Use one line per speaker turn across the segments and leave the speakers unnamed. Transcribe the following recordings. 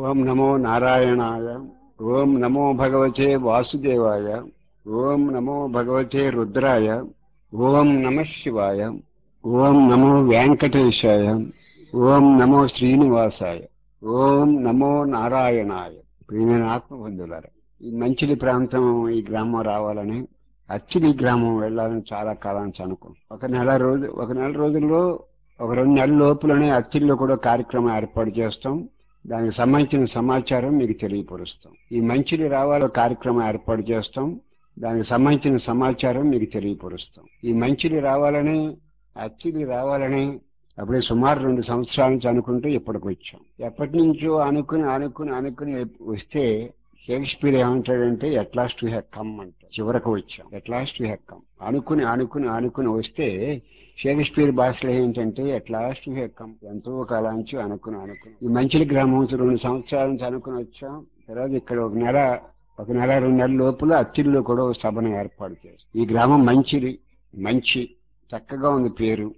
ఓం నమో నారాయణాయ. ఓం నమో భగవతే వాసుదేవాయ. ఓం నమో భగవతే రుద్రాయ. ఓం నమ శివాయ. ఓం నమో వెంకటేశాయ. ఓం నమో శ్రీనివాసాయ. ఓం నమో నారాయణాయ. ప్రియమైన ఆత్మబంధువులారా, ఈ మంచిలి ప్రాంతం, ఈ గ్రామం రావాలని, అచ్చిలి గ్రామం వెళ్ళాలని చాలా కాలం నుంచి అనుకున్నాం. ఒక నెల రోజుల్లో, ఒక 2 నెలల లోపులోనే అచ్చిలిలో కూడా కార్యక్రమం ఏర్పాటు చేస్తాం. దానికి సంబంధించిన సమాచారం మీకు తెలియపరుస్తాం. ఈ మంచిలి రావాల కార్యక్రమం ఏర్పాటు చేస్తాం. దానికి సంబంధించిన సమాచారం మీకు తెలియపరుస్తాం. ఈ మంచిలి రావాలని, అచ్చిలి రావాలని అప్పుడే సుమారు 2 సంవత్సరాల నుంచి అనుకుంటూ ఇప్పటికి వచ్చాం. ఎప్పటి నుంచో అనుకుని వస్తే షేక్స్పియర్ ఏమంటాడంటే at last we have come అంటే, చివరకు వచ్చాం. At last we have come. అనుకుని వస్తే షేక్స్పియర్ భాషలో ఏంటంటే at last we have come. ఎంతో కాలం నుంచి అనుకుని ఈ మంచిలి గ్రామం 2 సంవత్సరాల నుంచి అనుకుని వచ్చాం. తర్వాత ఇక్కడ ఒక నెల 2 నెలల లోపల అచ్చిలిలో కూడా ఒక సభను ఏర్పాటు చేస్తాం. ఈ గ్రామం మంచి చక్కగా ఉంది పేరు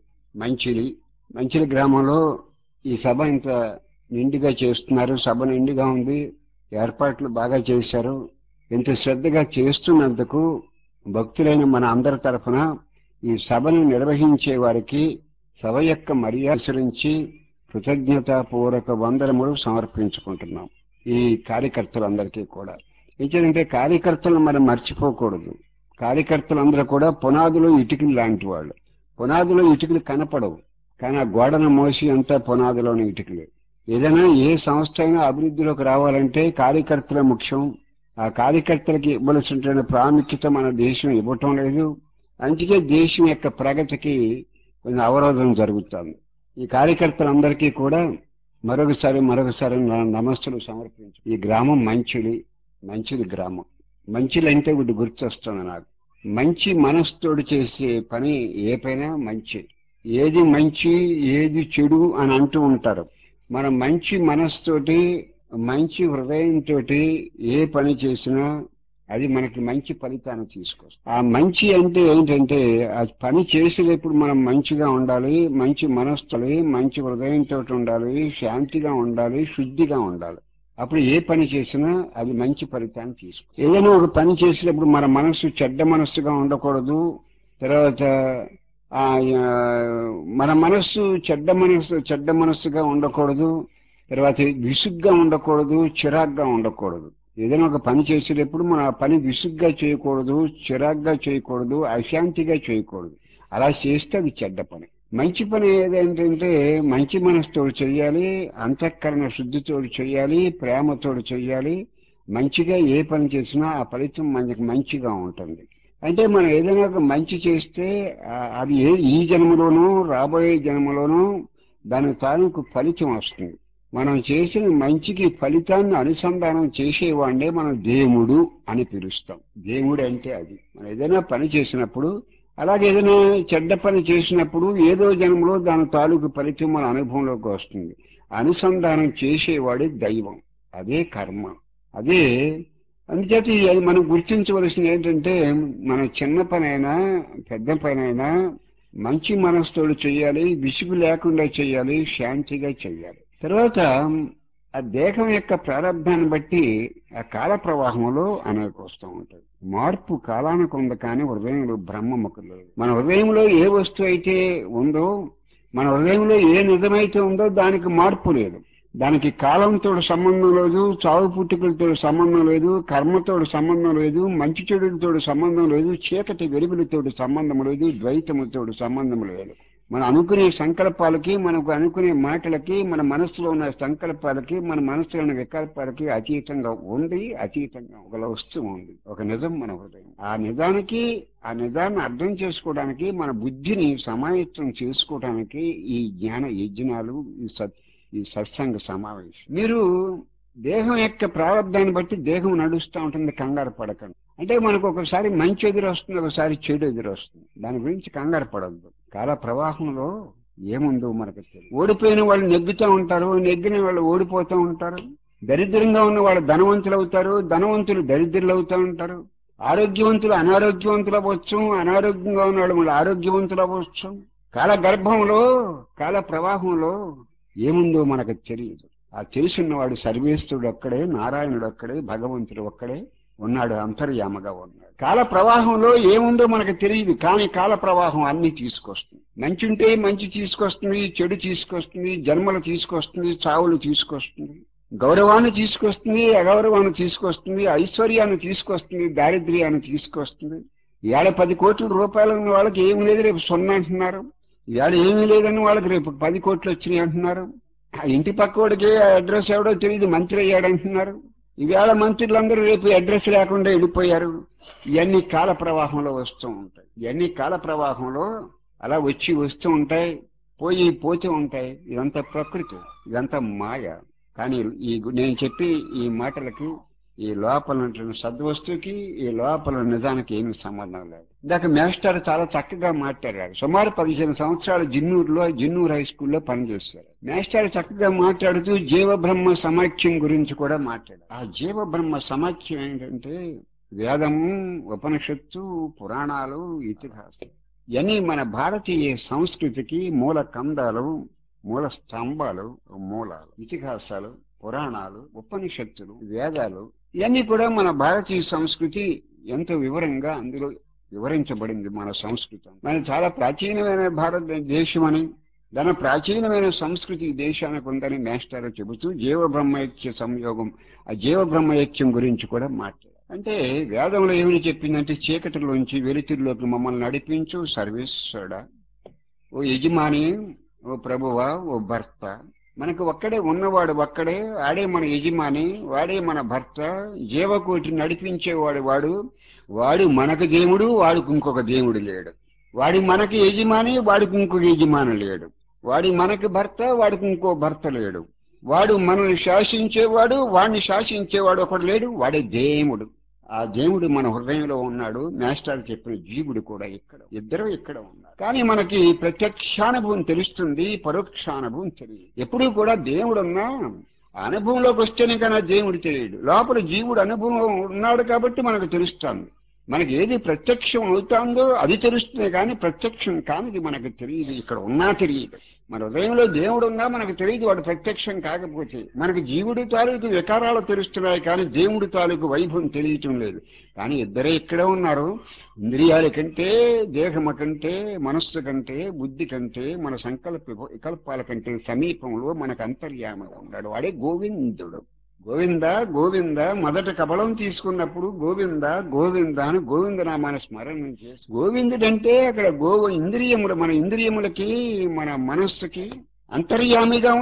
మంచిలి గ్రామంలో ఈ సభ ఇంత నిండుగా చేస్తున్నారు. సభ నిండుగా ఉంది, ఏర్పాట్లు బాగా చేశారు. ఇంత శ్రద్ధగా చేస్తున్నందుకు భక్తులైన మన అందరి తరఫున ఈ సభను నిర్వహించే వారికి సభ యొక్క మర్యాద అనుసరించి కృతజ్ఞతాపూర్వక వందనములు సమర్పించుకుంటున్నాం. ఈ కార్యకర్తలందరికీ కూడా ఏంటంటే కార్యకర్తలను మనం మర్చిపోకూడదు. కార్యకర్తలందరూ కూడా పునాదులు ఇటుకలు లాంటి వాళ్ళు. పునాదులో ఇటుకలు కనపడవు, కానీ ఆ గోడను మోసి అంతా పునాదులోని ఇటుకలు. ఏదైనా ఏ సంస్థ అయినా అభివృద్ధిలోకి రావాలంటే కార్యకర్తల ముఖ్యం. ఆ కార్యకర్తలకి ఇవ్వవలసినటువంటి ప్రాముఖ్యత మన దేశం ఇవ్వటం లేదు. అందుకే దేశం యొక్క ప్రగతికి కొంచెం అవరోధం జరుగుతుంది. ఈ కార్యకర్తలందరికీ కూడా మరొకసారి నమస్సులు సమర్పించు. ఈ గ్రామం మంచిది గ్రామం. మంచిది అంటే ఒకటి గుర్తొస్తుంది నాకు. మంచి మనసుతోడు చేసే పని ఏ పైన మంచి. ఏది మంచి ఏది చెడు అని అంటూ ఉంటారు. మనం మంచి మనసుతోటి, మంచి హృదయంతో ఏ పని చేసినా అది మనకి మంచి ఫలితాన్ని తీసుకొస్తుంది. ఆ మంచి అంటే ఏంటంటే ఆ పని చేసేటప్పుడు మనం మంచిగా ఉండాలి, మంచి మనసుతో, మంచి హృదయంతో ఉండాలి, శాంతిగా ఉండాలి, శుద్ధిగా ఉండాలి. అప్పుడు ఏ పని చేసినా అది మంచి ఫలితాన్ని తీసుకుంటుంది. ఏదైనా ఒక పని చేసేటప్పుడు మన మనస్సు చెడ్డ మనస్సుగా ఉండకూడదు. తర్వాత మన మనస్సు చెడ్డ మనస్సుగా ఉండకూడదు. తర్వాత విసుగ్గా ఉండకూడదు, చిరాగ్గా ఉండకూడదు. ఏదైనా ఒక పని చేసేటప్పుడు మన పని విసుగ్గా చేయకూడదు, చిరాగ్గా చేయకూడదు, అశాంతిగా చేయకూడదు. అలా చేస్తే అది చెడ్డ పని. మంచి పని ఏదంటే మంచి మనసుతోడు చెయ్యాలి, అంతఃకరణ శుద్ధితోడు చెయ్యాలి, ప్రేమతోడు చెయ్యాలి. మంచిగా ఏ పని చేసినా ఆ ఫలితం మనకి మంచిగా ఉంటుంది. అంటే మనం ఏదైనా ఒక మంచి చేస్తే అది ఈ జన్మలోనూ రాబోయే జన్మలోనూ దాని తాలూకు ఫలితం వస్తుంది. మనం చేసిన మంచికి ఫలితాన్ని అనుసంధానం చేసేవాడినే మనం దేవుడు అని పిలుస్తాం. దేవుడు అంటే అది. మనం ఏదైనా పని చేసినప్పుడు, అలాగే ఏదైనా చెడ్డ పని చేసినప్పుడు ఏదో జన్మలో దాని తాలూకు ఫలితం మన అనుభవంలోకి వస్తుంది. అనుసంధానం చేసేవాడే దైవం. అదే కర్మ. అదే అందుచేత అది మనం గుర్తించవలసింది ఏంటంటే, మన చిన్న పనైనా పెద్ద పనైనా మంచి మనసుతోడు చెయ్యాలి, విసుగు లేకుండా చెయ్యాలి, శాంతిగా చెయ్యాలి. తర్వాత ఆ దేహం యొక్క ప్రారంభాన్ని బట్టి ఆ కాల ప్రవాహంలో అనేక వస్తూ ఉంటుంది. మార్పు కాలానికి ఉంది, కానీ హృదయంలో బ్రహ్మముఖం లేదు. మన హృదయంలో ఏ వస్తువు అయితే ఉందో, మన హృదయంలో ఏ నిజమైతే ఉందో దానికి మార్పు లేదు. దానికి కాలంతో సంబంధం లేదు, చావు పుట్టుకలతో సంబంధం లేదు, కర్మతోడు సంబంధం లేదు, మంచి చెడులతో సంబంధం లేదు, చీకటి వెలుగులతో సంబంధం లేదు, ద్వైతముతో సంబంధం లేదు. మనం అనుకునే సంకల్పాలకి, మనకు అనుకునే మాటలకి, మన మనసులో ఉన్న సంకల్పాలకి, మన మనసులో ఉన్న వికల్పాలకి అతీతంగా ఒక వస్తువు ఉంది, ఒక నిజం మన హృదయం. ఆ నిజాన్ని అర్థం చేసుకోవడానికి, మన బుద్ధిని సమాయత్తం చేసుకోవడానికి ఈ జ్ఞాన యజ్ఞాలు, ఈ సత్సంగ సమావేశం. మీరు దేహం యొక్క ప్రారంధాన్ని బట్టి దేహం నడుస్తూ ఉంటుంది, కంగారు పడకండి. అంటే మనకు ఒకసారి మంచి ఎదురు వస్తుంది, ఒకసారి చెడు ఎదురు వస్తుంది. దాని గురించి కంగారు పడద్దు. కాల ప్రవాహంలో ఏముందో మనకు తెలియదు. ఓడిపోయిన వాళ్ళు నెగ్గుతూ ఉంటారు, నెగ్గిన వాళ్ళు ఓడిపోతూ ఉంటారు. దరిద్రంగా ఉన్న వాళ్ళు ధనవంతులు అవుతారు, ధనవంతులు దరిద్రులు అవుతూ ఉంటారు. ఆరోగ్యవంతులు అనారోగ్యవంతులు అవ్వచ్చు, అనారోగ్యంగా ఉన్న వాళ్ళు మళ్ళీ ఆరోగ్యవంతులు అవ్వచ్చు. కాల ప్రవాహంలో ఏముందో మనకు తెలియదు. ఆ తెలుసున్నవాడు సర్వేశ్వరుడు ఒక్కడే, నారాయణుడు ఒక్కడే, భగవంతుడు ఒక్కడే ఉన్నాడు, అంతర్యామగా ఉన్నాడు. కాల ప్రవాహంలో ఏముందో మనకు తెలియదు, కానీ కాల ప్రవాహం అన్ని తీసుకొస్తుంది. మంచి ఉంటే మంచి తీసుకొస్తుంది, చెడు తీసుకొస్తుంది, జన్మలు తీసుకొస్తుంది, చావులు తీసుకొస్తుంది, గౌరవాన్ని తీసుకొస్తుంది, అగౌరవాన్ని తీసుకొస్తుంది, ఐశ్వర్యాన్ని తీసుకొస్తుంది, దారిద్ర్యాన్ని తీసుకొస్తుంది. ఇవాళ 10 కోట్ల రూపాయలు ఉన్న వాళ్ళకి ఏమి లేదు, రేపు 0 అంటున్నారు. ఇవాళ ఏమీ లేదని వాళ్ళకి రేపు 10 కోట్లు వచ్చినాయి అంటున్నారు. ఆ ఇంటి పక్కోడికి ఆ అడ్రస్ ఎవడో తెలియదు, మంత్రి అయ్యాడు అంటున్నారు. ఈవేళ మంత్రులందరూ రేపు అడ్రస్ లేకుండా వెళ్ళిపోయారు. ఇవన్నీ కాల ప్రవాహంలో వస్తూ ఉంటాయి. ఇవన్నీ కాల ప్రవాహంలో అలా వచ్చి వస్తూ ఉంటాయి, పోయి పోతూ ఉంటాయి. ఇదంతా ప్రకృతి, ఇదంతా మాయ. కానీ నేను చెప్పి ఈ మాటలకి ఈ లోపల ఉంటున్న సద్వస్తుకి ఈ లోపల నిజానికి ఏమీ సంబంధం లేదు. ఇందాక మేస్టర్ చాలా చక్కగా మాట్లాడారు. సుమారు 15 సంవత్సరాలు జిన్నూరు హై స్కూల్లో పనిచేశారు. మేస్టర్ చక్కగా మాట్లాడుతూ జీవబ్రహ్మ సమాఖ్యం గురించి కూడా మాట్లాడారు. ఆ జీవబ్రహ్మ సమాఖ్యం ఏంటంటే వేదము, ఉపనిషత్తు, పురాణాలు, ఇతిహాసం ఇవన్నీ మన భారతీయ సంస్కృతికి మూల కందాలు, మూల స్తంభాలు, మూలాలు. ఇతిహాసాలు, పురాణాలు, ఉపనిషత్తులు, వేదాలు ఇవన్నీ కూడా మన భారతీయ సంస్కృతి ఎంతో వివరంగా అందులో వివరించబడింది. మన సంస్కృతి మన చాలా ప్రాచీనమైన భారతదేశం అని, దాని ప్రాచీనమైన సంస్కృతి దేశానికి ఉందని మేస్టర్ చెబుతూ జీవబ్రహ్మైక్య సంయోగం, ఆ జీవబ్రహ్మైక్యం గురించి కూడా మాట్లాడారు. అంటే వేదంలో ఏమని చెప్పిందంటే చీకటిలోంచి వెలుతురులోకి మమ్మల్ని నడిపించు సర్వేశ్వరుడా, ఓ యజమాని, ఓ ప్రభువా, ఓ భర్త. మనకు ఒక్కడే ఉన్నవాడు, ఒక్కడే, ఆడే మన యజమాని, వాడే మన భర్త. జీవకోటిని నడిపించేవాడు వాడు. వాడు మనకు దేవుడు, వాడికి ఇంకొక దేవుడు లేడు. వాడి మనకి యజమాని, వాడికి ఇంకొక యజమాని లేడు. వాడి మనకి భర్త, వాడికి ఇంకో భర్త లేడు. వాడు మనల్ని శాసించేవాడు, వాడిని శాసించేవాడు ఒకడు లేడు. వాడే దేవుడు. ఆ దేవుడు మన హృదయంలో ఉన్నాడు. మాస్టర్ చెప్పిన జీవుడు కూడా ఇక్కడ, ఇద్దరు ఇక్కడ ఉన్నారు. కానీ మనకి ప్రత్యక్షానుభవం తెలుస్తుంది, పరోక్షానుభవం తెలియదు. ఎప్పుడూ కూడా దేవుడున్నా అనుభవంలోకి వస్తేనే కానీ దేవుడు తెలియడు. లోపల జీవుడు అనుభవం ఉన్నాడు కాబట్టి మనకు తెలుస్తుంది. మనకి ఏది ప్రత్యక్షం అవుతుందో అది తెలుస్తుంది, కానీ ప్రత్యక్షం కానిది మనకు తెలియదు. ఇక్కడ ఉన్నా తెలియదు. మన హృదయంలో దేవుడు ఉన్నా మనకు తెలియదు, వాడు ప్రత్యక్షం కాకపోతే. మనకి జీవుడి తాలూకు వికారాలు తెలుస్తున్నాయి, కానీ దేవుడి తాలూకు వైభవం తెలియటం లేదు. కానీ ఇద్దరే ఇక్కడే ఉన్నారు. ఇంద్రియాల కంటే, దేహము కంటే, మనస్సు కంటే, బుద్ధి కంటే, మన వికల్పాల కంటే సమీపంలో మనకు అంతర్యామగా ఉన్నాడు. వాడే గోవిందుడు. గోవింద గోవింద మొదట కబలం తీసుకున్నప్పుడు గోవింద గోవింద అని గోవిందనామాన్ని స్మరణ చేసి, గోవిందుడంటే అక్కడ ఇంద్రియములు, మన ఇంద్రియములకి, మన మనస్సుకి అంతర్యామిగా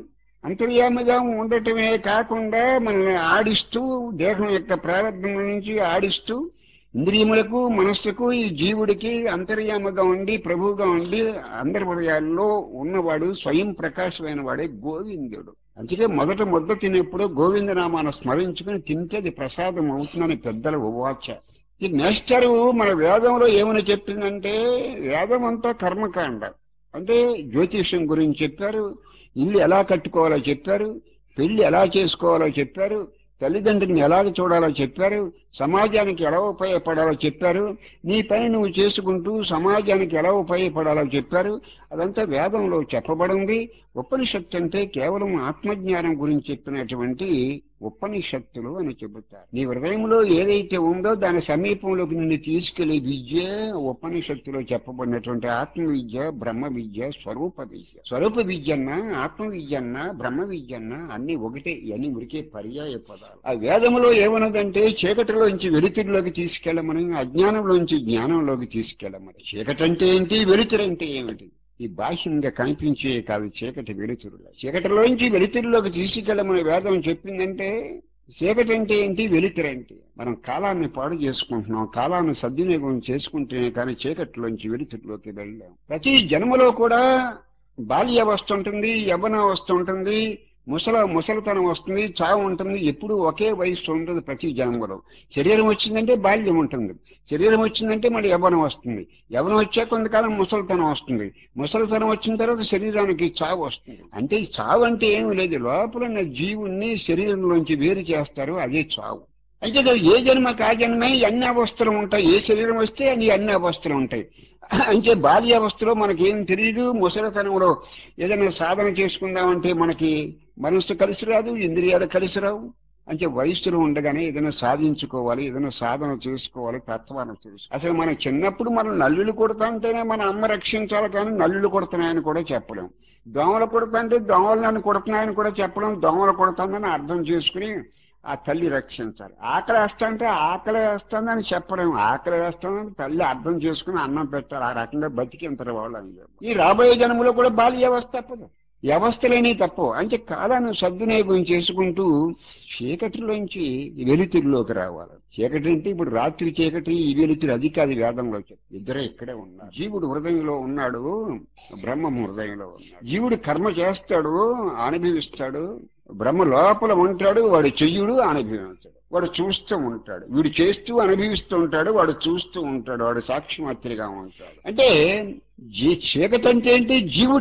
ఉండటమే కాకుండా మనల్ని ఆడిస్తూ, దేహం యొక్క ప్రారంభం నుంచి ఆడిస్తూ, ఇంద్రియములకు, మనస్సుకు, ఈ జీవుడికి అంతర్యామగా ఉండి, ప్రభువుగా ఉండి, అందరి హృదయాల్లో ఉన్నవాడు, స్వయం ప్రకాశమైన వాడే గోవిందుడు. అందుకే మొదట ముద్ద తినేప్పుడు గోవిందనామాన్ని స్మరించుకుని తింటే అది ప్రసాదం అవుతుందని పెద్దల ఉవాచ. ఈ మేస్టరు మన వేదంలో ఏమని చెప్పిందంటే, వేదం అంతా కర్మకాండ. అంటే జ్యోతిష్యం గురించి చెప్పారు, ఇల్లు ఎలా కట్టుకోవాలో చెప్పారు, పెళ్లి ఎలా చేసుకోవాలో చెప్పారు, తల్లిదండ్రులను ఎలాగ చూడాలో చెప్పారు, సమాజానికి ఎలా ఉపయోగపడాలో చెప్పారు, నీ పని నువ్వు చేసుకుంటూ సమాజానికి ఎలా ఉపయోగపడాలో చెప్పారు. అదంతా వేదంలో చెప్పబడింది. ఉపనిషత్తు అంటే కేవలం ఆత్మజ్ఞానం గురించి చెప్పినటువంటి ఉపనిషత్తులు అని చెబుతారు. నీ హృదయంలో ఏదైతే ఉందో దాని సమీపంలోకి నిన్ను తీసుకెళ్లే విద్య ఉపనిషత్తులో చెప్పబడినటువంటి ఆత్మ విద్య, బ్రహ్మ విద్య, స్వరూప విద్య. స్వరూప విద్య అన్నా, ఆత్మ విద్య అన్నా, బ్రహ్మ విద్య అన్నా అన్ని ఒకటే. ఇవన్నీ ఉరికే పర్యాయ పదాలు. ఆ వేదంలో ఏమన్నదంటే చీకటిలోంచి వెలుతురులోకి తీసుకెళ్లమని, అజ్ఞానంలోంచి జ్ఞానంలోకి తీసుకెళ్లమని. చీకటి అంటే ఏంటి, వెలుతురు అంటే ఏమిటి? ఈ బాహ్యంగా కనిపించే కాదు చీకటి, వెలుతురులో. చీకటిలోంచి వెలుతురులోకి తీసుకెళ్ళమని వేదం చెప్పిందంటే చీకటి అంటే ఏంటి, వెలుతురు ఏంటి? మనం కాలాన్ని పాడు చేసుకుంటున్నాం. కాలాన్ని సద్వినియోగం చేసుకుంటేనే కానీ చీకటిలోంచి వెలుతురులోకి వెళ్ళాం. ప్రతి జన్మలో కూడా బాల్యావస్థ ఉంటుంది, యవ్వనావస్థ ఉంటుంది, ముసలితనం వస్తుంది, చావు ఉంటుంది. ఎప్పుడు ఒకే వయస్సు ఉంటుంది ప్రతి జన్మలో. శరీరం వచ్చిందంటే బాల్యం ఉంటుంది, శరీరం వచ్చిందంటే మళ్ళీ యవ్వనం వస్తుంది, యవ్వనం వచ్చాక కొంతకాలం ముసలితనం వస్తుంది, ముసలితనం వచ్చిన తర్వాత శరీరానికి చావు వస్తుంది. అంటే చావు అంటే ఏమీ లేదు, లోపల ఉన్న జీవుణ్ణి శరీరంలోంచి వేరు చేస్తారు, అదే చావు. అయితే ఏ జన్మకు ఆ జన్మే అన్ని అవస్థలు ఉంటాయి. ఏ శరీరం వస్తే అన్ని అవస్థలు ఉంటాయి. అంటే బాల్యావస్థలో మనకేం తెలియదు, ముసలితనంలో ఏదైనా సాధన చేసుకుందామంటే మనకి మనస్సు కలిసి రాదు, ఇంద్రియాలు కలిసి రావు. అంటే వయస్సులో ఉండగానే ఏదైనా సాధించుకోవాలి, ఏదైనా సాధన చేసుకోవాలి, తత్వాన్ని తెలుసు. అసలు మనం చిన్నప్పుడు మనం నల్లులు కొడతాంటేనే మన అమ్మ రక్షించాలి, కానీ నల్లులు కొడుతున్నాయని కూడా చెప్పలేం. దోమలు కొడతాంటే దోమలు నన్ను కొడుతున్నాయని కూడా చెప్పలేం. దోమలు కొడతానని అర్థం చేసుకుని ఆ తల్లి రక్షించాలి. ఆకలి వేస్తాంటే ఆకలి వేస్తుందని చెప్పలేము. ఆకలి వేస్తానని తల్లి అర్థం చేసుకుని అన్నం పెట్టాలి. ఆ రకంగా బతికింతరు వాళ్ళు. ఈ రాబోయే జన్మలో కూడా బాల్య వ్యవస్థ తప్పదు. వ్యవస్థలేని తప్పు. అంటే కాలాన్ని సద్వినియోగం చేసుకుంటూ చీకటిలోంచి వెలుతురిలోకి రావాలి. చీకటి అంటే ఇప్పుడు రాత్రి చీకటి, ఈ వెలుతురు, అది కాదు వేదంలో చెప్పి. ఇద్దరే ఇక్కడే ఉన్నారు. జీవుడు హృదయంలో ఉన్నాడు, బ్రహ్మం హృదయంలో ఉన్నాడు. జీవుడు కర్మ చేస్తాడు, అనుభవిస్తాడు. బ్రహ్మ లోపల ఉంటాడు, వాడు చెయ్యుడు, అనుభవించాడు. వాడు చూస్తూ ఉంటాడు, వీడు చేస్తూ అనుభవిస్తూ ఉంటాడు, వాడు చూస్తూ ఉంటాడు, వాడు సాక్షిమాత్రిగా ఉంటాడు. అంటే చీకటి అంటే ఏంటి?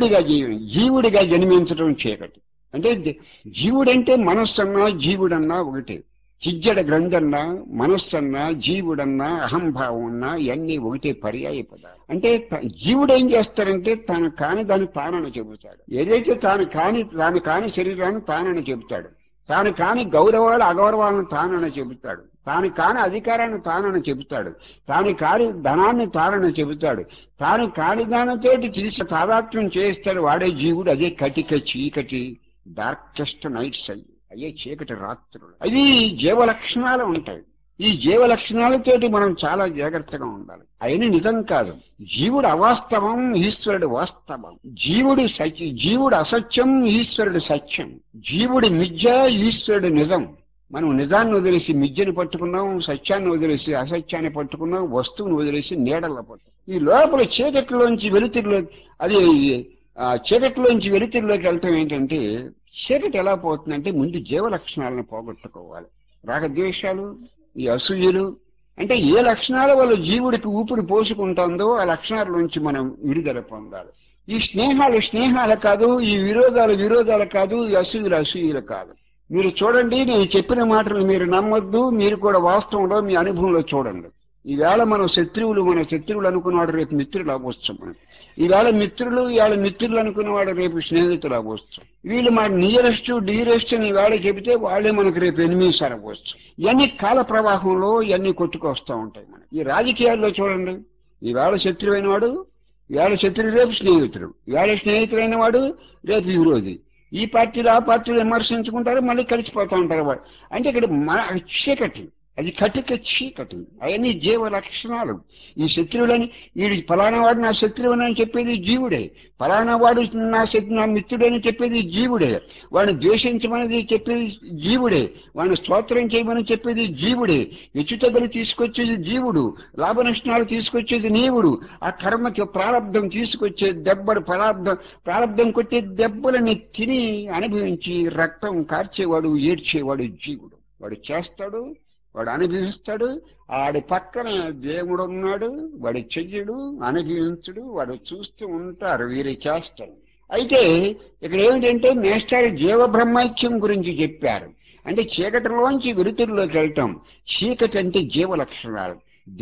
జీవుడిగా జన్మించడం చీకటి. అంటే జీవుడంటే మనస్సన్నా జీవుడన్నా ఒకటే. చిజ్జడ గ్రంథన్నా మనస్సన్నా జీవుడన్నా అహంభావం అన్నా ఇవన్నీ ఒకటే పర్యాయ పదాలు. అంటే జీవుడు ఏం చేస్తాడంటే తాను కాని దాన్ని తానని చెబుతాడు. ఏదైతే తాను కాని శరీరాన్ని తానని చెబుతాడు. తాను కాని గౌరవాలు అగౌరవాలను తానని చెబుతాడు. తాను కాని అధికారాన్ని తానని చెబుతాడు. తాను కాని ధనాన్ని తానని చెబుతాడు. తాను కాని దానితోటి తీసి తాదాత్మ్యం చేస్తాడు. వాడే జీవుడు. అదే కటిక చీకటి, డార్కెస్ట్ నైట్స్. అయ్యే చీకటి రాత్రులు. అవి జీవలక్షణాలు ఉంటాయి. ఈ జీవలక్షణాలతోటి మనం చాలా జాగ్రత్తగా ఉండాలి. అయినా నిజం కాదు. జీవుడు అవాస్తవం, ఈశ్వరుడు వాస్తవం. జీవుడు అసత్యం, ఈశ్వరుడు సత్యం. జీవుడి మిథ్య, ఈశ్వరుడు నిజం. మనం నిజాన్ని వదిలేసి మిథ్యను పట్టుకున్నాం, సత్యాన్ని వదిలేసి అసత్యాన్ని పట్టుకున్నాం, వస్తువును వదిలేసి నీడల్లో పట్టుకున్నాం. ఈ లోపల చీకటిలోంచి వెలుతురులో, అది చీకటిలోంచి వెలుతురులోకి వెళ్తాం. ఏంటంటే చీకటి ఎలా పోతుందంటే ముందు జీవలక్షణాలను పోగొట్టుకోవాలి. రాగద్వేషాలు, ఈ అసూయలు, అంటే ఏ లక్షణాల వల్ల జీవుడికి ఊపిరి పోసుకుంటుందో ఆ లక్షణాల నుంచి మనం విడుదల పొందాలి. ఈ స్నేహాలు కాదు, ఈ విరోధాలు కాదు, ఈ అసూయలు కాదు. మీరు చూడండి, నేను చెప్పిన మాటలు మీరు నమ్మొద్దు. మీరు కూడా వాస్తవంలో మీ అనుభవంలో చూడండి. ఈవేళ మన శత్రువులు అనుకున్నవాడు రేపు మిత్రులు అవ్వచ్చు. మనం ఈవేళ మిత్రులు అనుకున్నవాడు రేపు స్నేహితులు అవ్వచ్చు. వీళ్ళు మన డీరెస్ట్ అని ఈవేళ చెబితే వాళ్ళే మనకు రేపు ఎనిమిస్ అవ్వచ్చు. ఇవన్నీ కాల ప్రవాహంలో ఇవన్నీ కొట్టుకొస్తూ ఉంటాయి. మనం ఈ రాజకీయాల్లో చూడండి, ఈవేళ శత్రువైన వాడు రేపు స్నేహితుడు, ఈవేళ స్నేహితుడైన వాడు రేపు విరోధి. ఈ పార్టీలు ఆ పార్టీలు విమర్శించుకుంటారు, మళ్ళీ కలిసిపోతూ ఉంటారు వాడు. అంటే ఇక్కడ చీకటి, అది కటిక చీకటి. అవన్నీ జీవ లక్షణాలు. ఈ శత్రువులని, వీడి ఫలానా వాడు నా శత్రువుని అని చెప్పేది జీవుడే. ఫలానా వాడు నా మిత్రుడని చెప్పేది జీవుడే. వాడిని ద్వేషించమనేది చెప్పేది జీవుడే. వాడిని స్తోత్రం చేయమని చెప్పేది జీవుడే. హెచ్చుతగ్గులు తీసుకొచ్చేది జీవుడు, లాభ నష్టాలు తీసుకొచ్చేది నీవుడు. ఆ కర్మకి ప్రారంధం తీసుకొచ్చే దెబ్బలు, ప్రారంధం కొట్టే దెబ్బలని తిని అనుభవించి రక్తం కార్చేవాడు, ఏడ్చేవాడు జీవుడు. వాడు చేస్తాడు, వాడు అనుభవిస్తాడు. ఆడి పక్కన దేవుడు ఉన్నాడు, వాడి చెయ్యడు, అనుభవించుడు, వాడు చూస్తూ ఉంటారు వీరి చేష్టలు. అయితే ఇక్కడ ఏమిటంటే మేస్టర్ జీవబ్రహ్మైక్యం గురించి చెప్పారు. అంటే చీకటిలోంచి వెలుతురులోకి వెళ్ళటం. చీకటి అంటే జీవ లక్షణాలు.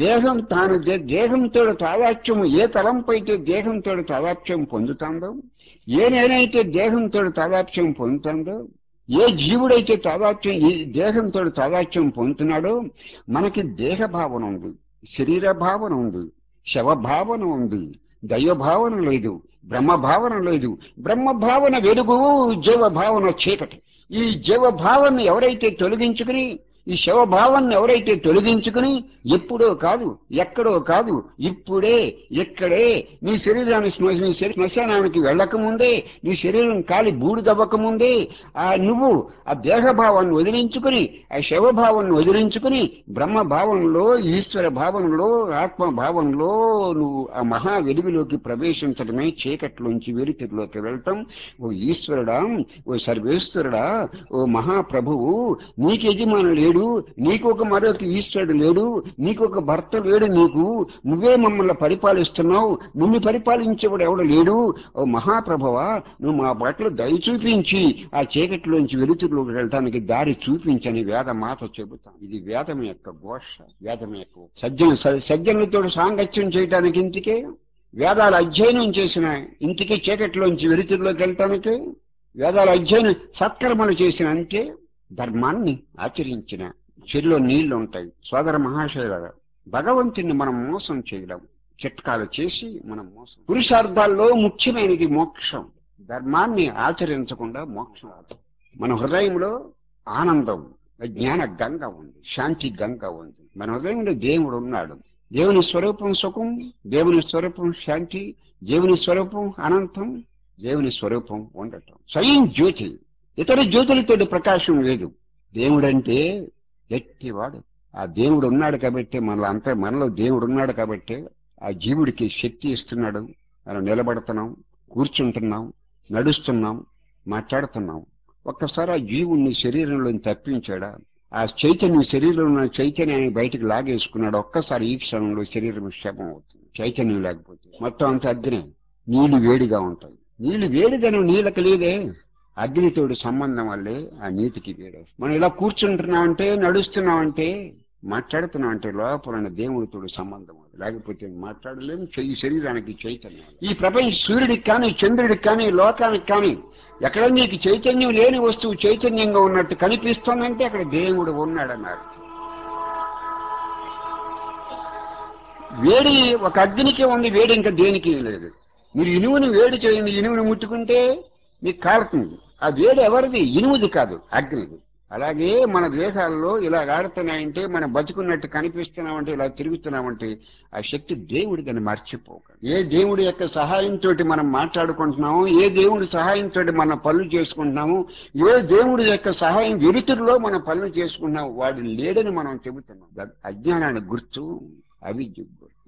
దేహంతో తాదాత్మ్యం, ఏ తలంపైతే దేహంతో తాదాత్మ్యం పొందుతుందో, ఏ నేనైతే దేహంతో తాదాత్మ్యం పొందుతుందో, ఏ జీవుడైతే దేహంతో తాదాత్మ్యం పొందుతున్నాడో, మనకి దేహభావన ఉంది, శరీర భావన ఉంది, శవభావన ఉంది, దైవభావన లేదు, బ్రహ్మభావన లేదు. బ్రహ్మభావన వెలుగు, జీవభావన చీకటి. ఈ జీవభావాన్ని ఎవరైతే తొలగించుకుని, ఈ శవభావాన్ని ఎవరైతే తొలగించుకుని, ఎప్పుడో కాదు, ఎక్కడో కాదు, ఇప్పుడే ఇక్కడే నీ శరీరాన్ని శ్మశానానికి వెళ్ళకముందే, నీ శరీరం కాలి బూడిదవ్వకముందే నువ్వు ఆ దేహభావాన్ని వదిలించుకుని, ఆ శవభావాన్ని వదిలించుకుని, బ్రహ్మభావంలో, ఈశ్వర భావనలో, ఆత్మభావంలో నువ్వు ఆ మహా వెలుగులోకి ప్రవేశించడమే చీకట్లోంచి వెలుతురులోకి వెళ్ళటం. ఓ ఈశ్వరుడా, ఓ సర్వేశ్వరుడా, ఓ మహాప్రభువు, నీకు యజమాను లేడు, నీకు మరొక ఈశ్వరుడు లేడు, నీకు ఒక భర్త లేడు, నువ్వే మమ్మల్ని పరిపాలిస్తున్నావు, నిన్ను పరిపాలించేవాడు ఎవడు లేడు. ఓ మహాప్రభువా, నువ్వు మా పట్ల దయ చూపించి ఆ చీకటిలోంచి వెలుతురులోకి వెళ్ళటానికి దారి చూపించని వేదమాత చెబుతాం. ఇది వేదం యొక్క ఘోష, వేదం యొక్క సజ్జనులతో సాంగత్యం చేయడానికి ఇంటికే, వేదాల అధ్యయనం చేసిన ఇంటికి చీకటిలోంచి వెలుతురులోకి వెళ్ళటానికి వేదాలు అధ్యయనం సత్కర్మలు చేసిన అంటే ధర్మాన్ని ఆచరించిన చెరులో నీళ్లు ఉంటాయి. సోదర మహాశయులారా, భగవంతుని మనం మోసం చేయలేం. చిట్కాలు చేసి మనం మోసం. పురుషార్థాల్లో ముఖ్యమైనది మోక్షం. ధర్మాన్ని ఆచరించకుండా మోక్షం రాదు. మన హృదయంలో ఆనందం, జ్ఞాన గంగ ఉంది, శాంతి గంగ ఉంది. మన హృదయంలో దేవుడు ఉన్నాడు. దేవుని స్వరూపం సుఖం, దేవుని స్వరూపం శాంతి, దేవుని స్వరూపం అనంతం, దేవుని స్వరూపం ఉండటం. స్వయం జ్యోతి, ఇతర జ్యోతులతో ప్రకాశం లేదు. దేవుడంటే గట్టివాడు. ఆ దేవుడు ఉన్నాడు కాబట్టి మనలో దేవుడు ఉన్నాడు కాబట్టి ఆ జీవుడికి శక్తి ఇస్తున్నాడు. మనం నిలబడుతున్నాం, కూర్చుంటున్నాం, నడుస్తున్నాం, మాట్లాడుతున్నాం. ఒక్కసారి ఆ జీవుణ్ణి శరీరంలో తప్పించాడా, ఆ చైతన్యం శరీరంలో చైతన్యాన్ని బయటకు లాగేసుకున్నాడు. ఒక్కసారి ఈ క్షణంలో శరీరం శవం అవుతుంది. చైతన్యం లేకపోతే మొత్తం అంత అగ్ని. నీళ్లు వేడిగా ఉంటాయి. నీళ్లు వేడిగానే నీళ్ళకి లేదే, అగ్నితోటి సంబంధం వల్లే ఆ నీటికి వేడి. మనం ఇలా కూర్చుంటున్నామంటే, నడుస్తున్నామంటే, మాట్లాడుతున్నామంటే లోపల దేవుడితో సంబంధం. లేకపోతే మాట్లాడలేము. ఈ శరీరానికి చైతన్యం. ఈ ప్రపంచ సూర్యుడికి కానీ, చంద్రుడికి కానీ, లోకానికి కానీ ఎక్కడ నీకు చైతన్యం లేని వస్తువు చైతన్యంగా ఉన్నట్టు కనిపిస్తోందంటే అక్కడ దేవుడు ఉన్నాడన్నారు. వేడి ఒక అగ్నికి ఉంది, వేడి ఇంకా దేనికి లేదు. మీరు ఇనువుని వేడి చేయండి, ఇనువుని ముట్టుకుంటే మీకు కాలుతుంది. ఆ వేడి ఎవరిది? ఇనుముది కాదు, అగ్నిది. అలాగే మన దేశాల్లో ఇలా ఆడుతున్నాయంటే, మనం బతుకున్నట్టు కనిపిస్తున్నామంటే, ఇలా తిరుగుతున్నామంటే ఆ శక్తి దేవుడిదని మర్చిపోకండి. ఏ దేవుడి యొక్క సహాయంతో మనం మాట్లాడుకుంటున్నాము, ఏ దేవుడి సహాయంతో మన పనులు చేసుకుంటున్నాము, ఏ దేవుడి యొక్క సహాయం వెలుతురులో మన పనులు చేసుకుంటున్నాము, వాడు లేడని మనం చెబుతున్నాం. అజ్ఞానానికి గుర్తు అవిద్య.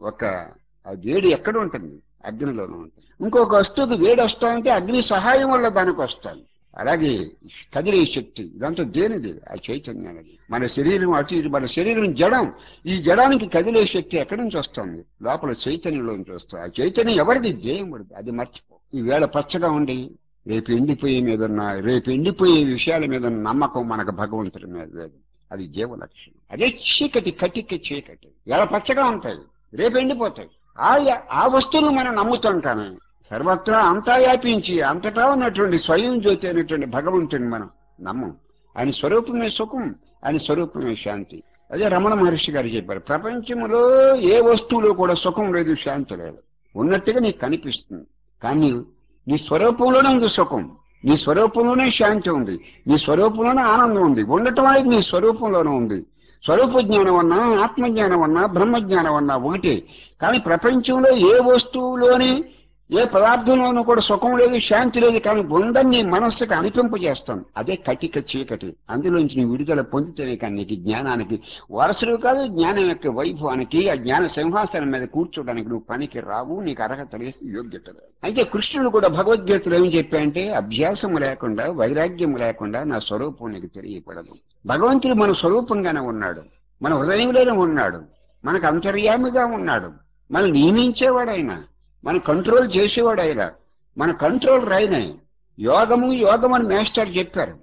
ఆ వేడి ఎక్కడ ఉంటుంది? అగ్నిలోనే ఉంటుంది. ఇంకొక వస్తువుకి వేడి వస్తాయంటే అగ్ని సహాయం వల్ల దానికి వస్తాను. అలాగే కదిలే శక్తి ఇదంతా దేనిది? ఆ చైతన్యానికి. మన శరీరం అటు ఇటు, మన శరీరం జడం. ఈ జడానికి కదిలే శక్తి ఎక్కడి నుంచి వస్తుంది? లోపల చైతన్యంలో నుంచి వస్తుంది. ఆ చైతన్యం ఎవరిది? దేవుడిది. అది మర్చిపో. ఈవేళ పచ్చగా ఉండి రేపు ఎండిపోయే విషయాల మీద నమ్మకం మనకు భగవంతుడి మీద లేదు. అది జీవలక్షణం. అదే చీకటి, కటిక చీకటి. ఎలా పచ్చగా ఉంటాయి, రేపు ఎండిపోతాయి. ఆ వస్తువును మనం నమ్ముతాం. కానీ సర్వత్రా అంతా వ్యాపించి అంతటా ఉన్నటువంటి స్వయం జ్యోతి అనేటువంటి భగవంతుని మనం నమ్మం. ఆయన స్వరూపమే సుఖం, ఆయన స్వరూపమే శాంతి. అదే రమణ మహర్షి గారు చెప్పారు, ప్రపంచంలో ఏ వస్తువులో కూడా సుఖం లేదు, శాంతి లేదు. ఉన్నట్టుగా నీకు కనిపిస్తుంది, కానీ నీ స్వరూపంలోనే ఉంది సుఖం, నీ స్వరూపంలోనే శాంతి ఉంది, నీ స్వరూపంలోనే ఆనందం ఉంది. ఉండటం అనేది నీ స్వరూపంలోనే ఉంది. స్వరూప జ్ఞానం అన్నా, ఆత్మజ్ఞానం అన్నా, బ్రహ్మజ్ఞానం అన్నా ఒకటే. కానీ ప్రపంచంలో ఏ వస్తువులోని, ఏ పదార్థంలోనూ కూడా సుఖం లేదు, శాంతి లేదు. కానీ ఉందని నీ మనస్సుకు అనిపింపజేస్తాను. అదే కటిక చీకటి. అందులోంచి నీ విడుదల పొందితేనే కానీ నీకు జ్ఞానానికి వారసుడు కాదు, జ్ఞానం యొక్క వైభవానికి, ఆ జ్ఞాన సింహాసనం మీద కూర్చోడానికి నువ్వు పనికి రావు, నీకు అర్హత లేదు, యోగ్యత లేదు. అయితే కృష్ణుడు కూడా భగవద్గీతలో ఏం చెప్పాయంటే, అభ్యాసం లేకుండా, వైరాగ్యం లేకుండా నా స్వరూపం నీకు తెలియపడదు. భగవంతుడు మన స్వరూపంగానే ఉన్నాడు, మన హృదయంలోనే ఉన్నాడు, మనకు అంతర్యామిగా ఉన్నాడు, మనం నియమించేవాడైనా, మన కంట్రోల్ చేసేవాడైనా, మన కంట్రోలర్ అయినా. యోగం అని మాస్టర్ చెప్పారు.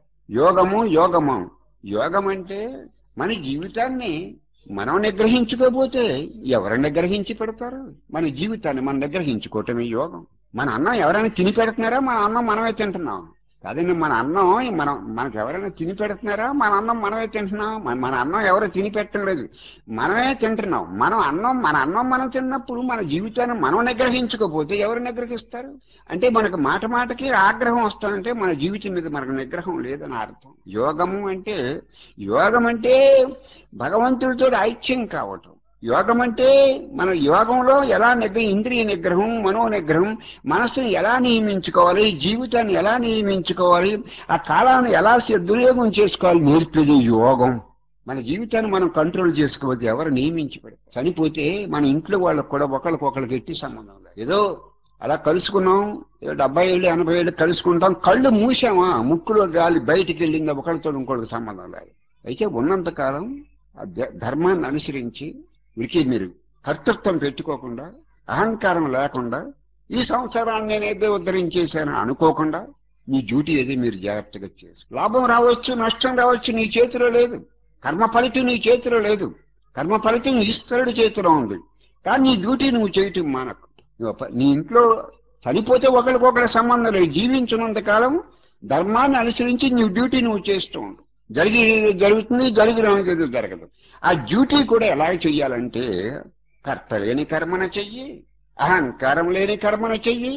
యోగం అంటే మన జీవితాన్ని మనం నిగ్రహించుకోకపోతే ఎవరు నిగ్రహించి పెడతారు? మన జీవితాన్ని మనం నిగ్రహించుకోవటమే యోగం. మన అన్నం ఎవరైనా తిని పెడుతున్నారా? మన అన్నం మనమే తింటున్నాం. కాదండి, మన అన్నం మనకు ఎవరైనా తిని పెడుతున్నారా? మన అన్నం మనమే తింటున్నాం. మన అన్నం ఎవరో తిని పెట్టడం లేదు, మనమే తింటున్నాం. మన అన్నం మనం తిన్నప్పుడు మన జీవితాన్ని మనం నిగ్రహించుకోకపోతే ఎవరు నిగ్రహిస్తారు? అంటే మనకు మాటకి ఆగ్రహం వస్తుందంటే మన జీవితం మీద మనకు నిగ్రహం లేదని అర్థం. యోగం అంటే భగవంతుడితో ఐక్యం కావటం. యోగం అంటే మన యోగంలో ఎలా ఇంద్రియ నిగ్రహం, మనో నిగ్రహం, మనస్సును ఎలా నియమించుకోవాలి, జీవితాన్ని ఎలా నియమించుకోవాలి, ఆ కాలాన్ని ఎలా దుర్యోగం చేసుకోవాలి నేర్పేది యోగం. మన జీవితాన్ని మనం కంట్రోల్ చేసుకోవద్దు, ఎవరు నియమించి పెడతారు? చనిపోతే మన ఇంట్లో వాళ్ళకు కూడా ఒకరికొకరికి ఎట్టి సంబంధం లేదు. ఏదో అలా కలుసుకున్నాం, 70 ఏళ్ళు 80 ఏళ్ళు కలుసుకుంటాం, కళ్ళు మూసామా, ముక్కులో గాలి బయటికి వెళ్ళిందా, ఒకరితో ఇంకొకరికి సంబంధం లేదు. అయితే ఉన్నంతకాలం ఆ ధర్మాన్ని అనుసరించి మీరు కర్తృత్వం పెట్టుకోకుండా, అహంకారం లేకుండా, ఈ సంవత్సరాన్ని నేను ఏదో ఉద్ధరించేశాను అనుకోకుండా మీ డ్యూటీ ఏదో మీరు జాగ్రత్తగా చేసి, లాభం రావచ్చు, నష్టం రావచ్చు, నీ చేతిలో లేదు. కర్మ ఫలితం నీ చేతిలో లేదు. కర్మ ఫలితం ఈశ్వరుడి చేతిలో ఉంది. కానీ నీ డ్యూటీ నువ్వు చేయటం మానకు. నీ ఇంట్లో చనిపోతే ఒకరికొకరి సంబంధం లేదు. జీవించినంత కాలం ధర్మాన్ని అనుసరించి నువ్వు డ్యూటీ నువ్వు చేస్తూ ఉండు. జరుగుతుంది, జరిగినది జరగదు. ఆ డ్యూటీ కూడా ఎలా చెయ్యాలంటే కర్త లేని కర్మన చెయ్యి, అహంకారం లేని కర్మన చెయ్యి.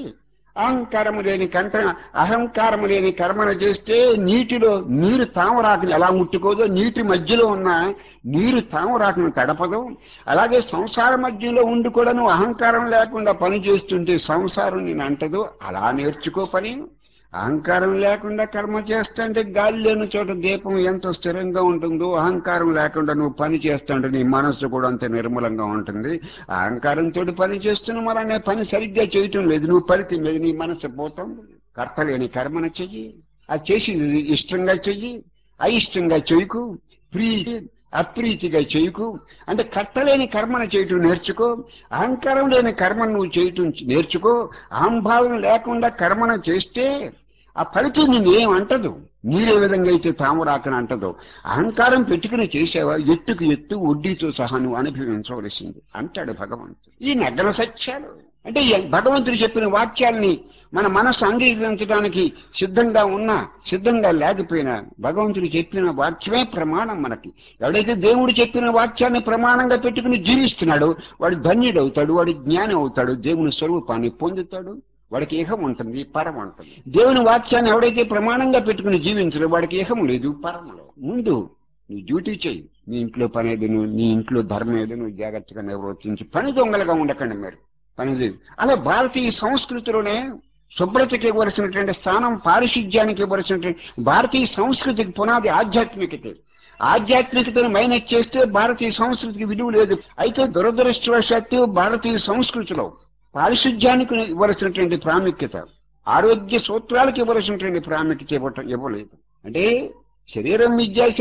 అహంకారం లేని కర్మన చేస్తే నీటిలో నీరు తామరాకుని ఎలా ముట్టుకోదో, నీటి మధ్యలో ఉన్న నీరు తామరాకుని తడపదు. అలాగే సంసార మధ్యలో ఉండి కూడా నువ్వు అహంకారం లేకుండా పని చేస్తుంటే సంసారం నేను అంటదు. అలా నేర్చుకో పని. అహంకారం లేకుండా కర్మ చేస్తుంటే గాలి లేని చోట దీపం ఎంత స్థిరంగా ఉంటుందో, అహంకారం లేకుండా నువ్వు పని చేస్తుంటే నీ మనస్సు కూడా అంత నిర్మలంగా ఉంటుంది. అహంకారంతో పని చేస్తున్న మరనే పని సరిగ్గా చేయటం లేదు, నువ్వు ఫలితం లేదు, నీ మనస్సు పోతుంది. కర్త లేని కర్మను చెయ్యి, అది చేసి ఇష్టంగా చెయ్యి, అయిష్టంగా చేయకు, అప్రీతిగా చేయకు. అంటే కర్తలేని కర్మను చేయటం నేర్చుకో, అహంకారం లేని కర్మను నువ్వు చేయటం నేర్చుకో. అహంభావం లేకుండా కర్మను చేస్తే ఆ ఫలితం నిన్నేం అంటదు. నీరే విధంగా అయితే తామరాకని అంటదు. అహంకారం పెట్టుకుని చేసేవా ఎత్తుకు ఎత్తు వడ్డీతో సహా నువ్వు అనుభవించవలసింది అంటాడు భగవంతుడు. ఈ నగ్న సత్యాలు అంటే భగవంతుడు చెప్పిన వాక్యాల్ని మన మనస్సు అంగీకరించడానికి సిద్ధంగా లేకపోయినా భగవంతుడు చెప్పిన వాక్యమే ప్రమాణం మనకి. ఎవడైతే దేవుడు చెప్పిన వాక్యాన్ని ప్రమాణంగా పెట్టుకుని జీవిస్తున్నాడో వాడు ధన్యుడవుతాడు, వాడు జ్ఞాని అవుతాడు, దేవుని స్వరూపాన్ని పొందుతాడు, వాడికి ఇహం ఉంటుంది, పరం ఉంటుంది. దేవుని వాక్యాన్ని ఎవడైతే ప్రమాణంగా పెట్టుకుని జీవించడో వాడికి ఇహం లేదు, పరములో. ముందు నీ డ్యూటీ చెయ్యి, నీ ఇంట్లో పని ఏది, నీ ఇంట్లో ధర్మం ఏదో నువ్వు జాగ్రత్తగా నిర్వర్తించి పని దొంగలుగా ఉండకండి మీరు. పని అలా భారతీయ సంస్కృతిలోనే శుభ్రతకి ఇవ్వవలసినటువంటి స్థానం, పారిశుధ్యానికి ఇవ్వవలసినటువంటి భారతీయ సంస్కృతికి పునాది ఆధ్యాత్మికతను మైనస్ చేస్తే భారతీయ సంస్కృతికి విలువ లేదు. అయితే దురదృష్టవశాత్తు భారతీయ సంస్కృతిలో పారిశుధ్యానికి ఇవ్వవలసినటువంటి ప్రాముఖ్యత, ఆరోగ్య సూత్రాలకు ఇవ్వవలసినటువంటి ప్రాముఖ్యత ఇవ్వలేదు. అంటే శరీరం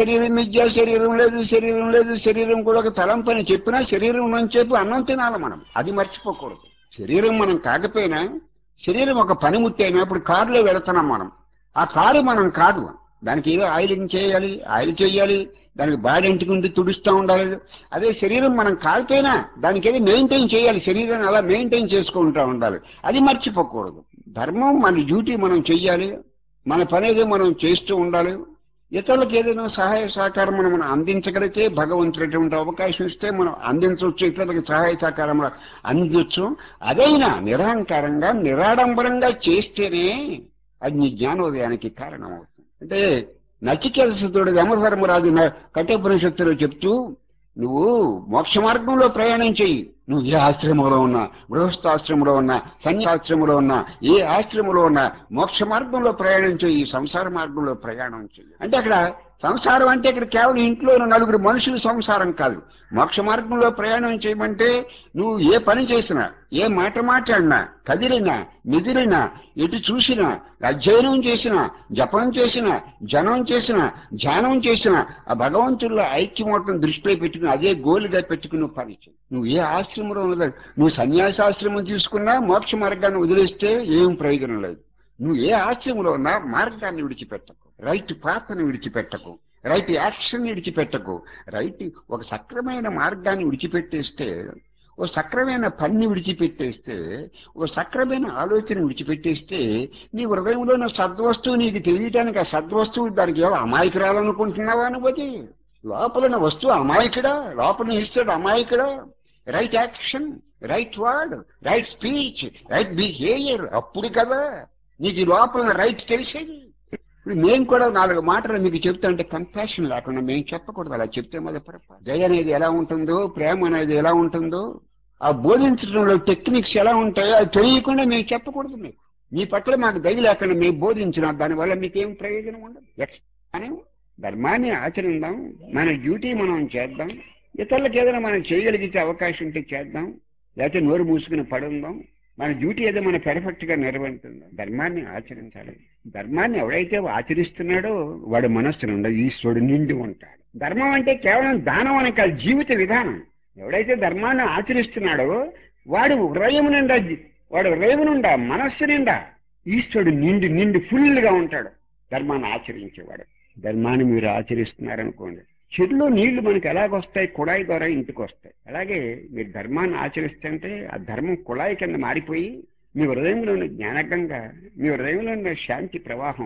లేదు, శరీరం కూడా ఒక తలంపని చెప్పినా శరీరం నుంచి చెప్పి అన్నం తినాలి మనం, అది మర్చిపోకూడదు. శరీరం మనం కాకపోయినా శరీరం ఒక పనిముట్టి అయినా, ఇప్పుడు కారులో వెళుతున్నాం మనం, ఆ కారు మనం కాదు, దానికి ఏదో ఆయిల్ చేయాలి, దానికి బాడీ ఇంటికి తుడుస్తూ ఉండాలి. అదే శరీరం మనం కాకపోయినా దానికి ఏదో మెయింటైన్ చేయాలి, శరీరాన్ని అలా మెయింటైన్ చేసుకుంటూ ఉండాలి, అది మర్చిపోకూడదు. ధర్మం మన డ్యూటీ మనం చెయ్యాలి, మన పని ఏదో మనం చేస్తూ ఉండాలి. ఇతరులకు ఏదైనా సహాయ సహకారం మనం అందించగలిగితే భగవంతుడటువంటి అవకాశం ఇస్తే మనం అందించవచ్చు, ఇతరులకు సహాయ సహకారం అందించవచ్చు. అదైనా నిరహంకారంగా నిరాడంబరంగా చేస్తేనే అది నీ జ్ఞానోదయానికి కారణం అవుతుంది. అంటే నచికేతసుడు యమధర్మరాజు కఠోపనిషత్తులో చెప్తూ, నువ్వు మోక్ష మార్గంలో ప్రయాణం చెయ్యి, నువ్వు ఏ ఆశ్రమంలో ఉన్నా, గృహస్థాశ్రమంలో ఉన్నా, సన్యాసాశ్రమంలో ఉన్నా, ఏ ఆశ్రమంలో ఉన్నా మోక్ష మార్గంలో ప్రయాణం చెయ్యి, సంసార మార్గంలో ప్రయాణం చెయ్యి. అంటే అక్కడ సంసారం అంటే ఇక్కడ కేవలం ఇంట్లో నలుగురు మనుషులు సంసారం కాదు. మోక్ష మార్గంలో ప్రయాణం చేయమంటే నువ్వు ఏ పని చేసినా, ఏ మాట మాట్లాడినా, కదిలినా, మెదిలినా, ఎటు చూసినా, అధ్యయనం చేసినా, జపం చేసినా, ధ్యానం చేసినా ఆ భగవంతుల్లో ఐక్యమవటం దృష్టిలో పెట్టుకుని అదే గోలుగా పెట్టుకుని నువ్వు పని చేయి. నువ్వు ఏ ఆశ్రమంలో ఉన్నదా, నువ్వు సన్యాసాశ్రమం తీసుకున్నా మోక్ష మార్గాన్ని వదిలేస్తే ఏం ప్రయోజనం లేదు. నువ్వు ఏ ఆశ్రమంలో ఉన్నా మార్గాన్ని విడిచిపెట్టకు, రైట్ పాత్రను విడిచిపెట్టకు, రైట్ యాక్షన్ విడిచిపెట్టకు. ఒక సక్రమైన మార్గాన్ని విడిచిపెట్టేస్తే, ఓ సక్రమైన పని విడిచిపెట్టేస్తే, ఓ సక్రమైన ఆలోచన విడిచిపెట్టేస్తే నీ హృదయంలో ఉన్న సద్వస్తువు నీకు తెలియటానికి, ఆ సద్వస్తువు దానికి ఏవో అమాయకురాలనుకుంటున్నావా అనుభూతి? లోపల వస్తువు అమాయకుడా, లోపల ఇస్తాడు అమాయకుడా. Right action, right word, right speech, right behaviour, అప్పుడు కదా నీకు లోపల రైట్ తెలిసేది. ఇప్పుడు మేము కూడా 4 మాటలు మీకు చెప్తాంటే కంపాషన్ లేకుండా మేము చెప్పకూడదు. అలా చెప్తే దయ అనేది ఎలా ఉంటుందో, ప్రేమ అనేది ఎలా ఉంటుందో, ఆ బోధించడంలో టెక్నిక్స్ ఎలా ఉంటాయో అది తెలియకుండా మేము చెప్పకూడదు. మీ పట్ల మాకు దయ లేకుండా మేము బోధించిన దానివల్ల మీకేం ప్రయోజనం ఉండదు. కానీ ధర్మాన్ని ఆచరిద్దాం, మన డ్యూటీ మనం చేద్దాం, ఇతరులకు ఏదైనా మనం చేయగలిగితే అవకాశం ఉంటే చేద్దాం, లేకపోతే నోరు మూసుకుని పడుందాం. మన డ్యూటీ ఏదో మనం పెర్ఫెక్ట్ గా నిర్వహించుందాం. ధర్మాన్ని ఆచరించాలి. ధర్మాన్ని ఎవడైతే ఆచరిస్తున్నాడో వాడు మనస్సు నుండి ఈశ్వరుడు నిండి ఉంటాడు. ధర్మం అంటే కేవలం దానం అని కాదు, జీవిత విధానం. ఎవడైతే ధర్మాన్ని ఆచరిస్తున్నాడో వాడు హృదయం నిండా మనస్సు నిండా ఈశ్వరుడు నిండి ఫుల్ గా ఉంటాడు ధర్మాన్ని ఆచరించేవాడు. ధర్మాన్ని మీరు ఆచరిస్తున్నారనుకోండి, చెరులో నీళ్లు మనకి ఎలాగొస్తాయి, కుళాయి ద్వారా ఇంటికి వస్తాయి. అలాగే మీరు ధర్మాన్ని ఆచరిస్తుంటే ఆ ధర్మం కుళాయి కింద మారిపోయి మీ హృదయంలో ఉన్న జ్ఞానగంగా, మీ హృదయంలో ఉన్న శాంతి ప్రవాహం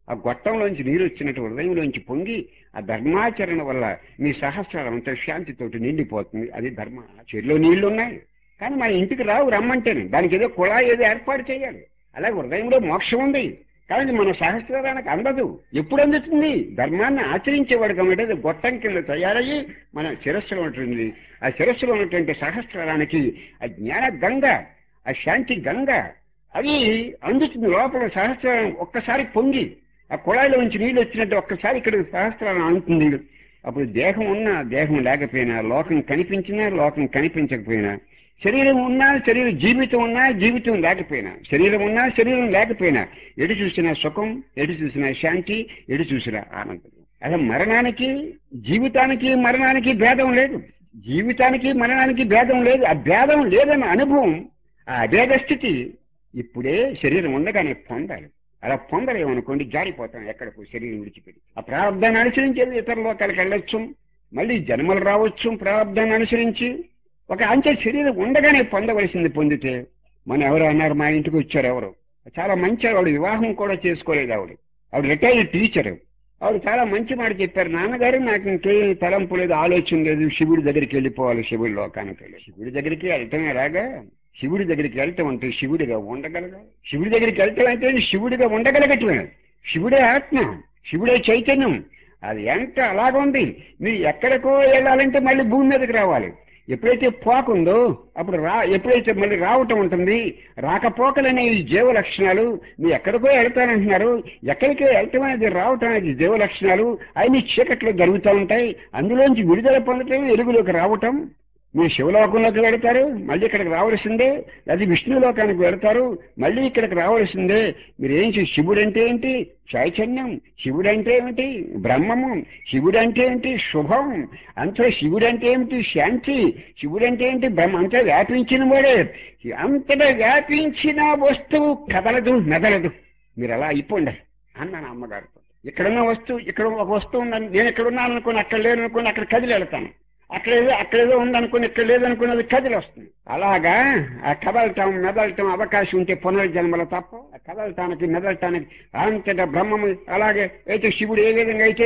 ఆ గొట్టంలోంచి నీరు వచ్చినట్టు హృదయంలోంచి పొంగి ఆ ధర్మాచరణ వల్ల మీ సహస్రాలు అంత శాంతితోటి నిండిపోతుంది. అది ధర్మ. చెరులో నీళ్లు ఉన్నాయి కానీ మన ఇంటికి రావు రమ్మంటేనే, దానికి ఏదో కుళాయి ఏదో ఏర్పాటు చేయాలి. అలాగే హృదయంలో మోక్షం ఉంది కానీ మన సహస్రానికి అందదు. ఎప్పుడు అందుతుంది? ధర్మాన్ని ఆచరించేవాడు కాబట్టి అది గొట్టం కింద తయారయ్యి మన శిరస్సులో ఉంటుంది. ఆ శిరస్సులో ఉన్నటువంటి సహస్రానికి ఆ జ్ఞాన గంగ, ఆ శాంతి గంగ అది అందుతుంది. లోపల సహస్రం ఒక్కసారి పొంగి ఆ కుళాయిలో నుంచి నీళ్ళు వచ్చినట్టు ఒక్కసారి ఇక్కడ సహస్రాలను అందుతుంది. అప్పుడు దేహం ఉన్నా దేహం లేకపోయినా, లోకం కనిపించినా లోకం కనిపించకపోయినా, శరీరం ఉన్నా శరీరం, జీవితం ఉన్నా జీవితం లేకపోయినా, శరీరం ఉన్నా శరీరం లేకపోయినా, ఎటు చూసినా సుఖం, ఎటు చూసినా శాంతి, ఎటు చూసినా ఆనందం. అలా మరణానికి జీవితానికి మరణానికి భేదం లేదు. జీవితానికి మరణానికి భేదం లేదు. ఆ భేదం లేదన్న అనుభవం, ఆ అభేద స్థితి ఇప్పుడే శరీరం ఉండగానే పొందాలి. అలా పొందలేమనుకోండి జారిపోతాం ఎక్కడికో శరీరం విడిచిపెట్టి. ఆ ప్రారంధాన్ని అనుసరించేది ఇతర లోకాలకు వెళ్ళొచ్చు, మళ్ళీ జన్మలు రావచ్చు ప్రారంధాన్ని అనుసరించి. ఒక అంచె శరీరం ఉండగానే పొందవలసింది పొందితే. మనం ఎవరు అన్నారు, మా ఇంటికి వచ్చారు ఎవరు, చాలా మంచి ఆవిడ, వివాహం కూడా చేసుకోలేదు ఆవిడ. ఆవిడ రిటైర్డ్ టీచర్. ఆవిడ చాలా మంచి మాట చెప్పారు, నాన్నగారు నాకు ఇంకేం తలంపు లేదు, ఆలోచన లేదు, శివుడి దగ్గరికి వెళ్ళిపోవాలి, శివుడి లోకానికి వెళ్ళి. శివుడి దగ్గరికి వెళ్ళటం ఎలాగా? శివుడి దగ్గరికి వెళ్ళటం అంటే శివుడిగా ఉండగలగా? శివుడి దగ్గరికి వెళ్ళటం అంటే శివుడిగా ఉండగలగటమే. శివుడే ఆత్మ, శివుడే చైతన్యం. అది ఎంత అలాగుంది. మీరు ఎక్కడికో వెళ్ళాలంటే మళ్ళీ భూమి మీదకి రావాలి. ఎప్పుడైతే పోకుందో అప్పుడు ఎప్పుడైతే మళ్ళీ రావటం ఉంటుంది. రాకపోకలనే ఈ జీవ లక్షణాలు. మీరు ఎక్కడికో వెళ్తానంటున్నారు, ఎక్కడికో వెళ్తాం అనేది రావటం అనేది జీవ లక్షణాలు. అవి చీకట్లో జరుగుతూ ఉంటాయి. అందులోంచి విడుదల పొందటం, వెలుగులోకి రావటం. మీరు శివలోకంలోకి వెళతారు, మళ్ళీ ఇక్కడికి రావాల్సిందే. అది విష్ణులోకానికి వెళతారు, మళ్ళీ ఇక్కడికి రావాల్సిందే. మీరేం శివుడంటే ఏంటి? చైతన్యం. శివుడంటే ఏమిటి? బ్రహ్మము. శివుడంటే ఏంటి? శుభం. అంతా శివుడంటే ఏమిటి? శాంతి. శివుడంటే ఏంటి? బ్రహ్మ. అంతా వ్యాపించిన వాడే. అంతటా వ్యాపించిన వస్తువు కదలదు, మెదలదు. మీరు అలా అయిపోండి అన్నాను అమ్మగారితో. ఇక్కడున్న వస్తువు, ఇక్కడ ఒక వస్తువు ఉందని, నేను ఎక్కడున్నాను అనుకోని అక్కడ లేదనుకోని అక్కడ కదిలి వెళ్తాను. అక్కడేదో ఉందనుకుని ఇక్కడ లేదనుకుని అది కదిలి వస్తుంది. అలాగా ఆ కదలటం మెదలటం అవకాశం ఉంటే పునర్జన్మల తప్ప ఆ కదలటానికి మెదలటానికి అంతటా బ్రహ్మము. అలాగే అయితే శివుడు ఏ విధంగా అయితే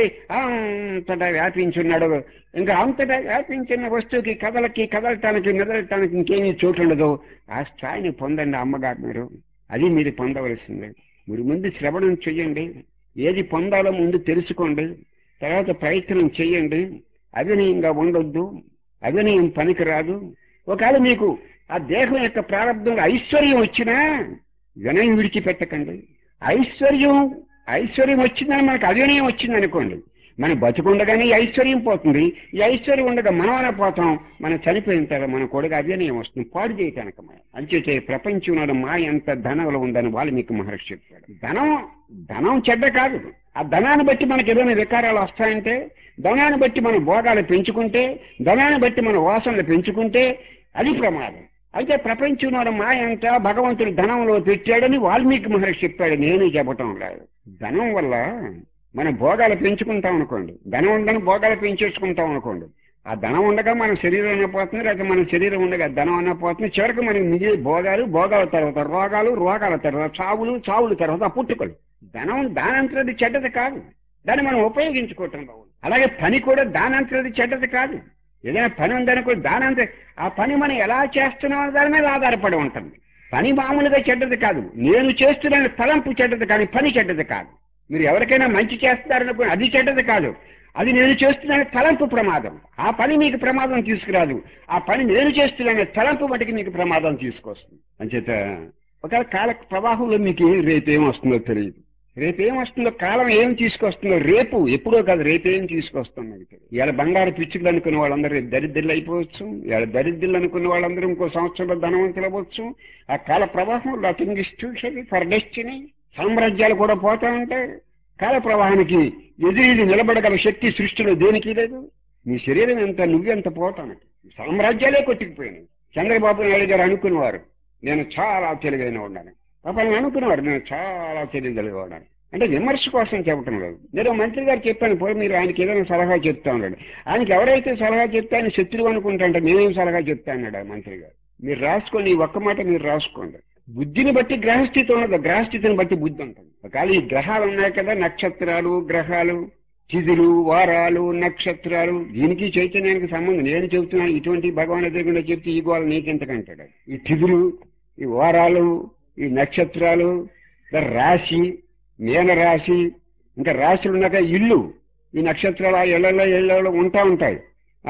అంతటా వ్యాపించున్నాడు, ఇంకా అంతటా వ్యాపించిన వస్తువుకి కదలటానికి మెదలటానికి ఇంకేమీ చోటు ఉండదు. ఆ స్థాయిని పొందండి అమ్మగారు మీరు. అది మీరు పొందవలసిందే. మీరు ముందు శ్రవణం చెయ్యండి, ఏది పొందాలో ముందు తెలుసుకోండి, తర్వాత ప్రయత్నం చెయ్యండి. అవినయంగా ఉండొద్దు, అవినయం పనికిరాదు. ఒకవేళ మీకు ఆ దేహం యొక్క ప్రారంభంలో ఐశ్వర్యం వచ్చినా వినయం విడిచిపెట్టకండి. ఐశ్వర్యం వచ్చిందని మనకు అవినయం వచ్చిందనుకోండి, మనం బతుకుండగానే ఈ ఐశ్వర్యం పోతుంది. ఈ ఐశ్వర్యం ఉండగా మనమనే పోతాం. మనం చనిపోయిన తర్వాత మన కొడుకు అవినయం వస్తుంది, పాడు చేయటానికి. మనం అంచేతే ప్రపంచంలో మాయ ఎంత ధనంలో ఉందని వాల్మీకి మహర్షి చెప్పాడు. ధనం చెడ్డ కాదు. ఆ ధనాన్ని బట్టి మనకి ఏదైనా వికారాలు వస్తాయంటే, ధనాన్ని బట్టి మనం భోగాలు పెంచుకుంటే, ధనాన్ని బట్టి మన వాసనలు పెంచుకుంటే అది ప్రమాదం. అయితే ప్రపంచంలో మాయ అంతా భగవంతుడు ధనంలో పెట్టాడని వాల్మీకి మహర్షి చెప్పాడు, నేను చెప్పటం లేదు. ధనం వల్ల మనం భోగాలు పెంచుకుంటాం అనుకోండి, ధనం ఉందని భోగాలు పెంచేసుకుంటాం అనుకోండి, ఆ ధనం ఉండగా మన శరీరం అయిపోతుంది, లేకపోతే మన శరీరం ఉండగా ధనం అయిపోతుంది. చివరికి మనకి మిగిలి భోగాల తర్వాత రోగాల తర్వాత చావుల తర్వాత పుట్టుకలు. దానంతరది చెడ్డది కాదు, దాన్ని మనం ఉపయోగించుకోవటం బాగుంది. అలాగే పని కూడా దానంతరది చెడ్డది కాదు. ఏదైనా పని ఉందనుకో దానంత, ఆ పని మనం ఎలా చేస్తున్నామో దాని మీద ఆధారపడి ఉంటుంది. పని మామూలుగా చెడ్డది కాదు, నేను చేస్తున్నాను తలంపు చెడ్డది కానీ పని చెడ్డది కాదు. మీరు ఎవరికైనా మంచి చేస్తున్నారనుకో అది చెడ్డది కాదు, అది నేను చేస్తున్నాను తలంపు ప్రమాదం. ఆ పని మీకు ప్రమాదం తీసుకురాదు, ఆ పని నేను చేస్తున్నాను తలంపు మటుకు మీకు ప్రమాదం తీసుకొస్తుంది. అంచేత ఒక కాల ప్రవాహంలో మీకు రేపేం వస్తుందో తెలియదు. రేపేం వస్తుందో, కాలం ఏం తీసుకొస్తుందో రేపు ఎప్పుడో కాదు, రేపేం తీసుకొస్తుందో తెలియదు. ఇవాళ బంగారు పిచ్చుకలు అనుకున్న వాళ్ళందరూ రేపు దరిద్రులు అయిపోవచ్చు. ఇవాళ దరిద్రులు అనుకున్న వాళ్ళందరూ ఇంకో సంవత్సరంలో ధనవంతులు అవ్వచ్చు. ఆ కాల ప్రవాహం nothing is too heavy for destiny. సామ్రాజ్యాలు కూడా పోతా ఉంటాయి. కాల ప్రవాహానికి ఎదురీది నిలబడగల శక్తి సృష్టిలో దేనికి లేదు. నీ శరీరం ఎంత, నువ్వెంత పోతానికి. సామ్రాజ్యాలే కొట్టుకుపోయినాయి. చంద్రబాబు నాయుడు గారు అనుకునేవారు నేను చాలా తెలివైన ఉన్నాను, పాపని అనుకునేవారు నేను చాలా తెలియగలిగేవాడు. అంటే విమర్శ కోసం చెప్పటం లేదు. నేను మంత్రి గారు చెప్పాను, పోయి మీరు ఆయనకి ఏదైనా సలహా చెప్తా ఉన్నాడు. ఆయనకి ఎవరైతే సలహా చెప్తే ఆయన శత్రువు అనుకుంటా, మేమేం సలహా చెప్తా అన్నాడు ఆ మంత్రి గారు. మీరు రాసుకోండి, ఈ ఒక్క మాట మీరు రాసుకోండి. బుద్ధిని బట్టి గ్రహస్థితి ఉండదు, గ్రహస్థితిని బట్టి బుద్ధి ఉంటుంది. ఒకవేళ ఈ గ్రహాలు ఉన్నాయి కదా, నక్షత్రాలు, గ్రహాలు, తిథులు, వారాలు, నక్షత్రాలు, దీనికి చైతన్యానికి సంబంధం. నేను చెబుతున్నాను, ఇటువంటి భగవాన్ ఎదురుకుండా చెప్తే ఈ గోళ నీకెంతకంటాడు. ఈ తిథులు, ఈ వారాలు, ఈ నక్షత్రాలు, రాశి, మీన రాశి, ఇంకా రాశులు ఉన్నాక ఇల్లు, ఈ నక్షత్రాలు ఆ ఇళ్లలో ఉంటాయి.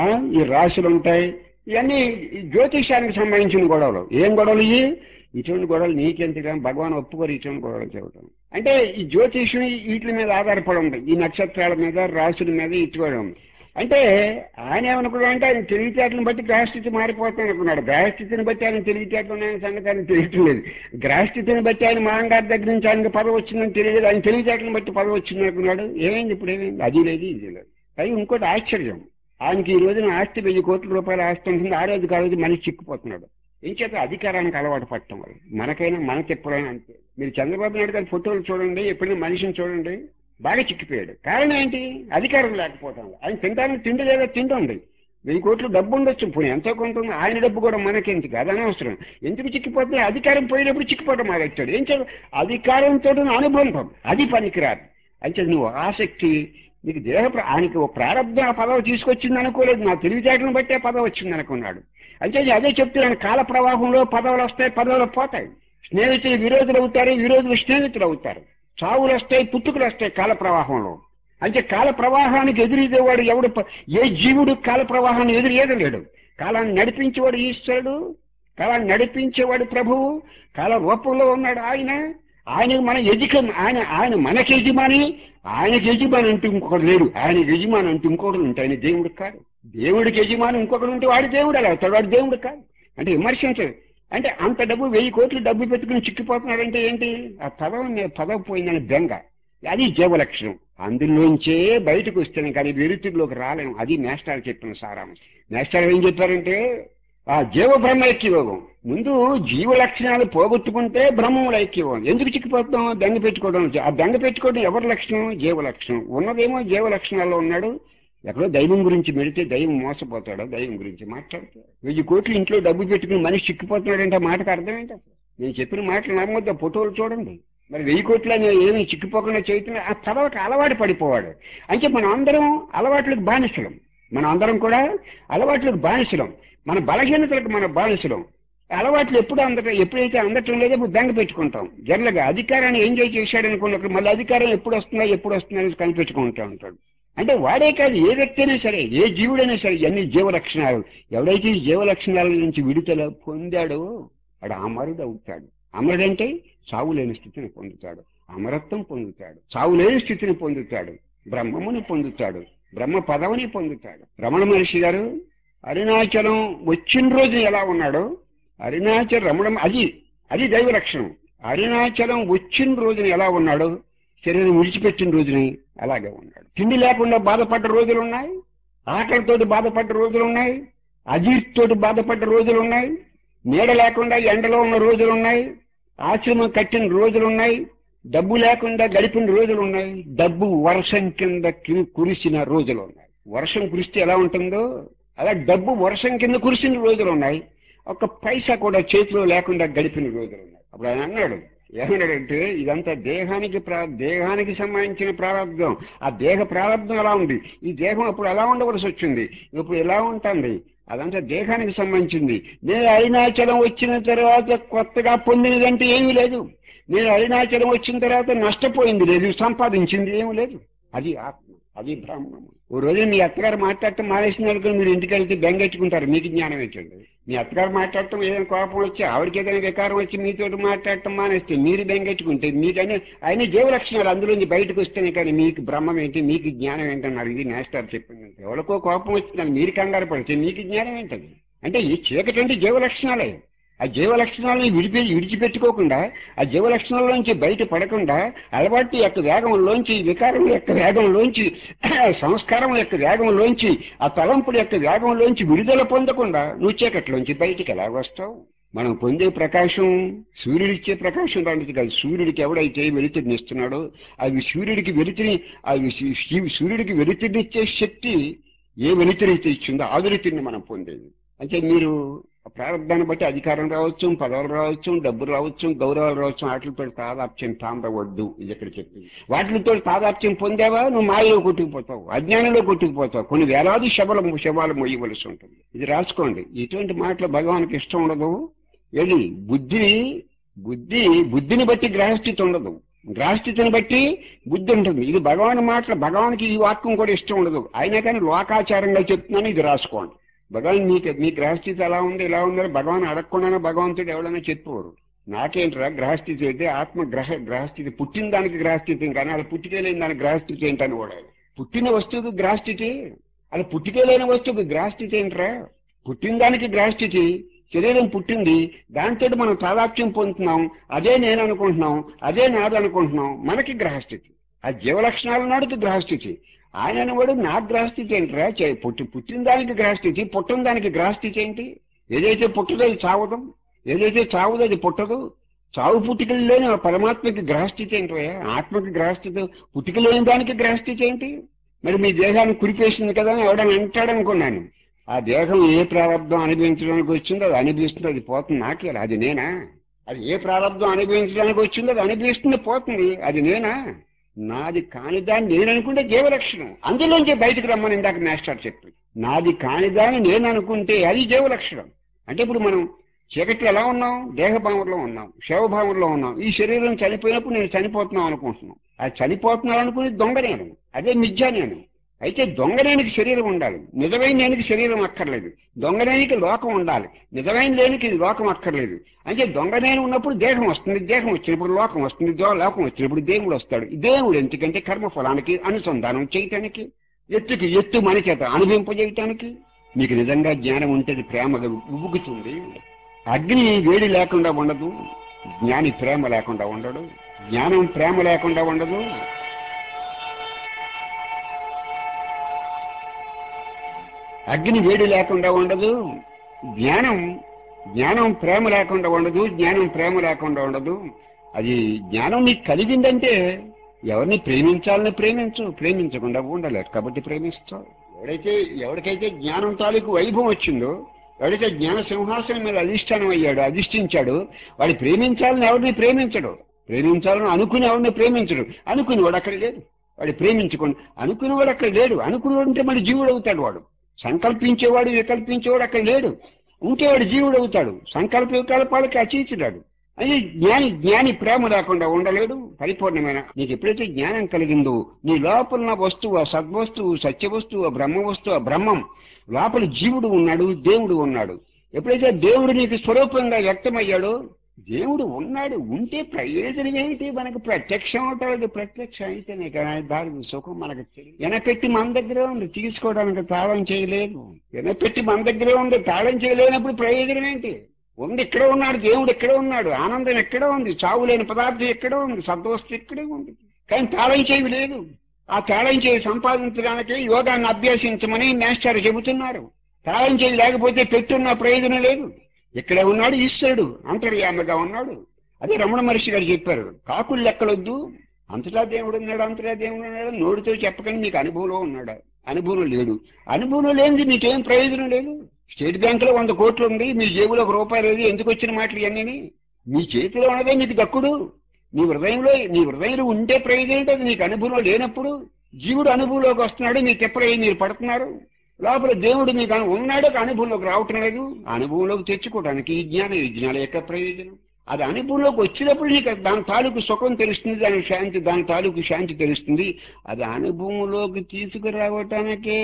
ఈ రాశులు ఉంటాయి. ఇవన్నీ జ్యోతిషానికి సంబంధించిన గొడవలు. ఏం గొడవలు ఇవి? ఇటువంటి గొడవలు నీకెంతగా, భగవాన్ ఒప్పుకోరు ఇటువంటి గొడవలు చెబుతాం. అంటే ఈ జ్యోతిషం వీటి మీద ఆధారపడి ఉంది, ఈ నక్షత్రాల మీద, రాశుల మీద ఇటువంటి ఉంది. అంటే ఆయన ఏమనుకున్నాడు అంటే, ఆయన తెలివితేటలను బట్టి గ్రహస్థితి మారిపోతాను అనుకున్నాడు. గ్రహస్థితిని బట్టి ఆయన తెలివితేటలు ఉన్నాయని సంగతి ఆయన తెలియటం లేదు. గ్రహస్థితిని బట్టి ఆయన మహంగారి దగ్గర నుంచి ఆయనకు పదవి వచ్చిందని తెలియలేదు. ఆయన తెలివితేటలను బట్టి పదవి వచ్చింది అనుకున్నాడు. ఏమైంది? ఇప్పుడు ఏమైంది? అది లేదు, ఇది లేదు. అది ఇంకోటి ఆశ్చర్యం, ఆయనకి ఈ రోజున ఆస్తి 1000 కోట్ల రూపాయల ఆస్తి ఉంటుంది. ఆ రోజు మనిషి చిక్కుపోతున్నాడు. ఏం చేత? అధికారానికి అలవాటు పడటం వల్ల. మనకైనా మనకి ఎప్పుడైనా అంతే. మీరు చంద్రబాబు నాయుడు గారి ఫోటోలు చూడండి, ఎప్పుడైనా మనిషిని చూడండి, బాగా చిక్కిపోయాడు. కారణం ఏంటి? అధికారం లేకపోవటం. ఆయన తినడానికి తిండి లేదా? తిండి ఉంది. 1000 కోట్లు డబ్బు ఉండొచ్చు, పోనీ ఎంతో కొంత ఉంది. ఆయన డబ్బు కూడా మనకెందుకు? అది అనవసరం. ఎందుకు చిక్కిపోతున్నా? అధికారం పోయినప్పుడు చిక్కిపోవడం మొదలెట్టాడు. ఏం చేయాలి? అధికారంతో అనుబంధం అది పనికిరాదు. అయితే నువ్వు ఆసక్తి, నీకు ఆయనకి ఒక ప్రారంభం ఆ పదవి తీసుకొచ్చింది అనుకోలేదు, నా తెలివితేటలను బట్టే పదవి వచ్చింది అనుకున్నాడు. అంటే అదే చెప్తున్నాను, కాల ప్రవాహంలో పదవులు వస్తాయి, పదవులు పోతాయి. స్నేహితులు విరోధులు అవుతారు, విరోధులు స్నేహితులు అవుతారు. చావులు వస్తాయి, పుట్టుకులు వస్తాయి కాల ప్రవాహంలో. అంటే కాల ప్రవాహానికి ఎదురీదేవాడు ఎవడు? ఏ జీవుడు కాల ప్రవాహాన్ని ఎదురేదలేడు. కాలాన్ని నడిపించేవాడు ఈశ్వరుడు, కాలాన్ని నడిపించేవాడు ప్రభువు, కాల రూపంలో ఉన్నాడు ఆయన. ఆయనకు మన ఆయన మనకి యజమాని. ఆయనకి యజమాని అంటూ ఇంకొకటి లేడు. ఆయన యజమాని అంటూ ఇంకొకటి ఉంటే ఆయన దేవుడు కాదు. దేవుడికి యజమాని ఇంకొకటి ఉంటే వాడు దేవుడు అలా అవుతాడు, వాడు దేవుడు కాదు. అంటే విమర్శించదు. అంటే అంత డబ్బు 1000 కోట్లు డబ్బు పెట్టుకుని చిక్కిపోతున్నాడంటే ఏంటి? ఆ పదవి పోయిందని బెంగ. అది జీవలక్షణం. అందులోంచే బయటకు వస్తాను, కానీ వెలుతురులోకి రాలేము. అది మేస్టార్ చెప్పిన సారాంశం. మేస్టార్ ఏం చెప్పారంటే, ఆ జీవ బ్రహ్మ ఐక్యయోగం. ముందు జీవ లక్షణాలు పోగొట్టుకుంటే బ్రహ్మములు ఐక్యయోగం. ఎందుకు చిక్కిపోతాం? బెంగ పెట్టుకోవడం. ఆ బెంగ పెట్టుకోవడం ఎవరి లక్షణం? జీవ లక్షణం. ఉన్నదేమో జీవ లక్షణాల్లో ఉన్నాడు. ఎక్కడో దైవం గురించి మెడితే దైవం మోసపోతాడు, దైవం గురించి మాట్లాడతాడు. 1000 కోట్లు ఇంట్లో డబ్బు పెట్టుకుని మనిషి చిక్కిపోతున్నాడంటే ఆ మాటకు అర్థం ఏంటి? నేను చెప్పిన మాటలు నమ్మొద్దు, ఫోటోలు చూడండి. మరి 1000 కోట్లు అని ఏమీ చిక్కిపోకుండా చేస్తున్నా ఆ పదవికి అలవాటు పడిపోవాడు. అంటే మనం అందరం అలవాట్లకు బానిసలం. మనం అందరం కూడా అలవాట్లకు బానిసలం. మన బలహీనతలకు మన బానిసలం. అలవాట్లు ఎప్పుడైతే అందటం లేదో ఇప్పుడు బెంగ పెట్టుకుంటాం. జనరల్గా అధికారాన్ని ఎంజాయ్ చేశాడు అనుకున్నప్పుడు మళ్ళీ అధికారం ఎప్పుడు వస్తుందో కనిపెట్టుకుంటూ ఉంటాడు. అంటే వాడే కాదు, ఏ వ్యక్తి అయినా సరే, ఏ జీవుడైనా సరే, ఇవన్నీ జీవలక్షణాలు. ఎవడైతే ఈ జీవలక్షణాల నుంచి విడుదల పొందాడో వాడు అమరుడు అవుతాడు. అమరుడంటే చావు లేని స్థితిని పొందుతాడు, అమరత్వం పొందుతాడు, చావు లేని స్థితిని పొందుతాడు, బ్రహ్మముని పొందుతాడు, బ్రహ్మ పదవిని పొందుతాడు. రమణ మహర్షి గారు అరుణాచలం వచ్చిన రోజు ఎలా ఉన్నాడో, రమణ అది దైవ లక్షణం. అరుణాచలం వచ్చిన రోజున ఎలా ఉన్నాడో, శరీరం విడిచిపెట్టిన రోజుని అలాగే ఉన్నాడు. తిండి లేకుండా బాధపడ్డ రోజులు ఉన్నాయి, ఆకలితోటి బాధపడ్డ రోజులు ఉన్నాయి, అజీర్తితోటి బాధపడ్డ రోజులు ఉన్నాయి, నీడ లేకుండా ఎండలో ఉన్న రోజులు ఉన్నాయి, ఆశ్రమం కట్టిన రోజులు ఉన్నాయి, డబ్బు లేకుండా గడిపిన రోజులు ఉన్నాయి, డబ్బు వర్షం కింద కురిసిన రోజులు ఉన్నాయి. వర్షం కురిస్తే ఎలా ఉంటుందో అలా డబ్బు వర్షం కింద కురిసిన రోజులు ఉన్నాయి. ఒక్క పైసా కూడా చేతిలో లేకుండా గడిపిన రోజులు ఉన్నాయి. అప్పుడు ఆయన అన్నాడు, ఏమన్నాడంటే, ఇదంతా దేహానికి సంబంధించిన ప్రారంభం. ఆ దేహ ప్రారంభం ఎలా ఉంది, ఈ దేహం అప్పుడు ఎలా ఉండవలసి వచ్చింది, ఇప్పుడు ఎలా ఉంటుంది, అదంతా దేహానికి సంబంధించింది. నేను అరుణాచలం వచ్చిన తర్వాత కొత్తగా పొందినదంటే ఏమీ లేదు. నేను అరుణాచలం వచ్చిన తర్వాత నష్టపోయింది లేదు, సంపాదించింది ఏమీ లేదు. అది ఆత్మ, అది బ్రహ్మము. ఓ రోజు మీ అత్తగారు మాట్లాడటం మానేసిన అనుకుని మీరు ఇంటికి వెళ్తే బెంగెట్టుకుంటారు, మీకు జ్ఞానం ఏంటండి? మీ అత్తగారు మాట్లాడటం ఏదైనా కోపం వచ్చి, ఆవిడకి ఏదైనా వికారం వచ్చి మీతో మాట్లాడటం మానేస్తే మీరు బెంగెట్టుకుంటే మీకనే ఆయన జీవలక్షణాలు అందులోంచి బయటకు వస్తేనే కానీ మీకు బ్రహ్మం ఏంటి, మీకు జ్ఞానం ఏంటన్నారు. ఇది నేస్టార్ చెప్పింది. ఎవరికో కోపం వచ్చిందని మీరు కంగారు పడితే మీకు జ్ఞానం ఏంటది? అంటే ఈ చీకటి అంటే జీవలక్షణాలే. ఆ జీవలక్షణాలను విడిచిపెట్టుకోకుండా, ఆ జీవలక్షణాల్లోంచి బయట పడకుండా, అలవాటు యొక్క వేగంలోంచి, వికారం యొక్క వేగంలోంచి, సంస్కారం యొక్క వేగంలోంచి, ఆ తలంపుల యొక్క వేగంలోంచి విడుదల పొందకుండా నువ్వు చీకట్లోంచి బయటికి ఎలా వస్తావు? మనం పొందే ప్రకాశం సూర్యుడిచ్చే ప్రకాశం లాంటిది కాదు. సూర్యుడికి ఎవడైతే వెలుతురినిస్తున్నాడో, అవి సూర్యుడికి వెలుతురినిచ్చే శక్తి ఏ వెలుతురైతే ఇచ్చిందో ఆ వెలుతురిని మనం పొందేది. అంటే మీరు ప్రారంభాన్ని బట్టి అధికారం రావచ్చు, పదవులు రావచ్చు, డబ్బులు రావచ్చు, గౌరవాలు రావచ్చు. వాటితో తాదాప్యం తాండవద్దు. ఇది ఇక్కడ చెప్పింది. వాటితో తాదాప్యం పొందావా నువ్వు మాయలో కొట్టుకుపోతావు, అజ్ఞానంలో కొట్టుకుపోతావు. కొన్ని వేలాది శవాలు మొయ్యవలసి ఉంటుంది. ఇది రాసుకోండి. ఇటువంటి మాటలు భగవానికి ఇష్టం ఉండదు. ఏది బుద్ధిని బట్టి గ్రహస్థితి ఉండదు, గ్రహస్థితిని బట్టి బుద్ధి ఉంటుంది. ఇది భగవాన్ మాటలు. భగవానికి ఈ వాక్యం కూడా ఇష్టం ఉండదు. అయినా కానీ లోకాచారంగా చెప్తున్నాను, ఇది రాసుకోండి. భగవాన్ మీ గ్రహస్థితి ఎలా ఉంది ఇలా ఉందని భగవాన్ అడగకుండానే భగవంతుడు ఎవడైనా చెప్పేవారు. నాకేంటరా గ్రహస్థితి అయితే ఆత్మ గ్రహస్థితి పుట్టిన దానికి గ్రహస్థితి, కానీ అది పుట్టికేలేని దానికి గ్రహస్థితి ఏంటని కూడా. పుట్టిన వస్తువుకి గ్రహస్థితి, అది పుట్టికేలేని వస్తువుకి గ్రహస్థితి ఏంట్రా? పుట్టిన దానికి గ్రహస్థితి, శరీరం పుట్టింది, దాంతో మనం తాదాప్యం పొందుతున్నాం. అదే నేను అనుకుంటున్నాం, అదే నాది అనుకుంటున్నాం. మనకి గ్రహస్థితి. ఆ జీవలక్షణాల నాడుకి గ్రహస్థితి. ఆయన అనేవాడు నా గ్రహస్థితి ఏంట్రా? పుట్టిన దానికి గ్రహస్థితి, పుట్టిన దానికి గ్రహస్థితి ఏంటి? ఏదైతే పుట్టదో అది చావదు, ఏదైతే చావదో అది పుట్టదు. చావు పుట్టుకలు లేని ఆ పరమాత్మకి గ్రహస్థితి ఏంటో, ఆత్మకి గ్రహస్థితి. పుట్టుక లేని దానికి గ్రహస్థితి ఏంటి? మరి మీ దేహాన్ని కురిపేసింది కదా అని ఎవడని అంటాడనుకున్నాను. ఆ దేహం ఏ ప్రారంభం అనుభవించడానికి వచ్చిందో అది అనుభవిస్తుంది, అది పోతుంది. నాకే అది నేనా? అది ఏ ప్రారంభం అనుభవించడానికి వచ్చిందో అది అనుభవిస్తుంది, పోతుంది. అది నేనా? నాది కానిదాన్ని నేను అనుకుంటే జీవలక్షణం. అందులోంచి బయటకు రమ్మని ఇందాక మాస్టర్ చెప్పి, నాది కానిదాన్ని నేను అనుకుంటే అది జీవలక్షణం. అంటే ఇప్పుడు మనం చీకట్లో ఎలా ఉన్నాం? దేహభావంలో ఉన్నాం, శవభావంలో ఉన్నాం. ఈ శరీరం చనిపోయినప్పుడు నేను చనిపోతున్నాం అనుకుంటున్నాం. అది చనిపోతున్నాను అనుకుని దొంగ నేను, అదే మిథ్యా నేను. అయితే దొంగనేనికి శరీరం ఉండాలి, నిజమైన నేనికి శరీరం అక్కర్లేదు. దొంగనేనికి లోకం ఉండాలి, నిజమైన లేనికి ఇది లోకం అక్కర్లేదు. అంటే దొంగనేని ఉన్నప్పుడు దేహం వస్తుంది, దేహం వచ్చినప్పుడు లోకం వస్తుంది, లోకం వచ్చినప్పుడు దేవుడు వస్తాడు. దేవుడు ఎందుకంటే కర్మఫలానికి అనుసంధానం చేయటానికి, ఎత్తు మన చేత అనుభవింపజేయటానికి. మీకు నిజంగా జ్ఞానం ఉంటే ప్రేమగా ఉబుకుతుంది. అగ్ని వేడి లేకుండా ఉండదు, జ్ఞాని ప్రేమ లేకుండా ఉండడు. జ్ఞానం ప్రేమ లేకుండా ఉండదు. అగ్ని వేడి లేకుండా ఉండదు. జ్ఞానం ప్రేమ లేకుండా ఉండదు. జ్ఞానం ప్రేమ లేకుండా ఉండదు. అది జ్ఞానం నీకు కలిగిందంటే ఎవరిని ప్రేమించాలని ప్రేమించకుండా ఉండలేదు కాబట్టి ప్రేమిస్తావు. ఎవరికైతే జ్ఞానం తాలూకు వైభవం వచ్చిందో, ఎవరైతే జ్ఞాన సింహాసనం మీద అధిష్ఠించాడు, వాడు ప్రేమించాలని ఎవరిని ప్రేమించాలని అనుకుని ఎవరిని ప్రేమించడు. అనుకుని వాడు అక్కడ లేడు, వాడు ప్రేమించుకోండి. అనుకునేవాడు అక్కడ లేడు. అనుకునేవాడు అంటే మళ్ళీ జీవుడు అవుతాడు. వాడు సంకల్పించేవాడు వికల్పించేవాడు అక్కడ లేడు. ఉంటేవాడు జీవుడు అవుతాడు. సంకల్ప వికల్పాలకి అతీతుడాడు. అది జ్ఞాని ప్రేమ లేకుండా ఉండలేడు. పరిపూర్ణమైన నీకు ఎప్పుడైతే జ్ఞానం కలిగిందో, నీ లోపల వస్తువు, ఆ సద్వస్తువు, సత్యవస్తువు, ఆ బ్రహ్మ వస్తువు, ఆ బ్రహ్మం లోపల జీవుడు ఉన్నాడు, దేవుడు ఉన్నాడు. ఎప్పుడైతే దేవుడు నీకు స్వరూపంగా వ్యక్తమయ్యాడో, దేవుడు ఉన్నాడు. ఉంటే ప్రయోజనం ఏమిటి? మనకు ప్రత్యక్షం అవుతాడు. ప్రత్యక్షం అయితేనే కదా దాని సుఖం మనకు తెలియదు. ఎనపెట్టి మన దగ్గరే ఉంది, తీసుకోవడానికి తాళం చేయలేదు. ఎనపెట్టి మన దగ్గరే ఉంది, తాళం చేయలేనప్పుడు ప్రయోజనం ఏంటి? ఉంది, ఇక్కడే ఉన్నాడు దేవుడు, ఇక్కడే ఉన్నాడు. ఆనందం ఎక్కడే ఉంది, చావు లేని పదార్థం ఎక్కడే ఉంది, సద్వస్తు ఇక్కడే ఉంది. కానీ తాళం చేయి లేదు. ఆ తాళం చేయి సంపాదించడానికి యోగాన్ని అభ్యసించమని మాస్టర్ చెబుతున్నారు. తాళం చేయి లేకపోతే పెట్టున్న ప్రయోజనం లేదు. ఇక్కడే ఉన్నాడు ఈశ్వరుడు, అంతర్యామగా ఉన్నాడు. అదే రమణ మహర్షి గారు చెప్పారు, కాకులు లెక్కలొద్దు, అంతటా దేవుడు ఉన్నాడు. నోటితో చెప్పకని మీకు అనుభవంలో ఉన్నాడు. అనుభవం లేడు. అనుభవం లేనిది మీకేం ప్రయోజనం లేదు. స్టేట్ బ్యాంకులో 100 కోట్లు ఉంది, మీ జేబులో ₹1 లేదు. ఎందుకు వచ్చిన మాటలు ఇవన్నీ? మీ చేతిలో ఉన్నదే మీకు దక్కుడు. నీ హృదయంలో ఉంటే ప్రయోజనం ఉంటుంది. నీకు అనుభవం లేనప్పుడు జీవుడు అనుభవంలోకి వస్తున్నాడు, మీ తిప్పలు మీరు పడుతున్నారు. లోపల దేవుడు మీకు ఉన్నాడు, అనుభవంలోకి రావటం లేదు. అనుభవంలోకి తెచ్చుకోవడానికి ఈ జ్ఞాన యజ్ఞాల యొక్క ప్రయోజనం. అది అనుభవంలోకి వచ్చినప్పుడు నీకు దాని తాలూకు సుఖం తెలుస్తుంది, దాని తాలూకు శాంతి తెలుస్తుంది. అది అనుభవంలోకి తీసుకురావటానికే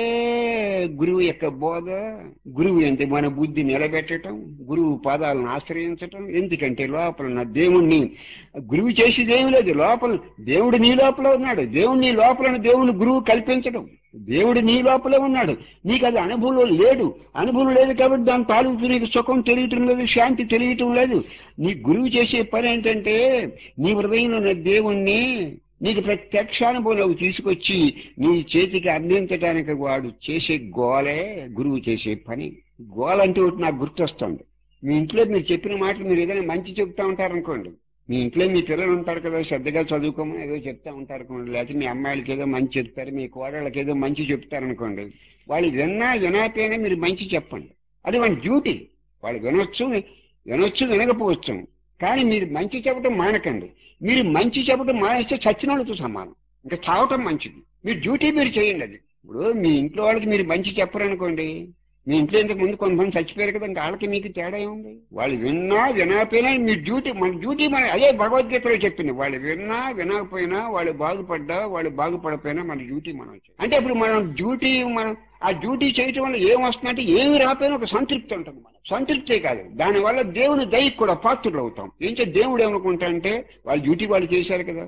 గురువు యొక్క బోధ. గురువు అంటే మన బుద్ధి నిలబెట్టడం, గురువు పాదాలను ఆశ్రయించటం. ఎందుకంటే లోపల ఉన్న దేవుణ్ణి గురువు చేసేదేమీ లేదు. లోపల దేవుడు నీ లోపల ఉన్నాడు. దేవుని గురువు కల్పించడం. దేవుడు నీ లోపలే ఉన్నాడు, నీకు అది అనుభవంలో లేదు. అనుభవం లేదు కాబట్టి దాని తాలూకు నీకు సుఖం తెలియటం లేదు, శాంతి తెలియటం లేదు. నీ గురువు చేసే పని ఏంటంటే నీ హృదయంలో ఉన్న దేవుణ్ణి నీకు ప్రత్యక్షానుభవంలోకి తీసుకొచ్చి నీ చేతికి అందించడానికి వాడు చేసే గోలే గురువు చేసే పని. గోలంటే ఒకటి నాకు గుర్తొస్తుంది. మీ ఇంట్లో మీరు చెప్పిన మాటలు మీరు ఏదైనా మంచి చెప్తా ఉంటారనుకోండి, మీ ఇంట్లో మీ పిల్లలు ఉంటారు కదా, శ్రద్ధగా చదువుకోమని ఏదో చెప్తా ఉంటారు అనుకోండి. లేకపోతే మీ అమ్మాయిలకి ఏదో మంచి చెప్తారు, మీ కోడళ్ళకి ఏదో మంచి చెప్తారనుకోండి. వాళ్ళు వినకపోయినా మీరు మంచి చెప్పండి. అది మన డ్యూటీ. వాళ్ళు వినొచ్చు, వినొచ్చు వినకపోవచ్చు, కానీ మీరు మంచి చెప్పడం మానకండి. మీరు మంచి చెప్పడం మానేస్తే చచ్చిన వాళ్ళతో సమానం, ఇంకా చావటం మంచిది. మీరు డ్యూటీ మీరు చేయండి. అది ఇప్పుడు మీ ఇంట్లో వాళ్ళకి మీరు మంచి చెప్పరనుకోండి, మీ ఇంట్లో ఇంతకు ముందు కొంతమంది చచ్చిపోయారు కదా, ఇంకా వాళ్ళకి మీకు తేడా ఏముంది? వాళ్ళు విన్నా వినకపోయినా మీ డ్యూటీ, మన డ్యూటీ మన, అదే భగవద్గీతలో చెప్పింది. వాళ్ళు విన్నా వినకపోయినా, వాళ్ళు బాగుపడ్డా వాళ్ళు బాగుపడపోయినా మన డ్యూటీ మనం చేయాలి. అంటే ఇప్పుడు మనం డ్యూటీ, మనం ఆ డ్యూటీ చేయటం వల్ల ఏం వస్తుందంటే, ఏమి రాకపోయినా ఒక సంతృప్తి ఉంటుంది. మనం సంతృప్తే కాదు, దానివల్ల దేవుని దయకు కూడా పాత్రులు అవుతాం. ఏం చే దేవుడు ఏమనుకుంటాడంటే, వాళ్ళ డ్యూటీ వాళ్ళు చేశారు కదా,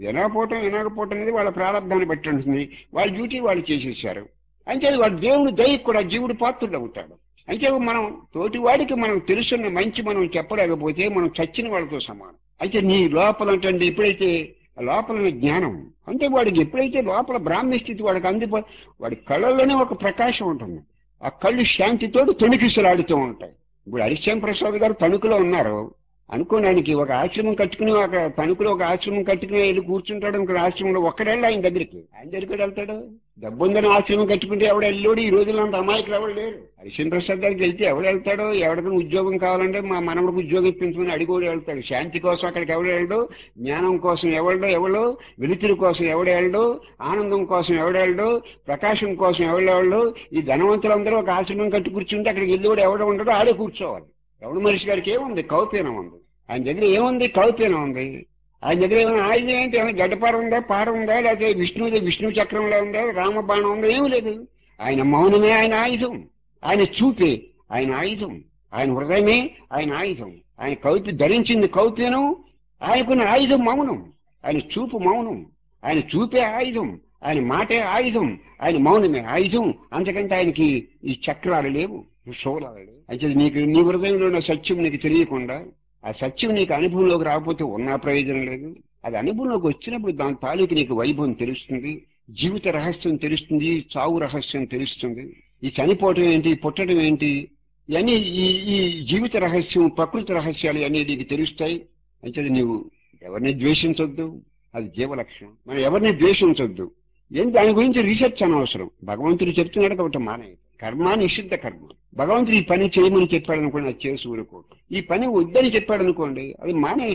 వినకపోవటం అనేది వాళ్ళ ప్రారంభాన్ని బట్టి ఉంటుంది. వాళ్ళ డ్యూటీ వాళ్ళు చేసేసారు అంటే వాడు దేవుడు దయకు కూడా జీవుడు పాత్రుడు అవుతాడు. అంటే మనం తోటివాడికి మనం తెలుసున్న మంచి మనం చెప్పలేకపోతే మనం చచ్చిన వాళ్ళతో సమానం. అయితే నీ లోపల అంటే ఎప్పుడైతే లోపల జ్ఞానం అంటే వాడికి ఎప్పుడైతే లోపల బ్రాహ్మ్య స్థితి వాడికి వాడి కళ్ళల్లోనే ఒక ప్రకాశం ఉంటుంది. ఆ కళ్ళు శాంతితోటి తొణికిసలాడుతూ ఉంటాయి. ఇప్పుడు హరిశ్చంద్ర ప్రసాద్ గారు తణుకులో ఉన్నారు అనుకోడానికి, ఒక ఆశ్రమం కట్టుకుని, ఒక తణుకులో ఒక ఆశ్రమం కట్టుకుని వెళ్ళి కూర్చుంటాడు. ఇంకొక ఆశ్రమంలో ఒక్కడెళ్ళి ఆయన దగ్గరికి వెళ్తాడు. డబ్బుందని ఆశ్రమం కట్టుకుంటే ఎవడు వెళ్ళాడు? ఈ రోజుల్లో అంత అమాయకులు ఎవరు లేరు. హరిశ్చంద్ర ప్రసాద్ గారికి వెళ్తే ఎవడు వెళ్తాడో? ఎవరికైనా ఉద్యోగం కావాలంటే మా మనవడికి ఉద్యోగం ఇప్పించుకుని అడిగోడు వెళ్తాడు. శాంతి కోసం అక్కడికి ఎవడు వెళ్ళడు, జ్ఞానం కోసం ఎవడు, వెలుతురు కోసం ఎవడు వెళ్ళడు, ఆనందం కోసం ఎవడు వెళ్ళడు, ప్రకాశం కోసం ఎవడు. ఈ ధనవంతులందరూ ఒక ఆశ్రమం కట్టు కూర్చుంటే అక్కడికి వెళ్ళి కూడా ఎవడో ఉండడు, ఆడే కూర్చోవాలి. రమణ మహర్షి గారికి ఏముంది? కౌపీనం ఉంది. ఆయన దగ్గర ఏముంది? కౌపీనం ఉంది. ఆయన దగ్గర ఏమైనా ఆయుధం ఏంటి? ఏమైనా గడ్డపార ఉందా, పార ఉందా, లేకపోతే విష్ణు చక్రంలో ఉందా, రామబాణం ఉందా? ఏమి లేదు. ఆయన మౌనమే ఆయన ఆయుధం, ఆయన చూపే ఆయన ఆయుధం, ఆయన హృదయమే ఆయన ఆయుధం. ఆయన ధరించింది కౌపీనం, ఆయనకున్న ఆయుధం మౌనం. ఆయన చూపు మౌనం, ఆయన చూపే ఆయుధం, ఆయన మాటే ఆయుధం, ఆయన మౌనమే ఆయుధం. అంతకంటే ఆయనకి ఈ చక్రాలు లేవు, శూలాలు లేవు. అయితే నీ హృదయంలో ఉన్న సత్యం నీకు తెలియకుండా, ఆ సత్యం నీకు అనుభవంలోకి రాకపోతే ఉన్నా ప్రయోజనం లేదు. అది అనుభవంలోకి వచ్చినప్పుడు దాని తాలూకు నీకు వైభవం తెలుస్తుంది, జీవిత రహస్యం తెలుస్తుంది, చావు రహస్యం తెలుస్తుంది. ఈ చనిపోవటం ఏంటి, పుట్టడం ఏంటి, ఇవన్నీ ఈ జీవిత రహస్యం, ప్రకృతి రహస్యాలు అన్నీ నీకు తెలుస్తాయి. అంటే నీవు ఎవరిని ద్వేషించొద్దు, అది జీవలక్షణం. మనం ఎవరిని ద్వేషించొద్దు. ఏం దాని గురించి రీసెర్చ్ అనవసరం. భగవంతుడు చెప్తున్నాడు కాబట్టి మానే. కర్మ నిషిద్ధ కర్మ. భగవంతుడు ఈ పని చేయమని చెప్పాడు అనుకోండి, అది చేసి ఊరుకో. ఈ పని వద్దని చెప్పాడు అనుకోండి, అది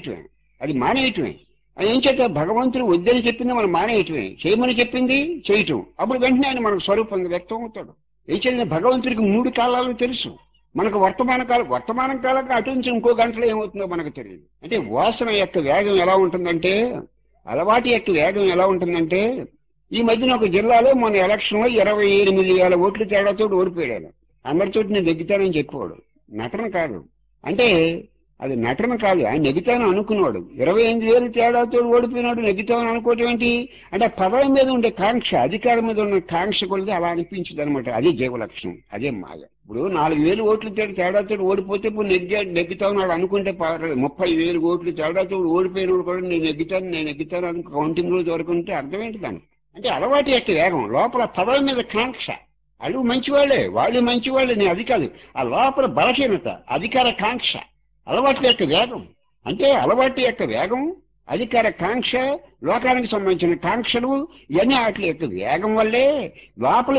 మానేయటమే. అది ఏం చేత భగవంతుడు వద్దని చెప్పింది మనం మానేయటమే, చేయమని చెప్పింది చేయటం. అప్పుడు వెంటనే ఆయన మనకు స్వరూపంగా వ్యక్తం అవుతాడు. ఏం చేత భగవంతుడికి 3 కాలాలు తెలుసు. మనకు వర్తమానం కాలం అటు నుంచి ఇంకో గంటలో ఏమవుతుందో మనకు తెలియదు. అంటే వాసన యొక్క వేగం ఎలా ఉంటుందంటే, అలవాటు యొక్క వేగం ఎలా ఉంటుందంటే, ఈ మధ్యన ఒక జిల్లాలో మన ఎలక్షన్లో 28,000 ఓట్ల తేడాతో ఓడిపోయాడు. అందరితోటి నేను నెగ్గుతానని చెప్పేవాడు. నటన కాదు అంటే, అది నటన కాదు, ఆయన నెగ్గుతానని అనుకున్నాడు. 28,000 తేడాతో ఓడిపోయినాడు, నెగ్గుతామని అనుకోవటం ఏంటి అంటే, పదవి మీద ఉండే కాంక్ష, అధికారం మీద ఉన్న కాంక్ష కొలిది అలా అనిపించింది అనమాట. అదే జీవలక్షణం, అదే మాయ. ఇప్పుడు 4,000 ఓట్ల తేడాతో ఓడిపోతే ఇప్పుడు నెగ్గుతామని వాడు అనుకుంటే 30,000 ఓట్లు తేడాతో ఓడిపోయినోడు కూడా నేను నెగ్గుతాను అని కౌంటింగ్ రోజు వరకు ఉంటే అర్థం ఏంటి దానికి? అంటే అలవాటు యొక్క వేగం, లోపల పదవి మీద కాంక్ష. వాళ్ళు మంచివాళ్ళే, నేను అది కాదు. ఆ లోపల బలహీనత, అధికార కాంక్ష, అలవాట్ల యొక్క వేగం. అంటే అలవాటు యొక్క వేగం, అధికార కాంక్ష, లోకానికి సంబంధించిన కాంక్షలు, ఇవన్నీ వాటి యొక్క వేగం వల్లే లోపల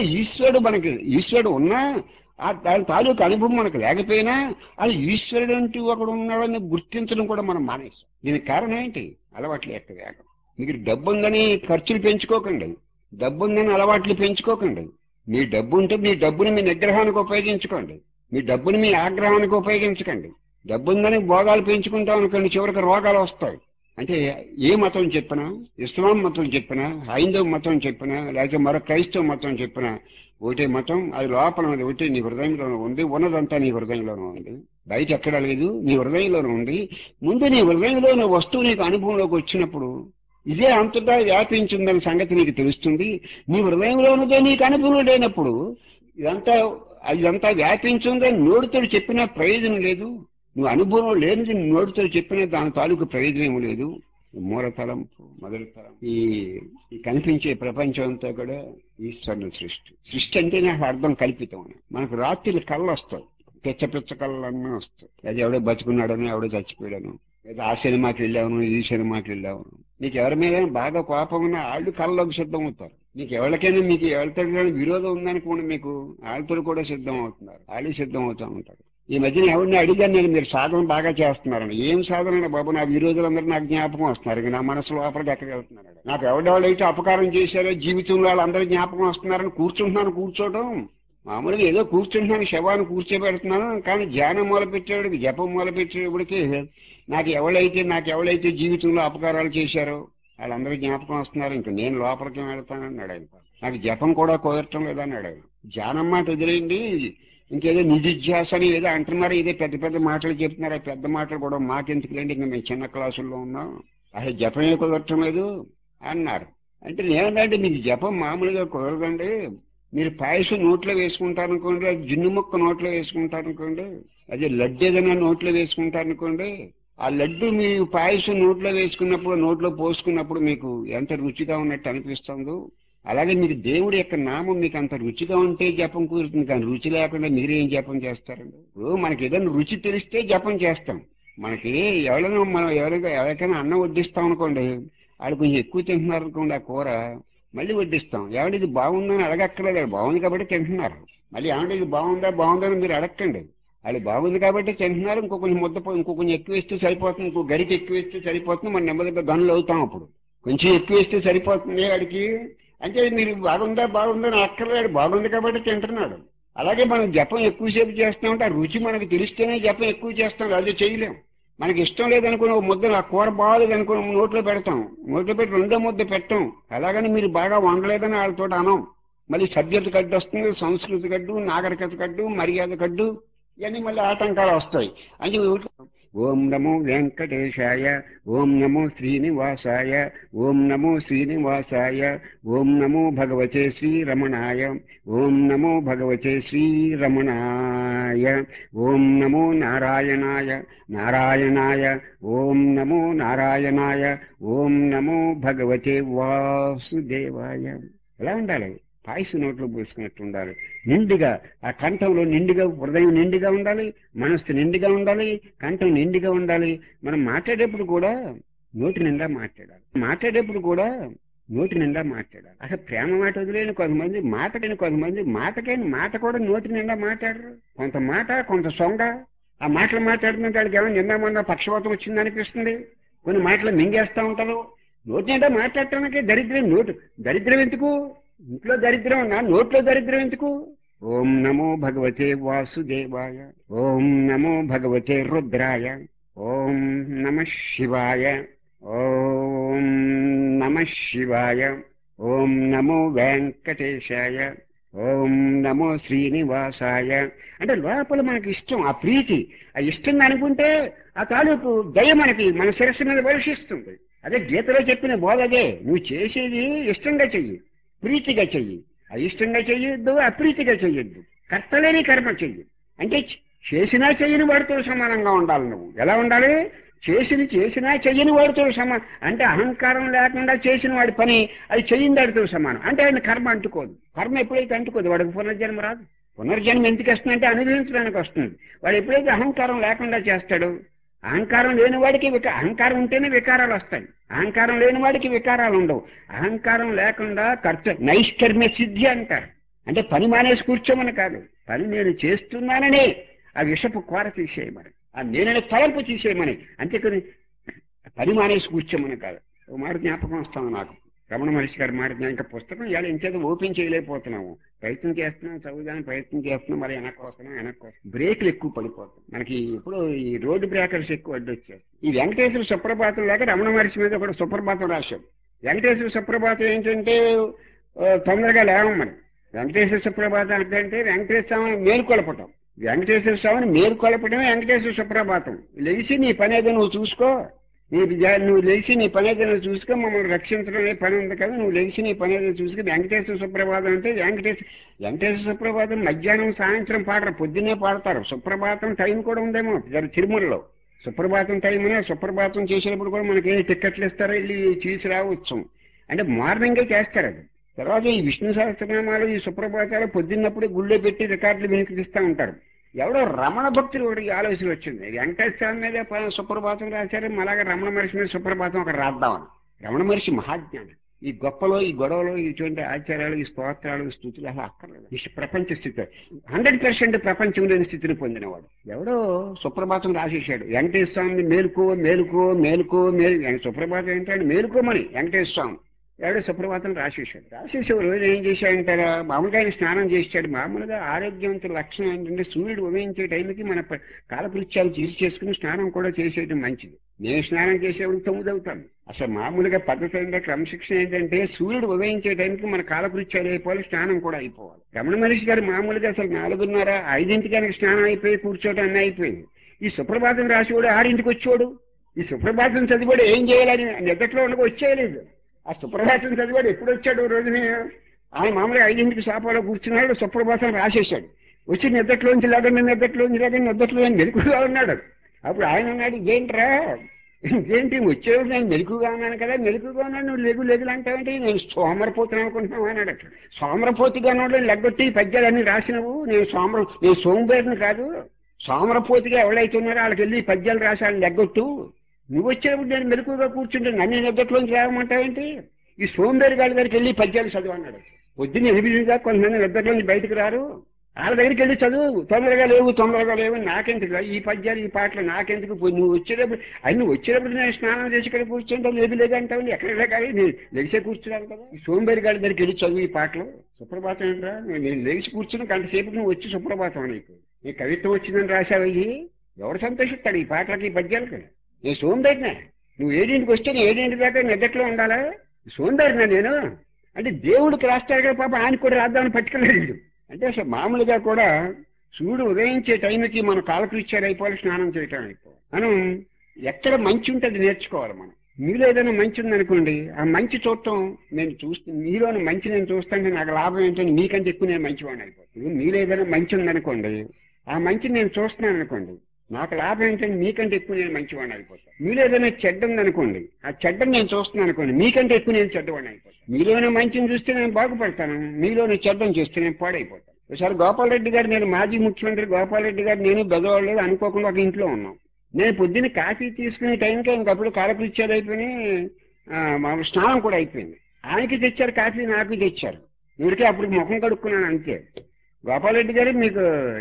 ఈశ్వరుడు ఉన్నా, దాని తాలూకు అనుభవం మనకు లేకపోయినా, అది ఈశ్వరుడు అంటూ ఒకడు ఉన్నాడని గుర్తించడం కూడా మనం మానేస్తాం. దీనికి కారణం ఏంటి? అలవాట్ల యొక్క వేగం. మీకు డబ్బు ఉందని ఖర్చులు పెంచుకోకండి, డబ్బు ఉందని అలవాట్లు పెంచుకోకండి. మీ డబ్బు ఉంటే మీ డబ్బుని మీ నిగ్రహానికి ఉపయోగించుకోండి, మీ డబ్బుని మీ ఆగ్రహానికి ఉపయోగించకండి. డబ్బు ఉందని భోగాలు పెంచుకుంటాం అనుకోండి, చివరికి రోగాలు వస్తాయి. అంటే ఏ మతం చెప్పినా, ఇస్లాం మతం చెప్పినా, హైందవ మతం చెప్పినా, లేకపోతే మరో క్రైస్తవ మతం చెప్పినా, ఒకటే మతం. అది లోపల ఉన్నది ఒకటి, నీ హృదయంలోనే ఉంది. ఉన్నదంతా నీ హృదయంలోనే ఉంది, బయట ఎక్కడా లేదు, నీ హృదయంలోనే ఉంది. ముందు నీ హృదయంలోని వస్తువు నీకు అనుభవంలోకి వచ్చినప్పుడు ఇదే అంతటా వ్యాపించిందన్న సంగతి నీకు తెలుస్తుంది. నీ హృదయంలో ఉన్నదే నీకు అనుభవం లేనప్పుడు ఇదంతా వ్యాపించిందని నోటితో చెప్పినా ప్రయోజనం లేదు. నువ్వు అనుభవం లేనిది నోటితో చెప్పినా దాని తాలూకు ప్రయోజనం లేదు. మూలతలంపు, మొదటి తలం, ఈ కనిపించే ప్రపంచం అంతా కూడా ఈశ్వరుని సృష్టి అంటే నాకు అర్థం కల్పితం. మనకు రాత్రి కళ్ళు వస్తాయి, పిచ్చ కళ్ళన్నీ వస్తాయి. అది ఎవడో బతుకున్నాడని, ఎవడో చచ్చిపోయాడను, లేదా ఆ సినిమాకి వెళ్ళాను, ఈ సినిమాకి వెళ్ళాను. నీకు ఎవరి మీద బాగా కోపం ఉన్నా వాళ్ళు కళ్ళలోకి సిద్ధం అవుతారు. మీకు ఎవరితో విరోధం ఉందనుకోండి, మీకు వాళ్ళతో కూడా సిద్ధం అవుతున్నారు, వాళ్ళు సిద్ధం అవుతూ ఉంటారు. ఈ మధ్యన ఎవరిని అడిగాను నేను, మీరు సాధన బాగా చేస్తున్నారని. ఏం సాధన బాబు, నాకు ఈ రోజులందరూ నాకు జ్ఞాపకం వస్తున్నారు, ఇక నా మనసు లోపలికి ఎక్కడ వెళ్తున్నారు. నాకు ఎవడెవడైతే అపకారం చేశారో జీవితంలో వాళ్ళందరూ జ్ఞాపకం వస్తున్నారని కూర్చుంటున్నాను. కూర్చోవడం మామూలుగా ఏదో కూర్చుంటున్నాను, శవాన్ని కూర్చోబెడుతున్నాను. కానీ ధ్యానం మొదలుపెట్టేవాడికి, జపం మొదలుపెట్టేవాడికి నాకు ఎవరైతే జీవితంలో అపకారాలు చేశారో వాళ్ళందరూ జ్ఞాపకం వస్తున్నారు. ఇంక నేను లోపలికి వెళ్తానన్నాడు ఆయన. నాకు జపం కూడా కుదరటం లేదన్నాడు ఆయన. ధ్యానం మాట వదిలేయండి, ఇంకేదో నిధిధ్యాస అని ఏదో అంటున్నారు, ఇదే పెద్ద పెద్ద మాటలు చెప్తున్నారు. ఆ పెద్ద మాటలు కూడా మాకెందుకులేండి, ఇంకా మేము చిన్న క్లాసుల్లో ఉన్నాం, అసలు జపమే కుదరటం లేదు అన్నారు. అంటే నేనంటే మీకు జపం మామూలుగా కుదరదండి, మీరు పాయసం నోట్లో వేసుకుంటారనుకోండి, అది జిన్ను ముక్క నోట్లో వేసుకుంటారనుకోండి, అదే లడ్డు ఏదైనా నోట్లో వేసుకుంటారనుకోండి, ఆ లడ్డు మీ పాయసం నోట్లో వేసుకున్నప్పుడు, నోట్లో పోసుకున్నప్పుడు మీకు ఎంత రుచిగా ఉన్నట్టు అనిపిస్తుందో, అలాగే మీకు దేవుడి యొక్క నామం మీకు అంత రుచిగా ఉంటే జపం కుదురుతుంది. కానీ రుచి లేకుండా మీరేం జపం చేస్తారండి? ఇప్పుడు మనకి ఏదైనా రుచి తెలిస్తే జపం చేస్తాం. మనకి ఎవరికైనా అన్నం వడ్డిస్తాం అనుకోండి, వాళ్ళు కొంచెం ఎక్కువ తింటున్నారు అనుకోండి ఆ కూర, మళ్ళీ వడ్డిస్తాం. ఏమంటే ఇది బాగుందని అడగక్కర్లేదు, వాళ్ళు బాగుంది కాబట్టి తింటున్నారు. మళ్ళీ ఏమంటే ఇది బాగుందని మీరు అడగండి, వాళ్ళు బాగుంది కాబట్టి తింటున్నారు. ఇంకో కొంచెం ఇంకో కొంచెం ఎక్కువ వేస్తే సరిపోతుంది, ఇంకో గరికి ఎక్కువ వేస్తే సరిపోతుంది, మన నెమ్మదిగా గనులు అవుతాం. అప్పుడు కొంచెం ఎక్కువ వేస్తే సరిపోతుంది వాడికి. అంటే మీరు బాగుందని అక్కర్లేడు, బాగుంది కాబట్టి తింటున్నాడు. అలాగే మనం జపం ఎక్కువసేపు చేస్తామంటే ఆ రుచి మనకు తెలిస్తేనే జపం ఎక్కువ చేస్తాం, అదే చేయలేం. మనకి ఇష్టం లేదనుకుని ఒక ముద్ద, ఆ కూర బాగాలేదనుకుని నోట్లో పెడతాం, నోట్లో పెట్టి రెండో ముద్ద పెట్టాం. అలాగని మీరు బాగా వండలేదని వాళ్ళతో అనం. మళ్ళీ సభ్యత గడ్డు వస్తుంది, సంస్కృతి గడ్డు, నాగరికత గడ్డు, మర్యాద గడ్డు, ఇవన్నీ మళ్ళీ ఆటంకాలు వస్తాయి. అంటే ఓం నమో వెంకటేశాయ, ఓం నమో శ్రీనివాసాయ, ఓం నమో శ్రీనివాసాయ, ఓం నమో భగవతే శ్రీరమణాయ, ఓం నమో భగవతే శ్రీరమణాయ, ఓం నమో నారాయణాయ నారాయణాయ, ఓం నమో నారాయణాయ, ఓం నమో భగవతే వాసుదేవాయ. ఎలా ఉండాలి? పాయసం నోట్లో పోసుకున్నట్టు ఉండాలి. నిండుగా ఆ కంఠంలో నిండుగా, హృదయం నిండుగా ఉండాలి, మనస్సు నిండుగా ఉండాలి, కంఠం నిండుగా ఉండాలి. మనం మాట్లాడేప్పుడు కూడా నోటి నిండా మాట్లాడాలి. అసలు ప్రేమ మాట వదిలేని కొంతమంది మాటకైన మాట కూడా నోటి నిండా మాట్లాడరు. కొంత మాట కొంత సొంగ. ఆ మాటలు మాట్లాడుతున్న వాళ్ళకి ఏమైనా నిన్న మొన్న పక్షవాతం వచ్చింది అనిపిస్తుంది. కొన్ని మాటలు మింగేస్తా ఉంటారు. నోటి నిండా మాట్లాడటానికి దరిద్రం ఎందుకు? ఇంట్లో దరిద్రం ఉన్నా నోట్లో దరిద్రం ఎందుకు? ఓం నమో భగవతే వాసుదేవాయ, ఓం నమో భగవతే రుద్రాయ, ఓం నమ శివాయ, ఓం నమ శివాయ, ఓం నమో వెంకటేశాయ, ఓం నమో శ్రీనివాసాయ. అంటే లోపల మనకి ఇష్టం, ఆ ప్రీతి, ఆ ఇష్టంగా అనుకుంటే ఆ తాలూకు దయ మన శిరస్సు మీద వర్షిస్తుంది. అదే గీతలో చెప్పిన బోధ అదే. నువ్వు చేసేది ఇష్టంగా చెయ్యి, ప్రీతిగా చెయ్యి. అయిష్టంగా చెయ్యొద్దు, అప్రీతిగా చెయ్యొద్దు, కర్తలేని కర్మ చెయ్యి. అంటే చేసినా చెయ్యని వాడితో సమానంగా ఉండాలి. నువ్వు ఎలా ఉండాలి? చేసినా చెయ్యని వాడితో సమానం. అంటే అహంకారం లేకుండా చేసిన వాడి పని అది చెయ్యని వాడితో సమానం. అంటే ఆయన కర్మ అంటుకోదు. కర్మ ఎప్పుడైతే అంటుకోదు వాడికి పునర్జన్మ రాదు. పునర్జన్మ ఎందుకు వస్తుందంటే అనుభవించడానికి వస్తుంది. వాడు ఎప్పుడైతే అహంకారం లేకుండా చేస్తాడో, అహంకారం లేని వాడికి అహంకారం ఉంటేనే వికారాలు వస్తాయి. అహంకారం లేని వాడికి వికారాలు ఉండవు. అహంకారం లేకుండా నైష్కర్మ్య సిద్ధి అంటారు. అంటే పని మానేసి కూర్చోమని కాదు, పని నేను చేస్తున్నాననే ఆ విషపు కోర తీసేయమని, ఆ నేననే తలంపు తీసేయమని. అంతేకాని పని మానేసి కూర్చోమని కాదు. ఒక మాట జ్ఞాపకం వస్తాను నాకు, రమణ మహర్షి గారి మాట. ఇంకా పుస్తకం ఇలా ఇంకేదో ఓపెన్ చేయలేకపోతున్నాము. ప్రయత్నం చేస్తున్నాం, చదువుదాని ప్రయత్నం చేస్తున్నాం, మరి వెనక్కి బ్రేక్లు ఎక్కువ పడిపోతాం మనకి. ఇప్పుడు ఈ రోడ్డు బ్రేకర్స్ ఎక్కువ అడ్డొచ్చారు. ఈ వెంకటేశ్వర సుప్రభాతం లేక రమణ మహర్షి మీద కూడా సుప్రభాతం రాశాడు. వెంకటేశ్వర సుప్రభాతం ఏంటంటే తొందరగా లేవమని. వెంకటేశ్వర సుప్రభాతం అంటే వెంకటేశ్వర స్వామిని మేలుకొలపటం. వెంకటేశ్వర స్వామిని మేలుకొలపటమే వెంకటేశ్వర సుప్రభాతం. లేచి నీ పని ఏదో నువ్వు చూసుకో, నువ్వు లేచి నీ పని ఏదో నువ్వు చూసుకో, మమ్మల్ని రక్షించడం అనే పని ఉంది కదా, నువ్వు లేచి నీ పని ఏదో చూసుకో. వెంకటేశ్వర సుప్రభాతం అంటే వెంకటేశ్వర సుప్రభాతం మధ్యాహ్నం సాయంత్రం పాడరు, పొద్దున్నే పాడతారు. సుప్రభాతం టైం కూడా ఉందేమో తిరుమలలో. సుప్రభాతం టైం అనే సుప్రభాతం చేసేటప్పుడు కూడా మనకి టిక్కెట్లు ఇస్తారో వెళ్ళి చూసి రావచ్చు. అంటే మార్నింగే చేస్తారు అది. తర్వాత ఈ విష్ణు సహస్రనామాలు, ఈ సుప్రభాతాలు పొద్దున్నప్పుడు గుళ్ళో పెట్టి రికార్డులు వినిపిస్తూ ఉంటారు. ఎవడో రమణ భక్తులు ఒకటి ఆలోచన వచ్చింది, వెంకటేశ్వర మీద సుప్రభాతం రాశారు, అలాగే రమణ మహర్షి మీద సుప్రభాతం ఒకటి రాద్దామని. రమణ మహర్షి మహాజ్ఞాని. ఈ గొప్పలో ఈ గొడవలో ఇటువంటి ఆచారాలు ఈ స్తోత్రాలు ఈ స్థుతులు అసలు అక్కర్లేదు. ఈ ప్రపంచ స్థితి 100% ప్రపంచం లేని స్థితిని పొందినవాడు ఎవడో సుప్రభాతం రాసేసాడు. వెంకటేశ్వర స్వామిని మేలుకో మేలుకో మేలుకో సుప్రభాతం ఏంటంటే మేలుకోమని వెంకటేశ్వర స్వామి ఎవడో సుప్రభాతం రాసేసి ఒక రోజు ఏం చేశాడంటారా, మామూలుగా ఆయన స్నానం చేశాడు. మామూలుగా ఆరోగ్యవంతుల లక్షణం ఏంటంటే సూర్యుడు ఉదయించే టైంకి మన కాలకృత్యాలు తీర్చేసుకుని స్నానం కూడా చేసేయడం మంచిది. నేను స్నానం చేసేవాడు 9 అవుతాను. అసలు మామూలుగా పద్ధతి ఏంటంటే క్రమశిక్షణ ఏంటంటే సూర్యుడు ఉదయించే టైంకి మన కాలకృత్యాలు అయిపోవాలి, స్నానం కూడా అయిపోవాలి. రమణ మహర్షి గారు మామూలుగా అసలు 4:30 5ంటికి స్నానం అయిపోయి కూర్చోవడం అన్నీ అయిపోయింది. ఈ సుప్రభాతం రాసేవాడు 6ంటికి వచ్చేవాడు. ఈ సుప్రభాతం చదివాడు ఏం చేయాలని నిద్రలో ఉండగా వచ్చేయలేదు. ఆ సుప్రభాతం చదివాడు ఎప్పుడు వచ్చాడు రోజుని ఆయన మామూలుగా 5ంటికి సోఫాలో కూర్చున్నాడు, సుప్రభాతం రాసేశాడు. వచ్చి నిద్రలోంచి నిద్రలో మెలకుగా ఉన్నాడు. అప్పుడు ఆయన అన్నాడు, ఇదేంట్రా ఇదేంటి వచ్చేవాడు నేను మెలకుగా ఉన్నాను కదా, మెలకుగా ఉన్నాను నువ్వు లెగులు అంటావంటే నేను సోమరపోతున్నా అనుకుంటున్నావు అన్నాడు. అక్కడ సోమరపోతిగా ఉన్నాడు లెగ్గొట్టి పద్యాలన్నీ రాసినవు, నేను సోమబేరుని కాదు, సోమరపోతిగా ఎవరైతే ఉన్నారో వాళ్ళకి వెళ్ళి పద్యాలు రాసి వాళ్ళని లెగ్గొట్టు. నువ్వు వచ్చినప్పుడు నేను మెలకుగా కూర్చుంటే నన్ను నిద్రలోంచి రావమంటావేంటి, ఈ సోమబేరు గారి దగ్గరికి వెళ్ళి పద్యాలు చదువు అన్నాడు. పొద్దున్న 8 దాకా కొంతమంది నిద్రలోంచి బయటకు రారు, వాళ్ళ దగ్గరికి వెళ్ళి చదువు, తొందరగా లేవు నాకెందుకు ఈ పద్యాలు ఈ పాటలు నాకెందుకు, నువ్వు వచ్చేటప్పుడు నేను స్నానం చేసి ఇక్కడ కూర్చుంటే లేదు అంటావు, ఎక్కడ కానీ నేను లెగిసే కూర్చున్నాను కదా. ఈ సోమబేరి గారి దగ్గరికి వెళ్ళి చదువు ఈ పాటలు. సుప్రభాతం ఏంట్రా, నేను లెగిసి కూర్చుని గంటసేపు నువ్వు వచ్చి సుప్రభాతం నీకు నీ కవిత్వం వచ్చిందని రాశావు. ఎవరు సంతోషిస్తాడు ఈ పాటలకి ఈ పద్యాలకి? నేను సోమబేరినా, నువ్వు 7ంటికి వస్తే నేను 7ంటి దాకా నిద్రలో ఉండాలా? సోమబేరినా నేను అంటే దేవుడికి రాస్తాడు కదా పాప, ఆయన కూడా రాద్దామని పట్టుకెళ్ళాడు. అంటే అసలు మామూలుగా కూడా సూర్యుడు ఉదయించే టైంకి మన కాలకృత్యాలు అయిపోవాలి, స్నానం చేయటం అయిపోవాలి. మనం ఎక్కడ మంచి ఉంటే అది నేర్చుకోవాలి. మనం మీలో ఏదైనా మంచి ఉందనుకోండి, ఆ మంచి చూడటం మీలోని మంచి నేను చూస్తాంటే నాకు లాభం ఏంటంటే మీకంటే ఎక్కువ నేను మంచివాడిని అయిపోతాను. మీలో ఏదైనా మంచి ఉందనుకోండి, ఆ మంచిని నేను చూస్తున్నాను అనుకోండి, నాకు లాభం ఏంటంటే మీకంటే ఎక్కువ నేను మంచివాడిని అయిపోతాను. మీలో ఏదైనా చెడ్డ ఉందనుకోండి, ఆ చెడ్డను నేను చూస్తున్నాను అనుకోండి, మీకంటే ఎక్కువ నేను చెడ్డవాడిని అయిపోతాను. మీలోనే మంచిని చూస్తే నేను బాగుపడతాను, మీలోనే చెడ్డను చూస్తే నేను పాడైపోతాను. ఒకసారి గోపాలరెడ్డి గారు, నేను మాజీ ముఖ్యమంత్రి గోపాలరెడ్డి గారు నేను బెదవాళ్ళు అనుకోకుండా ఒక ఇంట్లో ఉన్నాం. నేను పొద్దున్న కాఫీ తీసుకునే టైంకి ఇంకప్పుడు కాలకృత్యాలు అయిపోయినాయి, మా స్నానం కూడా అయిపోయింది. ఆయనకి తెచ్చారు కాఫీ, నాకు తెచ్చారు. ఊరికే అప్పుడు ముఖం కడుక్కున్నాను అంతే. గోపాలరెడ్డి గారు మీకు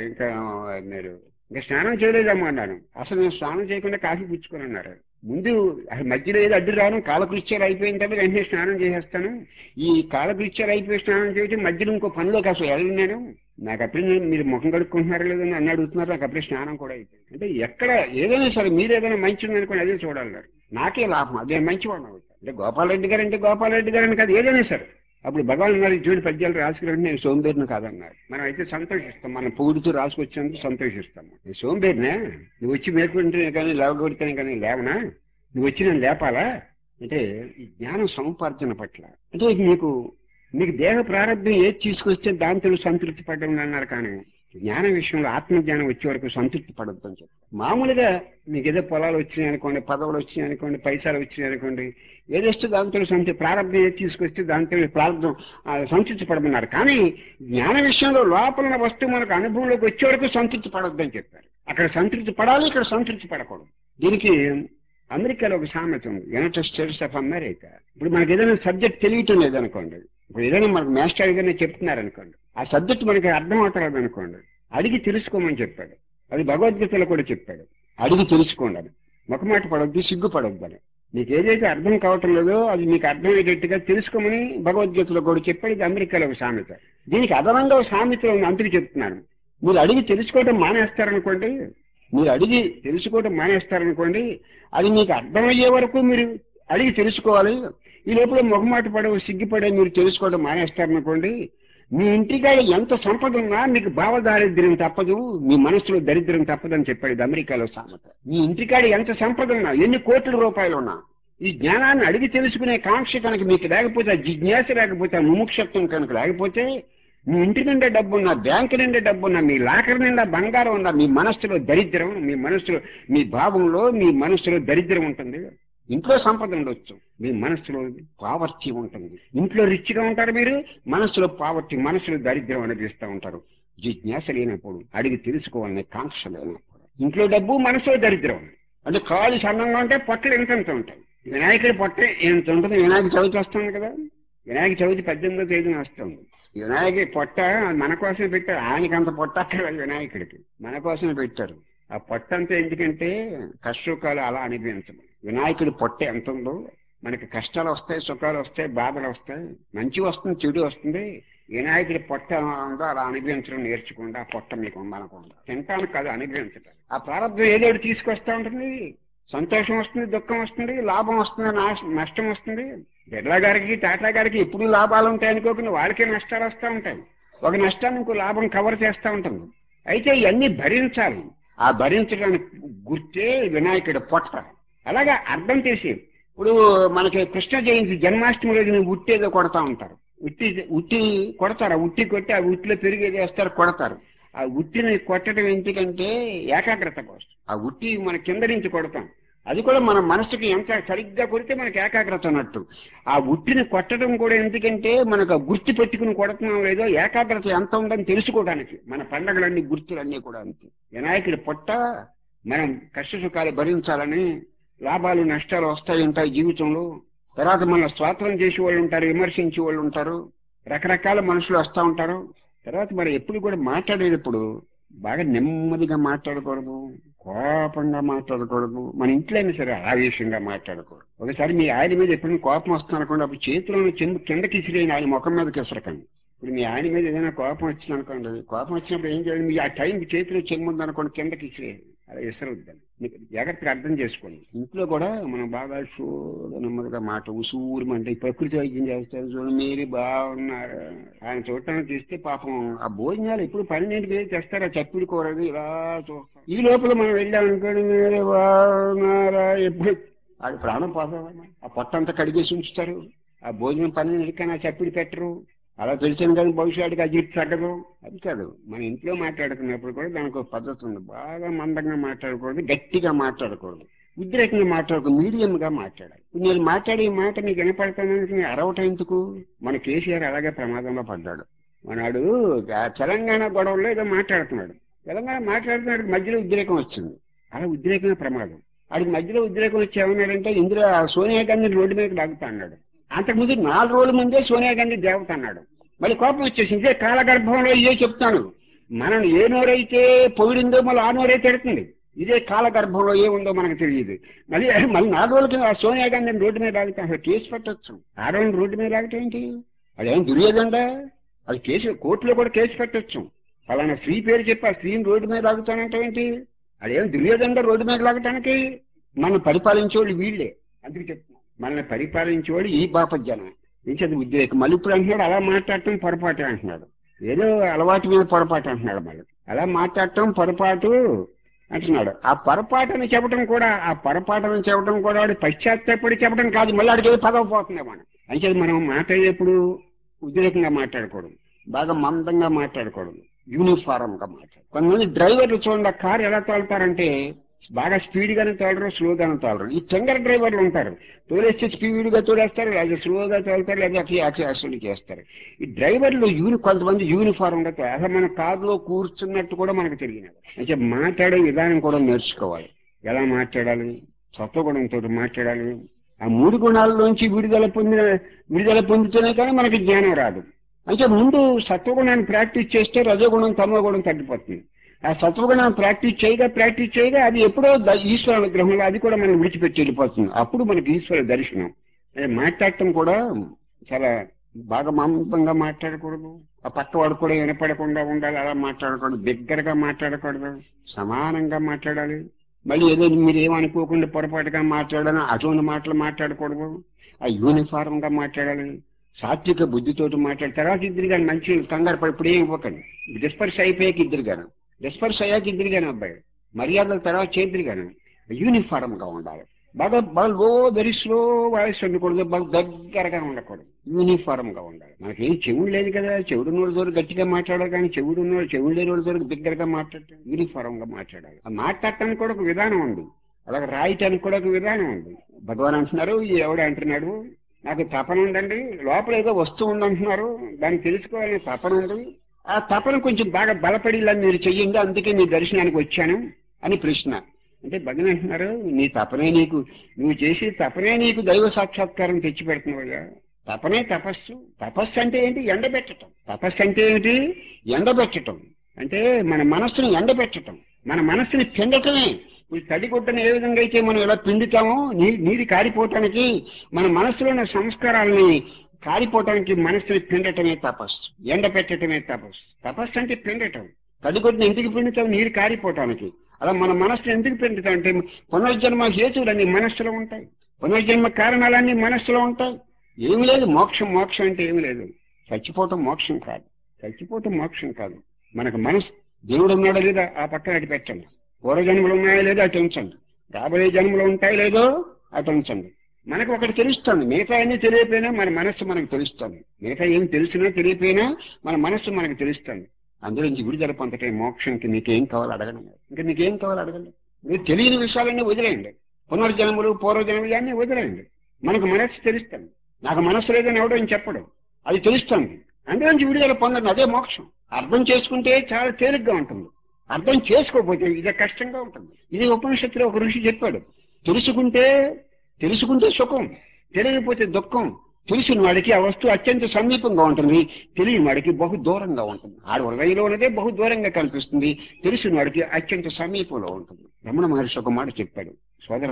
మీరు ఇంకా స్నానం చేయలేదమ్మా అన్నాను. అసలు నేను స్నానం చేయకుండా కాఫీ పుచ్చుకొని అన్నారు. ముందు అసలు మధ్యలో ఏదో అడ్డు రాను, కాలకృత్యాలు అయిపోయిన తర్వాత వెంటనే స్నానం చేసేస్తాను. ఈ కాలకృత్యాలు అయిపోయి స్నానం చేయడం మధ్యలో ఇంకో పనిలోకి అసలు వెళ్ళను నేను. నాకు అప్పుడే మీరు ముఖం కడుక్కుంటున్నారో లేదని నన్ను అడుగుతున్నారు, నాకు అప్పుడే స్నానం కూడా అయిపోయింది. అంటే ఎక్కడ ఏదైనా సరే మీరు ఏదైనా మంచి ఉందనుకోండి అదే చూడాలి, నాకే లాభం, అదే మంచివాడిని అవుతాను. అంటే గోపాలరెడ్డి గారు అంటే గోపాలరెడ్డి గారు అని కాదు, ఏదైనా సరే. అప్పుడు భగవాన్ గారు చూడు పద్యాలు రాసుకురండి, నేను సోంబేరిని కాదన్నారు. మనం అయితే సంతోషిస్తాం, మనం పొగుడుతూ రాసుకొచ్చినందుకు సంతోషిస్తాము. నేను సోంబేరినే, నువ్వు వచ్చి మేలుకుంటేనే కానీ లేవగొడితేనే కానీ లేవనా, నువ్వు వచ్చి నేను లేపాలా అంటే ఈ జ్ఞానం సముపార్జన పట్ల. అంటే మీకు దేహ ప్రారంభం ఏది తీసుకొస్తే దాంతో సంతృప్తి పడడం అన్నారు, కానీ జ్ఞానం విషయంలో ఆత్మజ్ఞానం వచ్చే వరకు సంతృప్తి పడద్దు అని చెప్పి. మామూలుగా మీకు ఏదో పొలాలు వచ్చినాయి అనుకోండి, పదవులు వచ్చినాయి అనుకోండి, పైసలు వచ్చినాయి అనుకోండి, ఏదేస్తే దాంతో ప్రారంభం ఏది తీసుకొస్తే దాంతో ప్రారంభం సంతృప్తి పడమన్నారు. కానీ జ్ఞాన విషయంలో లోపల వస్తువు మనకు అనుభవంలోకి వచ్చే వరకు సంతృప్తి పడొద్దని చెప్పారు. అక్కడ సంతృప్తి పడాలి, ఇక్కడ సంతృప్తి పడకూడదు. దీనికి అమెరికాలో ఒక సామెత ఉంది, యునైటెడ్ స్టేట్స్ ఆఫ్ అమెరికా. ఇప్పుడు మనకి ఏదైనా సబ్జెక్ట్ తెలియటం లేదనుకోండి, ఇప్పుడు ఏదైనా మనకు మాస్టర్ ఏదైనా చెప్తున్నారనుకోండి, ఆ సబ్జెక్ట్ మనకి అర్థం అవుతలేదు అనుకోండి, అడిగి తెలుసుకోమని చెప్పాడు. అది భగవద్గీతలో కూడా చెప్పాడు, అడిగి తెలుసుకోండి అని. మొకమాట పడొద్దు, సిగ్గుపడొద్దు అని. మీకు ఏదైతే అర్థం కావటం లేదో అది మీకు అర్థమయ్యేటట్టుగా తెలుసుకోమని భగవద్గీతలో కూడా చెప్పాడు. ఇది అమెరికాలో ఒక సామెత. దీనికి అదనంగా ఒక సామెతలో అందుకు చెప్తున్నాను. మీరు అడిగి తెలుసుకోవడం మానేస్తారనుకోండి, అది మీకు అర్థమయ్యే వరకు మీరు అడిగి తెలుసుకోవాలి. ఈ లోపల మొహమాట పడవు, సిగ్గిపడే మీరు తెలుసుకోవడం మానేస్తారనుకోండి, మీ ఇంటికాడ ఎంత సంపద ఉన్నా మీకు భావదారిద్ర్యం తప్పదు, మీ మనసులో దరిద్రం తప్పదని చెప్పాడు. ఇది అమెరికాలో సామెత. మీ ఇంటికాడ ఎంత సంపద ఉన్నా, ఎన్ని కోట్ల రూపాయలు ఉన్నా, ఈ జ్ఞానాన్ని అడిగి తెలుసుకునే కాంక్ష కనుక మీకు లేకపోతే, జిజ్ఞాస లేకపోతే, ముముక్షత్వం కనుక లేకపోతే, మీ ఇంటి నిండా డబ్బున్నా, బ్యాంకు నిండా డబ్బున్నా, మీ లాకర్ నిండా బంగారం ఉన్నా, మీ మనస్సులో దరిద్రం, మీ భావంలో మీ మనస్సులో దరిద్రం ఉంటుంది. ఇంట్లో సంపద ఉండొచ్చు, మీ మనస్సులో పావర్టీ ఉంటుంది. ఇంట్లో రిచ్గా ఉంటారు మీరు, మనస్సులో పావర్టీ, మనస్సులో దరిద్రం అనిపిస్తూ ఉంటారు. జిజ్ఞాస లేనప్పుడు, అడిగి తెలుసుకోవాలనే కాంక్ష లేనప్పుడు, ఇంట్లో డబ్బు మనసులో దరిద్రం. అంటే కాళ్ళు సన్నంగా ఉంటాయి, పక్కలు ఇంతంత ఉంటాయి. వినాయకుడి పొట్ట ఎంత ఉంటుంది, వినాయక చవితి వస్తుంది కదా, వినాయక చవితి 18వ తేదీన వస్తుంది. వినాయకుడి పొట్ట మన కోసమే పెట్టారు, ఆయనకి అంత పొట్ట అక్కడ వినాయకుడికి మన కోసమే పెట్టారు. ఆ పొట్ట అంతా ఎందుకంటే కష్టసుఖాలు అలా అనిపించదు. వినాయకుడి పొట్ట ఎంత ఉందో మనకి కష్టాలు వస్తాయి, సుఖాలు వస్తాయి, బాధలు వస్తాయి, మంచి వస్తుంది, చెడు వస్తుంది. వినాయకుడి పొట్ట ఎలా ఉందో అలా అనుభవించడం నేర్చుకోండి. ఆ పొట్ట మీకు ఉందనుకోండి, తింటాను కాదు అనుభవించటం. ఆ ప్రారంభం ఏదో ఒకటి తీసుకొస్తా ఉంటుంది. సంతోషం వస్తుంది, దుఃఖం వస్తుంది, లాభం వస్తుంది, నష్టం వస్తుంది. బిర్లా గారికి టాటా గారికి ఎప్పుడు లాభాలు ఉంటాయి అనుకోకుండా వాళ్ళకే నష్టాలు వస్తూ ఉంటాయి. ఒక నష్టాన్ని ఇంకో లాభం కవర్ చేస్తూ ఉంటుంది. అయితే ఇవన్నీ భరించాలి. ఆ భరించడానికి గుర్తే వినాయకుడి పొట్ట. అలాగా అర్థం చేసి ఇప్పుడు మనకి కృష్ణ జయంతి జన్మాష్టమి రోజున ఉట్టి ఏదో కొడతా ఉంటారు. ఉట్టి ఉట్టి కొడతారు. ఆ ఉట్టి కొట్టి ఆ ఉట్టిలో పెరిగేది వేస్తారు, కొడతారు. ఆ ఉట్టిని కొట్టడం ఎందుకంటే ఏకాగ్రత కోసం. ఆ ఉట్టి మన కింద నుంచి కొడతాం, అది కూడా మన మనసుకి ఎంత సరిగ్గా కొడితే మనకి ఏకాగ్రత ఉన్నట్టు. ఆ ఉట్టిని కొట్టడం కూడా ఎందుకంటే మనకు ఆ గుర్తు పెట్టుకుని కొడుతున్నాం లేదో ఏకాగ్రత ఎంత ఉందని తెలుసుకోవడానికి. మన పండగలన్నీ గుర్తులన్నీ కూడా అంతే. వినాయకుడి పొట్ట మనం కష్ట సుఖాలు భరించాలని, లాభాలు నష్టాలు వస్తాయి ఉంటాయి జీవితంలో. తర్వాత మన స్వాతంత్రం చేసే వాళ్ళు ఉంటారు, విమర్శించే వాళ్ళు ఉంటారు, రకరకాల మనుషులు వస్తూ ఉంటారు. తర్వాత మరి ఎప్పుడు కూడా మాట్లాడేటప్పుడు బాగా నెమ్మదిగా మాట్లాడకూడదు, కోపంగా మాట్లాడకూడదు. మన ఇంట్లో అయినా సరే ఆవేశంగా మాట్లాడకూడదు. ఒకసారి మీ ఆయన మీద ఎప్పుడైనా కోపం వస్తుంది అనుకోండి, అప్పుడు చేతిలో చెంబు కిందకి ఇసిరేయండి, ఆయన ముఖం మీదకి ఇసరకండి. ఇప్పుడు మీ ఆయన మీద ఏదైనా కోపం వచ్చింది అనుకోండి, కోపం వచ్చినప్పుడు ఏం చేయాలి, మీ ఆ టైంకి చేతిలో చెంబు ఉంది అనుకోండి, కిందకి ఇసిరేయండి. అలా ఇసరవద్దని మీకు జాగ్రత్తగా అర్థం చేసుకోండి. ఇంట్లో కూడా మనం బాగా నెమ్మదిగా మాట ఉసూరు అంటే ప్రకృతి వైద్యం చేస్తారు చూడండి, మీరు బాగున్నారు ఆయన చూడటానికి తీస్తే పాపం ఆ భోజనాలు ఎప్పుడు 12కి తెస్తారు, ఆ చప్పిడి కూరది ఇలా చూస్తాం. ఈ లోపల మనం వెళ్ళామనుకోండి, మీరు బాగున్నారా ఎప్పుడు ఆడి ప్రాణం పోతామని ఆ పొట్టంతా కడిగేసి ఉంచుతారు. ఆ భోజనం 12కి ఆ చప్పిడి పెట్టరు. అలా తెలిసాను కానీ భవిష్యత్తుకి అజీర్తి తగ్గదు. అది కాదు, మన ఇంట్లో మాట్లాడుకున్నప్పుడు కూడా దానికి ఒక పద్ధతి ఉంది. బాగా మందంగా మాట్లాడకూడదు, గట్టిగా మాట్లాడకూడదు, ఉద్రేకంగా మాట్లాడకూడదు, మీడియంగా మాట్లాడాలి. నేను మాట్లాడే ఈ మాట నీకు వినపడతానని అరవటం ఎందుకు? మన కేసీఆర్ అలాగే ప్రమాదంలో పడ్డాడు. మనాడు తెలంగాణ గొడవల్లో ఏదో మాట్లాడుతున్నాడు, తెలంగాణ మాట్లాడుతున్నాడు, మధ్యలో ఉద్రేకం వచ్చింది. అలా ఉద్రేకమే ప్రమాదం. వాడికి మధ్యలో ఉద్రేకం వచ్చి ఏమన్నాడంటే ఇందులో సోనియా గాంధీ రోడ్డు మీద లాగుతా అన్నాడు. అంతకుముందు 4 రోజుల ముందే సోనియా గాంధీ దేవత అన్నాడు. మళ్ళీ కోపం వచ్చేసి ఇదే కాలగర్భంలో ఇదే చెప్తాను, మనం ఏ నోరైతే పొగిడిందో మళ్ళీ ఆ నోరే తిడుతుంది. ఇదే కాలగర్భంలో ఏముందో మనకు తెలియదు. మళ్ళీ మళ్ళీ 4 రోజుల కింద సోనియా గాంధీని రోడ్డు మీద లాగితే అసలు కేసు పెట్టచ్చు. ఆడవాళ్ళని రోడ్డు మీద లాగటం ఏంటి? అదేం దుర్యోధండా? అది కేసు, కోర్టులో కూడా కేసు పెట్టచ్చు. అలానే స్త్రీ పేరు చెప్పి ఆ స్త్రీని రోడ్డు మీద లాగుతానంటే ఏంటి? అదేం దుర్యోధంగా రోడ్డు మీద లాగటానికి? మనం పరిపాలించేవాళ్ళు వీళ్ళే. అందుకు చెప్తున్నాం, మనల్ని పరిపాలించేవాడు ఈ బాపజ్జనం. ఇంకేది ఉద్రేకం. మళ్ళీ ఇప్పుడు అంటున్నాడు అలా మాట్లాడటం పొరపాటే అంటున్నాడు. ఏదో అలవాటు మీద పొరపాటు అంటున్నాడు. మళ్ళీ అలా మాట్లాడటం పొరపాటు అంటున్నాడు. ఆ పొరపాటుని చెప్పడం కూడా, ఆ పొరపాటుని చెప్పడం కూడా వాడు పశ్చాత్తాపడి చెప్పడం కాదు, మళ్ళీ అడిగి ఏదో పదవి పోతుందేమో. అంటే మనం మాట్లాడేప్పుడు ఉద్రేకంగా మాట్లాడకూడదు, బాగా మందంగా మాట్లాడకూడదు, యూనిఫారం గా మాట్లాడు. కొంతమంది డ్రైవర్లు చూడండి, ఆ కారు ఎలా తోలుతారంటే బాగా స్పీడ్ గానే తోలరు, స్లోగానే తోలరు. ఈ తెంగర డ్రైవర్లు ఉంటారు, తోలేస్తే స్పీడ్ గా తోలేస్తారు, లేదా స్లోగా తోలుతారు, లేదా యాక్సిడెంట్ చేస్తారు. ఈ డ్రైవర్లు కొంతమంది యూనిఫారం గా అసలు మన కారులో కూర్చున్నట్టు కూడా మనకు తెలియదు. అంటే మాట్లాడే విధానం కూడా నేర్చుకోవాలి. ఎలా మాట్లాడాలి, సత్వగుణంతో మాట్లాడాలి. ఆ 3 గుణాల్లోంచి విడుదల పొందితేనే కానీ మనకి జ్ఞానం రాదు. అంటే ముందు సత్వగుణాన్ని ప్రాక్టీస్ చేస్తే రజోగుణం తమోగుణం తగ్గిపోతుంది. ఆ సత్వగుణాన్ని ప్రాక్టీస్ చేయగా అది ఎప్పుడో ఈశ్వర అనుగ్రహంలో అది కూడా మనం విడిచిపెట్టి వెళ్ళిపోతుంది. అప్పుడు మనకి ఈశ్వర దర్శనం. మాట్లాడటం కూడా చాలా బాగా మందంగా మాట్లాడకూడదు, ఆ పక్కవాడు కూడా వినపడకుండా ఉండాలి, అలా మాట్లాడకూడదు, దగ్గరగా మాట్లాడకూడదు, సమానంగా మాట్లాడాలి. మళ్ళీ ఏదో మీరు ఏమనుకోకుండా పొరపాటుగా మాట్లాడాలని అటువంటి మాటలు మాట్లాడకూడదు. ఆ యూనిఫారం గా మాట్లాడాలి, సాత్విక బుద్ధితోటి మాట్లాడి తర్వాత ఇద్దరు కానీ మంచి కంగారు పడి ఇప్పుడు ఏం ఇవ్వకండి. డిస్పర్స్ అయిపోయాక ఇద్దరు గాను, డిస్పర్స్ అయ్యాక ఇద్దరు గాను అబ్బాయి మర్యాదల తర్వాత చేద్దరు గాను. యూనిఫారం గా ఉండాలి. బాగా బాగా వెరీ స్లో వాయిస్ ఉండకూడదు, బాగా దగ్గరగా ఉండకూడదు, యూనిఫారం గా ఉండాలి. మనకేం చెవుడు లేదు కదా, చెవుడు నోళ్ళ ద్వారా గట్టిగా మాట్లాడాలి, కానీ చెవుడు లేని వాళ్ళ ద్వారా దగ్గరగా మాట్లాడటం, యూనిఫారం గా మాట్లాడాలి. ఆ మాట్లాడటానికి కూడా ఒక విధానం ఉంది, అలాగే రాయటానికి కూడా ఒక విధానం ఉంది. భగవాన్ అంటున్నారు, ఎవడు అంటున్నాడు నాకు తపన ఉందండి, లోపల ఏదో వస్తువు ఉందంటున్నారు, దాన్ని తెలుసుకోవాలని తపన ఉంది, ఆ తపన కొంచెం బాగా బలపడిలా మీరు చెయ్యండి, అందుకే మీ దర్శనానికి వచ్చాను అని ప్రశ్న. అంటే భగవాన్ అంటున్నారు, నీ తపనే నీకు, నువ్వు చేసే తపనే నీకు దైవ సాక్షాత్కారం తెచ్చిపెడుతున్నావయ్యా. తపనే తపస్సు. తపస్సు అంటే ఏంటి? ఎండబెట్టడం. తపస్సు అంటే ఏమిటి? ఎండబెట్టడం. అంటే మన మనస్సుని ఎండబెట్టడం, మన మనస్సుని పిండటమే. ఈ తడిగుడ్డను ఏ విధంగా అయితే మనం ఎలా పిండుతామో నీరు కారిపోవటానికి, మన మనస్సులో ఉన్న సంస్కారాలని కారిపోవటానికి మనస్సుని పిండటమే తపస్సు, ఎండబెట్టడమే తపస్సు. తపస్సు అంటే పిండటం. తడిగుడ్డను ఎందుకు పిండుతాం? నీరు కారిపోవటానికి. అలా మన మనస్సును ఎందుకు పిండుతాం అంటే పునర్జన్మ హేతువులన్నీ మనస్సులో ఉంటాయి, పునర్జన్మ కారణాలన్నీ మనస్సులో ఉంటాయి. ఏమి లేదు మోక్షం. మోక్షం అంటే ఏమి లేదు. చచ్చిపోవటం మోక్షం కాదు. చచ్చిపోవటం మోక్షం కాదు. మనకు మనసు, దేవుడు ఉన్నాడో లేదా ఆ పక్కన అటు పెట్టండి. పూర్వజన్మలు ఉన్నాయో లేదో అటు ఉంచండి. రాబోయే జన్మలు ఉంటాయో లేదో అటు ఉంచండి. మనకు ఒకటి తెలుస్తుంది, మిగతా అన్ని తెలియపోయినా మన మనస్సు మనకు తెలుస్తుంది. మిగతా ఏమి తెలిసినా తెలియపోయినా మన మనస్సు మనకు తెలుస్తుంది. అందులోంచి విడుదల పొందటే మోక్షంకి. మీకేం కావాలో అడగండి. ఇంకా మీకేం కావాలో అడగండి. మీరు తెలియని విషయాలన్నీ వదిలేయండి. పునర్జన్మలు పూర్వజన్మలు అన్నీ వదిలేయండి. మనకు మనస్సు తెలుస్తుంది. నాకు మనస్సు లేదని ఎవడని చెప్పడం, అది తెలుస్తుంది. అందులోంచి విడుదల పొందండి. అదే మోక్షం. అర్థం చేసుకుంటే చాలా తేలిగ్గా ఉంటుంది. అర్థం చేసుకోకపోతే ఇదే కష్టంగా ఉంటుంది. ఇది ఉపనిషత్తులో ఒక ఋషి చెప్పాడు. తెలుసుకుంటే సుఖం, తెలియకపోతే దుఃఖం. తెలిసిన వాడికి ఆ వస్తువు అత్యంత సమీపంగా ఉంటుంది, తెలియని వాడికి బహు దూరంగా ఉంటుంది. ఆడ హృదయంలో ఉన్నదే బహు దూరంగా కనిపిస్తుంది, తెలిసిన వాడికి అత్యంత సమీపంలో ఉంటుంది. రమణ మహర్షి ఒక మాట చెప్పాడు. సోదర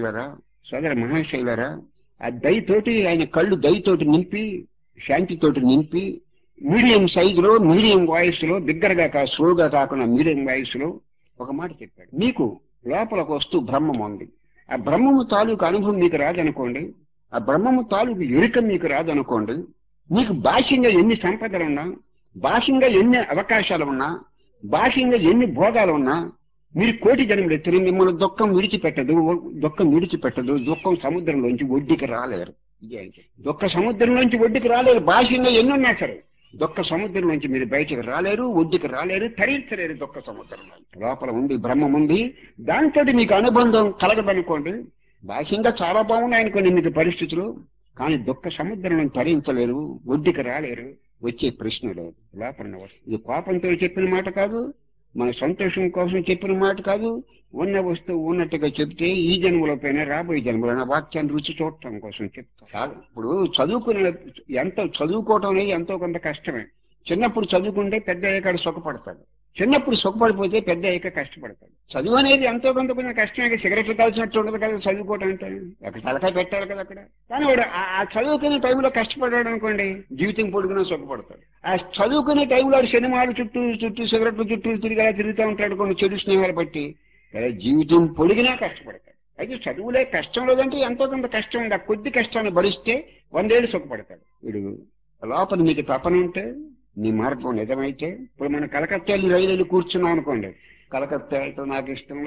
మహాశైలరా, ఆ దయతోటి ఆయన కళ్ళు దయతోటి నింపి, శాంతితోటి నింపి, మీడియం సైజులో, మీడియం వాయిస్ లో, బిగ్గరగా స్లోగా కాకుండా మీడియం వాయిస్ లో ఒక మాట చెప్పాడు. మీకు లోపల ఒక వస్తువు బ్రహ్మం ఉంది. ఆ బ్రహ్మము తాలూకు అనుభవం మీకు రాదనుకోండి, ఆ బ్రహ్మము తాలూకు ఎరుక మీకు రాదనుకోండి, మీకు బాహ్యంగా ఎన్ని సంపదలున్నా, బాహ్యంగా ఎన్ని అవకాశాలు ఉన్నా, బాహ్యంగా ఎన్ని భోగాలు ఉన్నా, మీరు కోటి జన్మలు ఎత్తిన మిమ్మల్ని దుఃఖం విడిచిపెట్టదు. దుఃఖం సముద్రంలోంచి ఒడ్డుకి రాలేరు. దుఃఖ సముద్రంలోంచి ఒడ్డుకి రాలేరు. బాహ్యంగా ఎన్నున్నా సరే దుఃఖ సముద్రం నుంచి మీరు బయటకు రాలేరు, ఒడ్డుకి రాలేరు, తరించలేరు. దుఃఖ సముద్రంలో లోపల ఉంది, బ్రహ్మం ఉంది. దాంతో మీకు అనుబంధం కలగదనుకోండి, బాహ్యంగా చాలా బాగున్నాయి అనుకోండి మీకు పరిస్థితులు, కానీ దుఃఖ సముద్రం తరించలేరు, ఒడ్డుకి రాలేరు. వచ్చే ప్రశ్న లేదు. లోపల ఇది కోపంతో చెప్పిన మాట కాదు, మన సంతోషం కోసం చెప్పిన మాట కాదు. ఉన్న వస్తువు ఉన్నట్టుగా చెప్తే ఈ జన్మలో పైన రాబోయే జన్మలో వాక్యాన్ని రుచి చూడటం కోసం చెప్తాను. ఇప్పుడు చదువుకోవటం అనేది ఎంతో కొంత కష్టమే. చిన్నప్పుడు చదువుకుంటే పెద్ద అయ్యాక సుఖపడతాడు, చిన్నప్పుడు సుఖపడిపోతే పెద్ద అయ్యాక కష్టపడతాడు. చదువు అనేది ఎంతో కొంత కొంచెం కష్టమే. సిగరెట్లు కాల్చినట్టు ఉండదు కదా చదువుకోవటం అంటే. అక్కడ తలకాయ పెట్టాలి కదా అక్కడ. కానీ వాడు ఆ చదువుకునే టైంలో కష్టపడ్డాడు అనుకోండి, జీవితం పొడుగునా సుఖపడతాడు. ఆ చదువుకునే టైంలో సినిమాలు చుట్టూ సిగరెట్లు చుట్టూ తిరుగుతూ ఉంటాడు కొన్ని చెడు స్నేహాలు బట్టి, జీవితం పొడిగినా కష్టపడతాడు. అయితే చదువులే కష్టం లేదంటే ఎంతో కొంత కష్టం ఉంది. ఆ కొద్ది కష్టాన్ని భరిస్తే 100 ఏళ్ళు సుఖపడతాడు. వీడు లోపల మీకు తపన ఉంటే, నీ మార్గం నిజమైతే, ఇప్పుడు మనం కలకత్తా రైలు కూర్చున్నాం అనుకోండి, కలకత్తా వెళ్తాం నాకు ఇష్టం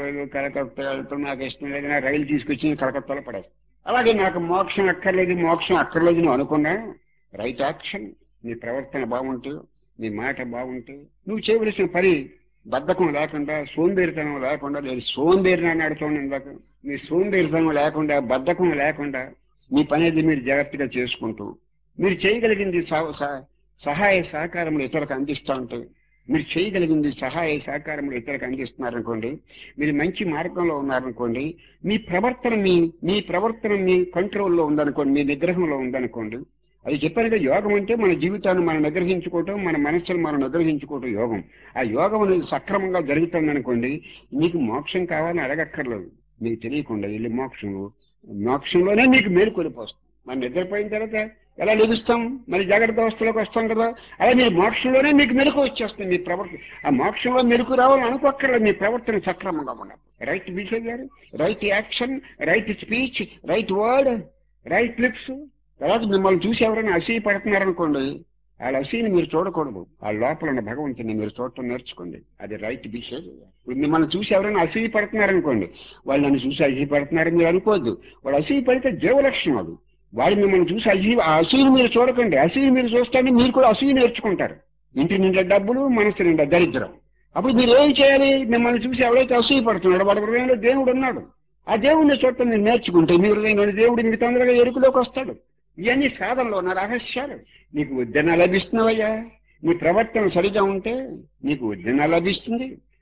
లేదు, నా రైలు తీసుకొచ్చి కలకత్తాలో పడేస్తాం. అలాగే నాకు మోక్షం అక్కర్లేదు నువ్వు అనుకున్నా, రైట్ యాక్షన్, నీ ప్రవర్తన బాగుంటే, నీ మాట బాగుంటే, నువ్వు చేయవలసిన పని బద్ధకం లేకుండా, సోంబేరితనం లేకుండా, లేదు సోంబేరిని అడుగుతాను ఇందాక, మీ సోంబేరితనం లేకుండా, బద్ధకం లేకుండా మీ పని అది మీరు జాగ్రత్తగా చేసుకుంటూ, మీరు చేయగలిగింది సహాయ సహకారములు ఇతరులకు అందిస్తూ ఉంటాయి. మీరు చేయగలిగింది సహాయ సహకారములు ఇతరులకు అందిస్తున్నారనుకోండి, మీరు మంచి మార్గంలో ఉన్నారనుకోండి, మీ ప్రవర్తన మీ కంట్రోల్లో ఉందనుకోండి, మీ నిగ్రహంలో ఉందనుకోండి. అది చెప్పాను కదా, యోగం అంటే మన జీవితాన్ని మనం నిగ్రహించుకోవటం, మన మనస్సును మనం నిగ్రహించుకోవటం యోగం. ఆ యోగం అనేది సక్రమంగా జరుగుతుందనుకోండి, మీకు మోక్షం కావాలని అడగక్కర్లేదు. మీకు తెలియకుండా వెళ్ళి మోక్షంలోనే మీకు మేలుకొలిపోస్తుంది. మనం నిద్రపోయిన తర్వాత ఎలా లెగుస్తాం, మరి జాగ్రత్త అవస్థలోకి వస్తాం కదా, అలా మీరు మోక్షంలోనే మీకు మెలకు వచ్చేస్తుంది. మీ ప్రవర్తన ఆ మోక్షంలో మెలకు రావాలని అనుకోక్కర్లేదు. మీ ప్రవర్తన సక్రమంగా ఉండాలి. Right behaviour, right action, right speech, right word, right lips. తర్వాత మిమ్మల్ని చూసి ఎవరైనా అసూయ పడుతున్నారనుకోండి, వాళ్ళ అసూయని మీరు చూడకూడదు. ఆ లోపల ఉన్న భగవంతుని మీరు చూడటం నేర్చుకోండి. అది రైట్ బిహేవియర్. ఇప్పుడు మిమ్మల్ని చూసి ఎవరైనా అసూయ పడుతున్నారనుకోండి, వాళ్ళు నన్ను చూసి అసూయ పడుతున్నారని మీరు అనుకోవద్దు. వాళ్ళు అసూయ పడితే జీవలక్షణం అది. వాడు మిమ్మల్ని చూసి ఆ అసూయని మీరు చూడకండి. అసూయ మీరు చూస్తే మీరు కూడా అసూయ నేర్చుకుంటారు. ఇంటి నిండా డబ్బులు, మనసు నిండా దరిద్రం. అప్పుడు మీరు ఏం చేయాలి? మిమ్మల్ని చూసి ఎవరైతే అసూయ పడుతున్నాడో వాడి హృదయంలో దేవుడు ఉన్నాడు. ఆ దేవుడిని చూడటం మీరు నేర్చుకుంటే మీ హృదయంలోని దేవుడు మీకు తొందరగా ఎరుకులోకి వస్తాడు. ఇవన్నీ సాధనలో ఉన్న రహస్యాలు. నీకు ఉద్దరణ లభిస్తున్నావయ్యా, నీ ప్రవర్తన సరిగా ఉంటే నీకు ఉద్దరణ లభిస్తుంది.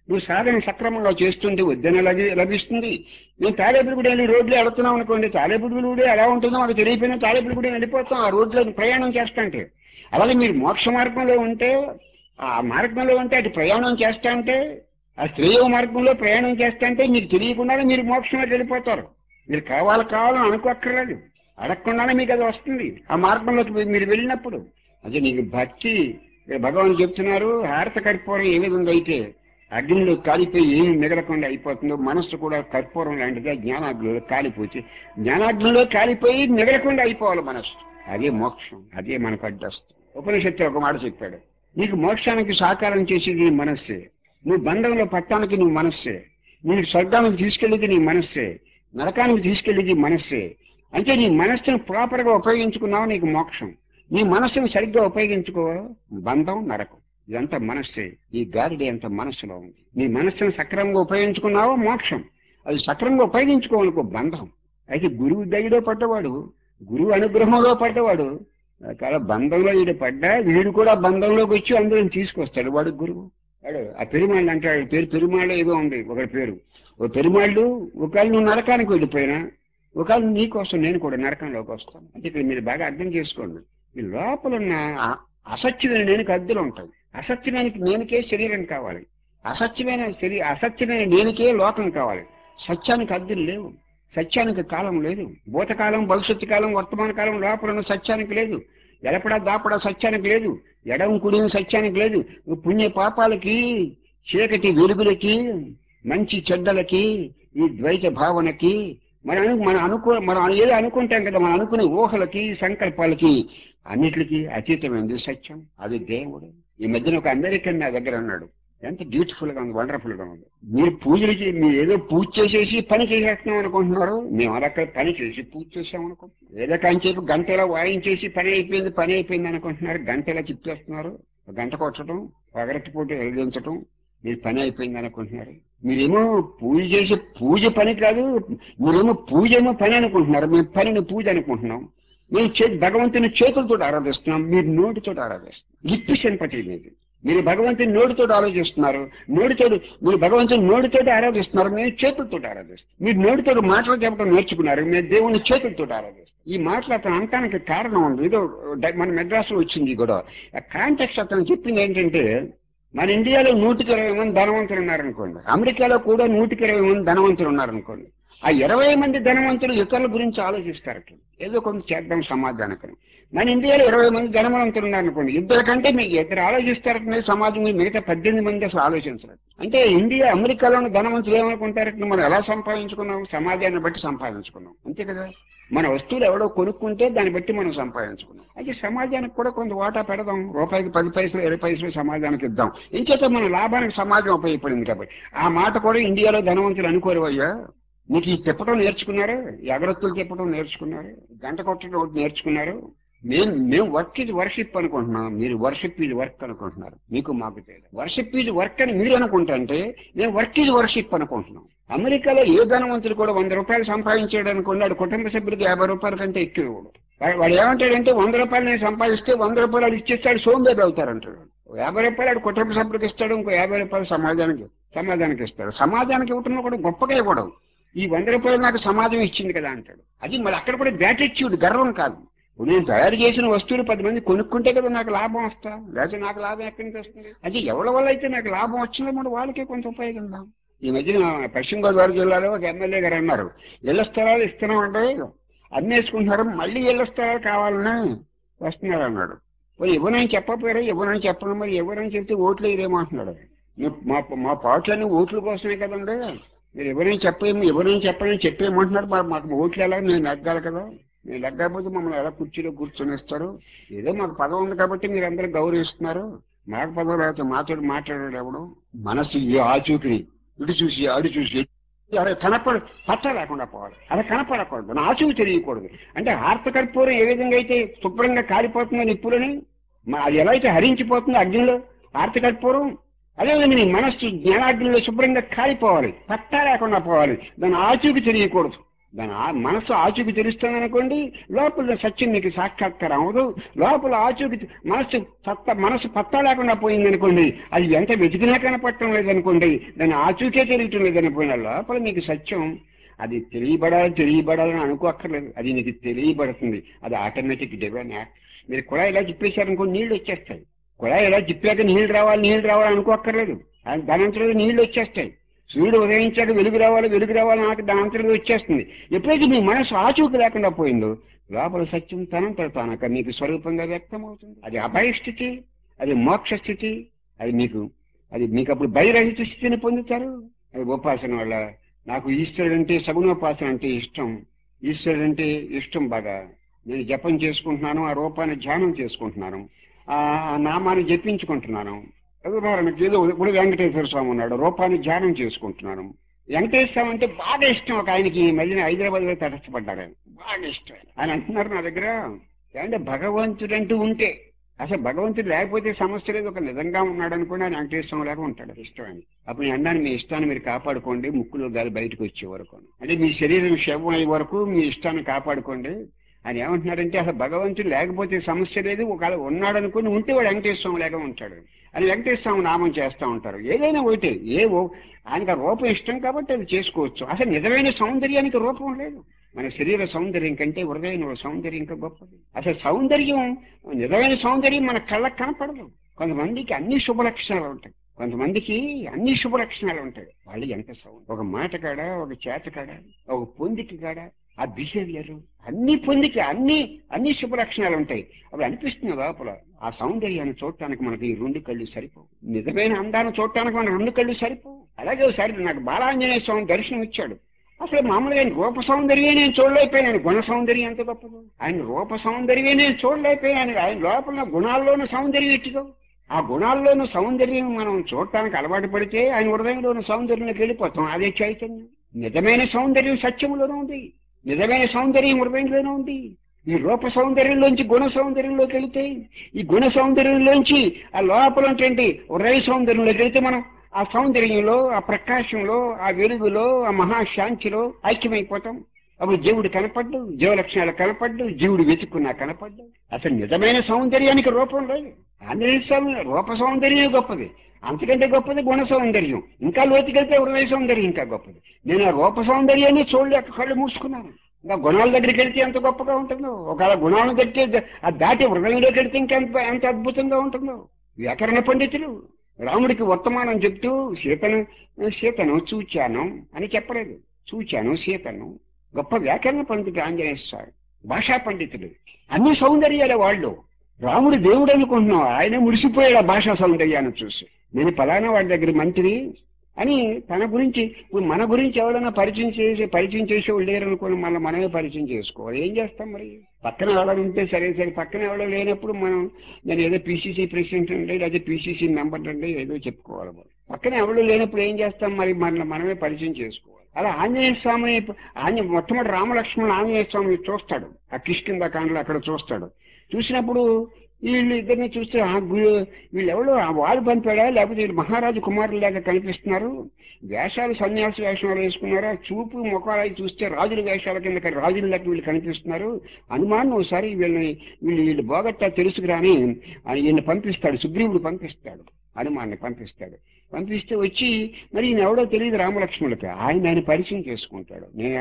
నువ్వు సాధన సక్రమంగా చేస్తుంటే వద్దన లభిస్తుంది. నేను తాడేపల్లిగూడ వెళ్ళి రోడ్లు వెళుతున్నాం అనుకోండి, తాడేపల్లిగూడ ఎలా ఉంటుందో మాకు తెలియపోయినా తాడేపల్లిగూడ వెళ్ళిపోతాం ఆ రోడ్లో ప్రయాణం చేస్తాంటే. అలాగే మీరు మోక్ష మార్గంలో ఉంటే, ఆ మార్గంలో ఉంటే అటు ప్రయాణం చేస్తా అంటే, ఆ శ్రేయ మార్గంలో ప్రయాణం చేస్తా అంటే మీకు తెలియకుండానే మీరు మోక్షంలోకి వెళ్ళిపోతారు. మీరు కావాలని అనుకోక్కర్లేదు, అడగకుండానే మీకు అది వస్తుంది ఆ మార్గంలోకి మీరు వెళ్ళినప్పుడు. అదే నీకు భక్తి. భగవాన్ చెప్తున్నారు, హారత కర్పూరం ఏ విధంగా అయితే అగ్నిలో కాలిపోయి ఏమి మిగలకుండా అయిపోతుందో, మనస్సు కూడా కర్పూరం లాంటిదే జ్ఞానాగ్నిలో కాలిపోతే, జ్ఞానాగ్నిలో కాలిపోయి మిగలకుండా అయిపోవాలి మనస్సు. అదే మోక్షం, అదే మనకు అడ్డొస్తుంది. ఉపనిషత్తు ఒక మాట చెప్పాడు, నీకు మోక్షానికి సాకారం చేసేది నీ మనస్సే, నువ్వు బంధంలో పట్టానికి నువ్వు మనస్సే, నీకు స్వర్గానికి తీసుకెళ్లేది నీ మనస్సే, నరకానికి తీసుకెళ్లేది మనస్సే. అంటే నీ మనస్సును ప్రాపర్గా ఉపయోగించుకున్నావు నీకు మోక్షం, నీ మనస్సును సరిగ్గా ఉపయోగించుకో బంధం నరకం. ఇదంతా మనస్సే, ఈ గాలిడి అంత మనస్సులో ఉంది. నీ మనస్సును సక్రమంగా ఉపయోగించుకున్నావో మోక్షం, అది సక్రమంగా ఉపయోగించుకోవాలనుకో బంధం. అయితే గురువు దయలో పడ్డవాడు, గురువు అనుగ్రహంలో పడ్డవాడు చాలా బంధంలో వీడు పడ్డా వీడు కూడా బంధంలోకి వచ్చి అందరిని తీసుకొస్తాడు వాడు గురువు. వాడు ఆ పెరుమాళ్ళు అంటాడు, పేరు పెరుమాళ్ళు ఏదో ఉంది ఒకటి పేరు. ఓ పెరుమాళ్ళు ఒకవేళ నువ్వు నరకానికి వెళ్ళిపోయినా, ఒకవేళ నీకోసం నేను కూడా నరకంలోకి వస్తాను. అంటే ఇక్కడ మీరు బాగా అర్థం చేసుకోండి, ఈ లోపల ఉన్న అసత్యమైన నేనుకి అద్దెలు ఉంటాయి. అసత్యమైన నేనుకే శరీరం కావాలి, అసత్యమైన నేనుకే లోకం కావాలి. సత్యానికి అద్దెలు లేవు, సత్యానికి కాలం లేదు. భూతకాలం, భవిష్యత్తు కాలం, వర్తమాన కాలం లోపల ఉన్న సత్యానికి లేదు. ఎలపడా దాపడా సత్యానికి లేదు, ఎడం కుడిన సత్యానికి లేదు. పుణ్య పాపాలకి, చీకటి వెలుగులకి, మంచి చెడ్డలకి, ఈ ద్వైత భావనకి, మనం ఏదో అనుకుంటాం కదా, మనం అనుకునే ఊహలకి, సంకల్పాలకి, అన్నిటికీ అతీతమైనది సత్యం, అది దేవుడు. ఈ మధ్యన ఒక అమెరికన్ నా దగ్గర అన్నాడు, ఎంత బ్యూటిఫుల్ గా ఉంది, వండర్ఫుల్ గా ఉంది. మీరు ఏదో పూజ చేసేసి పని చేసేస్తున్నాం అనుకుంటున్నారు, మేము అలా పని చేసి పూజ చేసాం అనుకుంటున్నాం. ఏదో కాంచేపు గంటలో వాయించేసి పని అయిపోయింది అనుకుంటున్నారు, గంటలా తిప్పేస్తున్నారు. గంట కొట్టడం, పగరటిపోటు వెలిగించడం, మీరు పని అయిపోయింది అనుకుంటున్నారు. మీరేమో పూజ పని కాదు, మీరేమో పూజేమో పని అనుకుంటున్నారు, మేము పనిని పూజ అనుకుంటున్నాం. మేము భగవంతుని చేతులతో ఆరాధిస్తున్నాం, మీరు నోటితో ఆరాధిస్తున్నాం. లిప్ సింపతి లేదు. మీరు భగవంతుని నోటితో ఆలోచిస్తున్నారు, మీరు భగవంతుని నోటితో ఆరాధిస్తున్నారు, మేము చేతులతో ఆరాధిస్తాం. మీరు నోటితో మాటలు చెప్పడం నేర్చుకున్నారు, మేము దేవుని చేతులతో ఆరాధిస్తాం. ఈ మాటలు అతను అంటానికి కారణం ఉంది. ఏదో మన మెడ్రాస్లో వచ్చింది కూడా ఆ కాంటెక్స్ట్. అతను చెప్పింది ఏంటంటే, మన ఇండియాలో 120 మంది ధనవంతులు ఉన్నారనుకోండి, అమెరికాలో కూడా 120 మంది ధనవంతులు ఉన్నారనుకోండి. ఆ 20 మంది ధనవంతులు ఇతరుల గురించి ఆలోచిస్తారు, ఏదో కొంత చేద్దాం సమాజానికి. మన ఇండియాలో 20 మంది ధనవంతులు ఉన్నారనుకోండి, ఇద్దరు కంటే మీకు ఇద్దరు ఆలోచిస్తారట సమాజం, మిగతా 18 మంది అసలు ఆలోచించరు. అంటే అమెరికాలో ఉన్న ధనవంతులు ఏమనుకుంటారట, మనం ఎలా సంపాదించుకున్నాం, సమాజాన్ని బట్టి సంపాదించుకున్నాం, అంతే కదా. మన వస్తువులు ఎవడో కొనుక్కుంటే దాన్ని బట్టి మనం సంపాదించుకున్నాం. అయితే సమాజానికి కూడా కొంత వాటా పెడదాం, రూపాయికి 10 పైసలు 20 పైసలు సమాజానికి ఇద్దాం. ఇంచేత మన లాభానికి సమాజం ఉపయోగపడింది కాబట్టి. ఆ మాట కూడా ఇండియాలో ధనవంతులు అనుకోరు. అయ్యా మీకు ఈ తిప్పటం నేర్చుకున్నారు, ఈ అగరత్తులు తిప్పటం నేర్చుకున్నారు, గంట కొట్టడం నేర్చుకున్నారు. మేము వర్క్ ఇది వర్షిప్ అనుకుంటున్నాం, మీరు వర్షిప్ ఇది వర్క్ అనుకుంటున్నారు. మీకు మాకు తేడా. వర్షిప్ ఇది వర్క్ అని మీరు అనుకుంటుంటే మేము వర్క్ ఇది వర్షిప్ అనుకుంటున్నాం. అమెరికాలో ఏ ధనవంతుడు కూడా 100 రూపాయలు సంపాదించాడు అనుకోండి, వాడు కుటుంబ సభ్యుడికి 50 రూపాయల కంటే ఎక్కువ ఇవ్వడు. వాడు ఏమంటాడంటే 100 రూపాయలు నేను సంపాదిస్తే 100 రూపాయలు అది ఇచ్చేస్తాడు, సోంబేరు అవుతారంటాడు. 50 రూపాయలు వాడు కుటుంబ సభ్యుడికి ఇస్తాడు, ఇంకో 50 రూపాయలు సమాజానికి ఇస్తాడు. సమాజానికి ఇవ్వటంలో కూడా గొప్పగా ఇవ్వడం. ఈ 100 రూపాయలు నాకు సమాజం ఇచ్చింది కదా అంటాడు. అది మళ్ళీ అక్కడ కూడా గ్రాటిట్యూడ్, గర్వం కాదు. నేను తయారు చేసిన వస్తువులు 10 మంది కొనుక్కుంటే కదా నాకు లాభం వస్తా, లేకపోతే నాకు లాభం ఎక్కడి నుంచి వస్తుంది. అది ఎవరి వల్ల అయితే నాకు లాభం వచ్చిందో కూడా వాళ్ళకే కొంచెం ఉపయోగం. ఈ మధ్యన పశ్చిమ గోదావరి జిల్లాలో ఒక ఎమ్మెల్యే గారు అన్నారు, ఇళ్ల స్థలాలు ఇస్తున్నామంటే అమ్మేసుకుంటున్నారు, మళ్ళీ ఇళ్ల స్థలాలు కావాలని వస్తున్నారు అన్నాడు. మరి ఎవరైనా చెప్పకపోయారా, ఎవరైనా చెప్పడం, మరి ఎవరైనా చెప్తే ఓట్లు వేయరేమంటున్నాడు. మా పాటలన్నీ ఓట్ల కోసమే కదండి, మీరు ఎవరైనా చెప్పని చెప్పేయమంటున్నారు. మాకు ఓట్లు ఎలా, నేను నెగ్గాలి కదా, నేను లెగ్గకపోతే మమ్మల్ని ఎలా కుర్చీలో కూర్చొనిస్తారు. ఏదో మాకు పదవి ఉంది కాబట్టి మీరు అందరూ గౌరవిస్తున్నారు, మాకు పదవి లేకపోతే మాతో మాట్లాడాడు ఎవడు. మనసు ఆచూకిని ఇటు చూసి ఆడు చూసి అలా పట్ట లేకుండా పోవాలి, అలా కనపడకూడదు, నా ఆచూకి తెలియకూడదు. అంటే ఆర్తకర్పూరం ఏ విధంగా అయితే శుభ్రంగా కాలిపోతుందో నిప్పులని, అది ఎలా అయితే హరించిపోతుందో అగ్నిలో ఆర్తకర్పూరం, అదేవిధంగా నీ మనస్సు జ్ఞానాగ్నిలో శుభ్రంగా కాలిపోవాలి, పట్టా లేకుండా పోవాలి, దాని ఆచూకి తెలియకూడదు. దాని మనసు ఆచూకి తెలుస్తుంది అనుకోండి, లోపల సత్యం మీకు సాక్షాత్కారం అవ్వదు. లోపల ఆచూకి మనసు పత్తా లేకుండా పోయింది అనుకోండి, అది ఎంత వెతికినా కనపడటం లేదనుకోండి, దాని ఆచూకే తెలియటం లేదనుకోండి, లోపల మీకు సత్యం అది తెలియబడాలని అనుకోక్కర్లేదు, అది నీకు తెలియబడుతుంది. అది ఆటోమేటిక్ డివైన్ యాక్ట్. మీరు కుళాయి ఇలా తిప్పేశారనుకోండి, నీళ్లు వచ్చేస్తాయి. కుళాయి ఇలా తిప్పాక నీళ్లు రావాలి అనుకోక్కర్లేదు, దాని అంతలో నీళ్లు వచ్చేస్తాయి. సూర్యుడు ఉదయించాక వెలుగు రావాలి నాకు దాని అంతలో వచ్చేస్తుంది. ఎప్పుడైతే మీ మనసు ఆచూకు లేకుండా పోయిందో, లోపల సత్యం తనంతట తానక మీకు స్వరూపంగా వ్యక్తం అవుతుంది. అది అభయ స్థితి, అది మోక్ష స్థితి. అది మీకు అప్పుడు బహిరహిత స్థితిని పొందుతారు. అది ఉపాసన వల్ల. నాకు ఈశ్వరుడు అంటే సగుణోపాసన అంటే ఇష్టం. ఈశ్వరుడు అంటే ఇష్టం బాగా. నేను జపం చేసుకుంటున్నాను, ఆ రూపాన్ని ధ్యానం చేసుకుంటున్నాను, ఆ నామాన్ని జపించుకుంటున్నాను. ఉదాహరణకి ఏదో ఇప్పుడు వెంకటేశ్వర స్వామి ఉన్నాడు, రూపాన్ని ధ్యానం చేసుకుంటున్నాను. వెంకటేశ్వర స్వామి అంటే బాగా ఇష్టం. ఒక ఆయనకి ఈ మధ్యన హైదరాబాద్ లో తటస్థపడ్డారు, ఆయన బాగా ఇష్టం. ఆయన అంటున్నారు నా దగ్గర, అంటే భగవంతుడు అంటూ ఉంటే, అసలు భగవంతుడు లేకపోతే సమస్య లేదు, ఒక నిజంగా ఉన్నాడు అనుకోండి, ఆయన వెంకటేశ్వరం లాగా ఉంటాడు ఇష్టం అని. అప్పుడు నేను అన్నాను, మీ ఇష్టాన్ని మీరు కాపాడుకోండి, ముక్కులో గాలి బయటకు వచ్చే వరకు, అంటే మీ శరీరం శవం అయ్యే వరకు మీ ఇష్టాన్ని కాపాడుకోండి. ఆయన ఏమంటున్నారంటే, అసలు భగవంతుడు లేకపోతే సమస్య లేదు, ఒకవేళ ఉన్నాడు అనుకుని ఉంటే వాడు వెంకటేశ్వరం లాగా ఉంటాడు అని వెంకటేశ్వరం నామం చేస్తూ ఉంటారు. ఏదైనా ఒకటే, ఆయనకు ఆ రూపం ఇష్టం కాబట్టి అది చేసుకోవచ్చు. అసలు నిజమైన సౌందర్యానికి రూపం లేదు. మన శరీర సౌందర్యం కంటే హృదయంలో సౌందర్యం ఇంకా గొప్పది. అసలు సౌందర్యం, నిజమైన సౌందర్యం మన కళ్ళకు కనపడదు. కొంతమందికి అన్ని శుభ లక్షణాలు ఉంటాయి, కొంతమందికి అన్ని శుభ లక్షణాలు ఉంటాయి. వాళ్ళు ఎంత ఒక మాట కాడ, ఒక చేత కాడ, ఒక పొందికి కాడ, ఆ బిహేవియర్ అన్ని పొందికి అన్ని శుభ లక్షణాలు ఉంటాయి. అప్పుడు అనిపిస్తుంది లోపల ఆ సౌందర్యాన్ని చూడటానికి మనకి ఈ రెండు కళ్ళు సరిపోవు. నిజమైన అందాన్ని చూడటానికి మనకు రెండు కళ్ళు సరిపోవు. అలాగే ఒకసారి నాకు బాలాంజనేయ స్వామి దర్శనం ఇచ్చాడు. అసలు మామూలుగా ఆయన రూప సౌందర్యమే నేను చూడలేకపోయాను, గుణ సౌందర్యం ఎంత గొప్పదు. ఆయన రూప సౌందర్యమే నేను చూడలేకపోయాను, ఆయన లోపల గుణాల్లోనూ సౌందర్యం ఎట్టిదో. ఆ గుణాల్లోనూ సౌందర్యం మనం చూడటానికి అలవాటు పడితే ఆయన హృదయంలోని సౌందర్యంలోకి వెళ్ళిపోతాం. అదే చైతన్యం. నిజమైన సౌందర్యం సత్యంలోనే ఉంది, నిజమైన సౌందర్యం హృదయంలోనే ఉంది. ఈ రూప సౌందర్యంలోంచి గుణ సౌందర్యంలోకి వెళితే, ఈ గుణ సౌందర్యంలోంచి ఆ లోపల హృదయ సౌందర్యంలోకి వెళితే మనం ఆ సౌందర్యంలో, ఆ ప్రకాశంలో, ఆ వెలుగులో, ఆ మహాశాంతిలో ఐక్యమైపోతాం. అప్పుడు జీవుడు కనపడ్డు, జీవ లక్షణాలు కనపడ్డు, జీవుడు వెతుక్కున్నా కనపడ్డు. అసలు నిజమైన సౌందర్యానికి రూపం లేదు. ఆంజనేయ స్వామి రూప సౌందర్యమే గొప్పది, అంతకంటే గొప్పది గుణ సౌందర్యం, ఇంకా లోతుకెళ్తే హృదయ సౌందర్యం ఇంకా గొప్పది. నేను ఆ రూప సౌందర్యాన్ని చూడలేక కళ్ళు మూసుకున్నాను. ఇంకా గుణాల దగ్గరికి వెళ్తే ఎంత గొప్పగా ఉంటుందో, ఒకవేళ గుణాలను కట్టి ఆ దాటి హృదయంలోకి వెళ్తే ఇంకా ఎంత అద్భుతంగా ఉంటుందో. వ్యాకరణ పండితులు రాముడికి వర్తమానం చెప్తూ సీతను చూచాను అని చెప్పలేదు, చూచాను సీతను. గొప్ప వ్యాకరణ పండితుడు ఆంజనేయ స్వామి, భాషా పండితుడు, అన్ని సౌందర్యాల వాళ్ళు. రాముడు దేవుడు అనుకుంటున్నావు, ఆయన మురిసిపోయాడు ఆ భాషా సౌందర్యాన్ని చూసి. నేను ఫలానా వాడి దగ్గర మంత్రి అని తన గురించి, ఇప్పుడు మన గురించి ఎవరైనా పరిచయం చేసేవాళ్ళు లేరనుకోని మనమే పరిచయం చేసుకోవాలి. ఏం చేస్తాం మరి? పక్కన ఎవరైనా ఉంటే సరే, పక్కన ఎవరో లేనప్పుడు నేను ఏదో పిసిసి ప్రెసిడెంట్ అండి, లేదా పిసిసి మెంబర్ అండి ఏదో చెప్పుకోవాలి. పక్కన ఎవరు లేనప్పుడు ఏం చేస్తాం మరి? మనమే పరిచయం చేసుకోవాలి. అలా ఆంజనేయ స్వామిని మొట్టమొదటి రామలక్ష్మణుడు ఆంజనేయ స్వామిని చూస్తాడు, ఆ కిష్కింధాకాండలో అక్కడ చూస్తాడు. చూసినప్పుడు వీళ్ళు ఇద్దరిని చూస్తే వీళ్ళెవరో వాళ్ళు పంపాడా, లేకపోతే వీళ్ళు మహారాజు కుమారులు లేక కనిపిస్తున్నారు, వేషాలు సన్యాస వేషాలు వేసుకున్నారా, చూపు ముఖాలు చూస్తే రాజుల వేషాల కింద రాజుల లెక్క వీళ్ళు కనిపిస్తున్నారు. అనుమానం ఒకసారి వీళ్ళు బోగట్టా తెలుసుకురాని ఈయన పంపిస్తాడు, సుగ్రీవుడు పంపిస్తాడు, హనుమాన్ని పంపిస్తే వచ్చి మరి ఈయన ఎవడో తెలియదు రామలక్ష్మణులకి. ఆయన పరిచయం చేసుకుంటాడు. నేను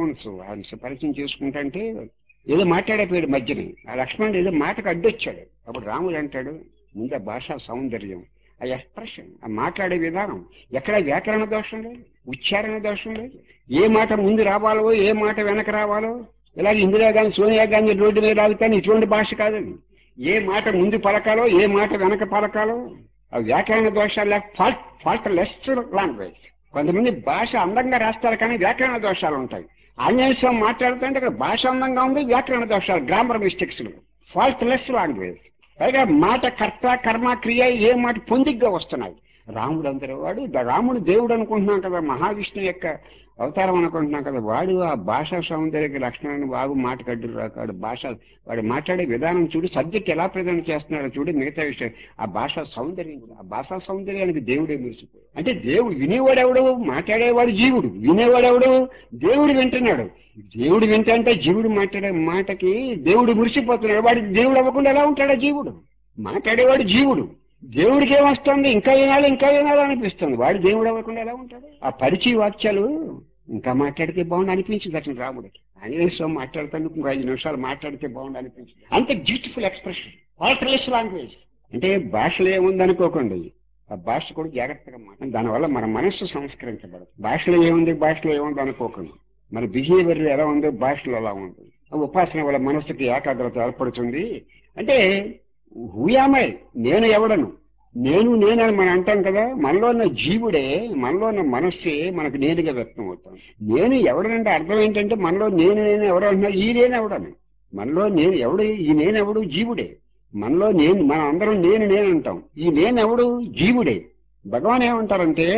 ఆయన పరిచయం చేసుకుంటా అంటే ఏదో మాట్లాడేపోయాడు మధ్యని. ఆ లక్ష్మణుడు ఏదో మాటకు అడ్డొచ్చాడు. అప్పుడు రాముడు అంటాడు, ముందు ఆ భాషా సౌందర్యం, ఆ ఎక్స్ప్రెషన్, ఆ మాట్లాడే విధానం, ఎక్కడ వ్యాకరణ దోషం లేదు, ఉచ్చారణ దోషం లేదు. ఏ మాట ముందు రావాలో, ఏ మాట వెనక రావాలో, ఇలాగే ఇందిరా గాంధీ సోనియా గాంధీ రోడ్డు మీద లాగుతాను, ఇటువంటి భాష కాదండి. ఏ మాట ముందు పలకాలో, ఏ మాట వెనక పలకాలో, ఆ వ్యాకరణ దోషాలు లేక ఫాల్ట్ లెస్ లాంగ్వేజ్. కొంతమంది భాష అందంగా రాస్తారు కానీ వ్యాకరణ దోషాలు ఉంటాయి. ఆంజనేయ స్వామి మాట్లాడుతుంటే అక్కడ భాష అందంగా ఉంది, వ్యాకరణ దోషాలు, grammar mistakes, faultless language. పైగా మాట కర్త కర్మ క్రియ ఏ మాట పొందిగ్గా వస్తున్నాయి. రాముడు అందరూ వాడు రాముడు దేవుడు అనుకుంటున్నాం కదా, మహావిష్ణువు యొక్క అవతారం అనుకుంటున్నాం కదా, వాడు ఆ భాషా సౌందర్య లక్షణాన్ని బాగు మాటకడ్డు రాకాడు. వాడు మాట్లాడే విధానం చూడు, సబ్జెక్ట్ ఎలా ప్రజెంట్ చేస్తున్నాడో చూడు, మిగతా విషయం ఆ భాషా సౌందర్యం, ఆ భాషా సౌందర్యానికి దేవుడే మురిసిపోయాడు. అంటే దేవుడు వినేవాడెవడు, మాట్లాడేవాడు జీవుడు, వినేవాడెవడు దేవుడు వింటున్నాడు. దేవుడు వింటే జీవుడు మాట్లాడే మాటకి దేవుడు మురిసిపోతున్నాడు. వాడికి దేవుడు అవ్వకుండా ఎలా ఉంటాడా జీవుడు? మాట్లాడేవాడు జీవుడు, దేవుడికి ఏమొస్తుంది, ఇంకా వినాలి అనిపిస్తుంది. వాడు దేవుడు అవ్వకుండా ఎలా ఉంటాడు? ఆ పరిచయ వాక్యాలు ఇంకా మాట్లాడితే బాగుండు అనిపించింది అతను రాముడికి. ఆంజనేయ స్వామి మాట్లాడుతాను, ఇంకో 5 నిమిషాలు మాట్లాడితే బాగుండు అనిపించింది. అంత బ్యూటిఫుల్ ఎక్స్ప్రెషన్, ఆల్టర్లెస్ లాంగ్వేజ్. అంటే భాషలో ఏముందనుకోకండి, ఆ భాష కూడా జాగ్రత్తగా మాట్లాడు. దానివల్ల మన మనస్సు సంస్కరించబడదు. భాషలో ఏముంది అనుకోకండి. మన బిహేవియర్ ఎలా ఉందో భాషలో అలా ఉంది. ఉపాసన వల్ల మనస్సుకి ఏకాగ్రత ఏర్పడుతుంది. అంటే హూయామై, నేను ఎవడను, నేనని మనం అంటాం కదా, మనలో ఉన్న జీవుడే, మనలో ఉన్న మనస్సే మనకు నేనుగా వ్యక్తం అవుతాం. నేను ఎవడనంటే అర్థం ఏంటంటే, మనలో నేను ఎవరు అంటున్నా, ఈ నేను ఎవడను, మనలో నేను ఎవడు, ఈ నేనెవడు జీవుడే. మనలో మనం అందరం నేను అంటాం, ఈ నేనెవడు జీవుడే. భగవాన్ ఏమంటారంటే,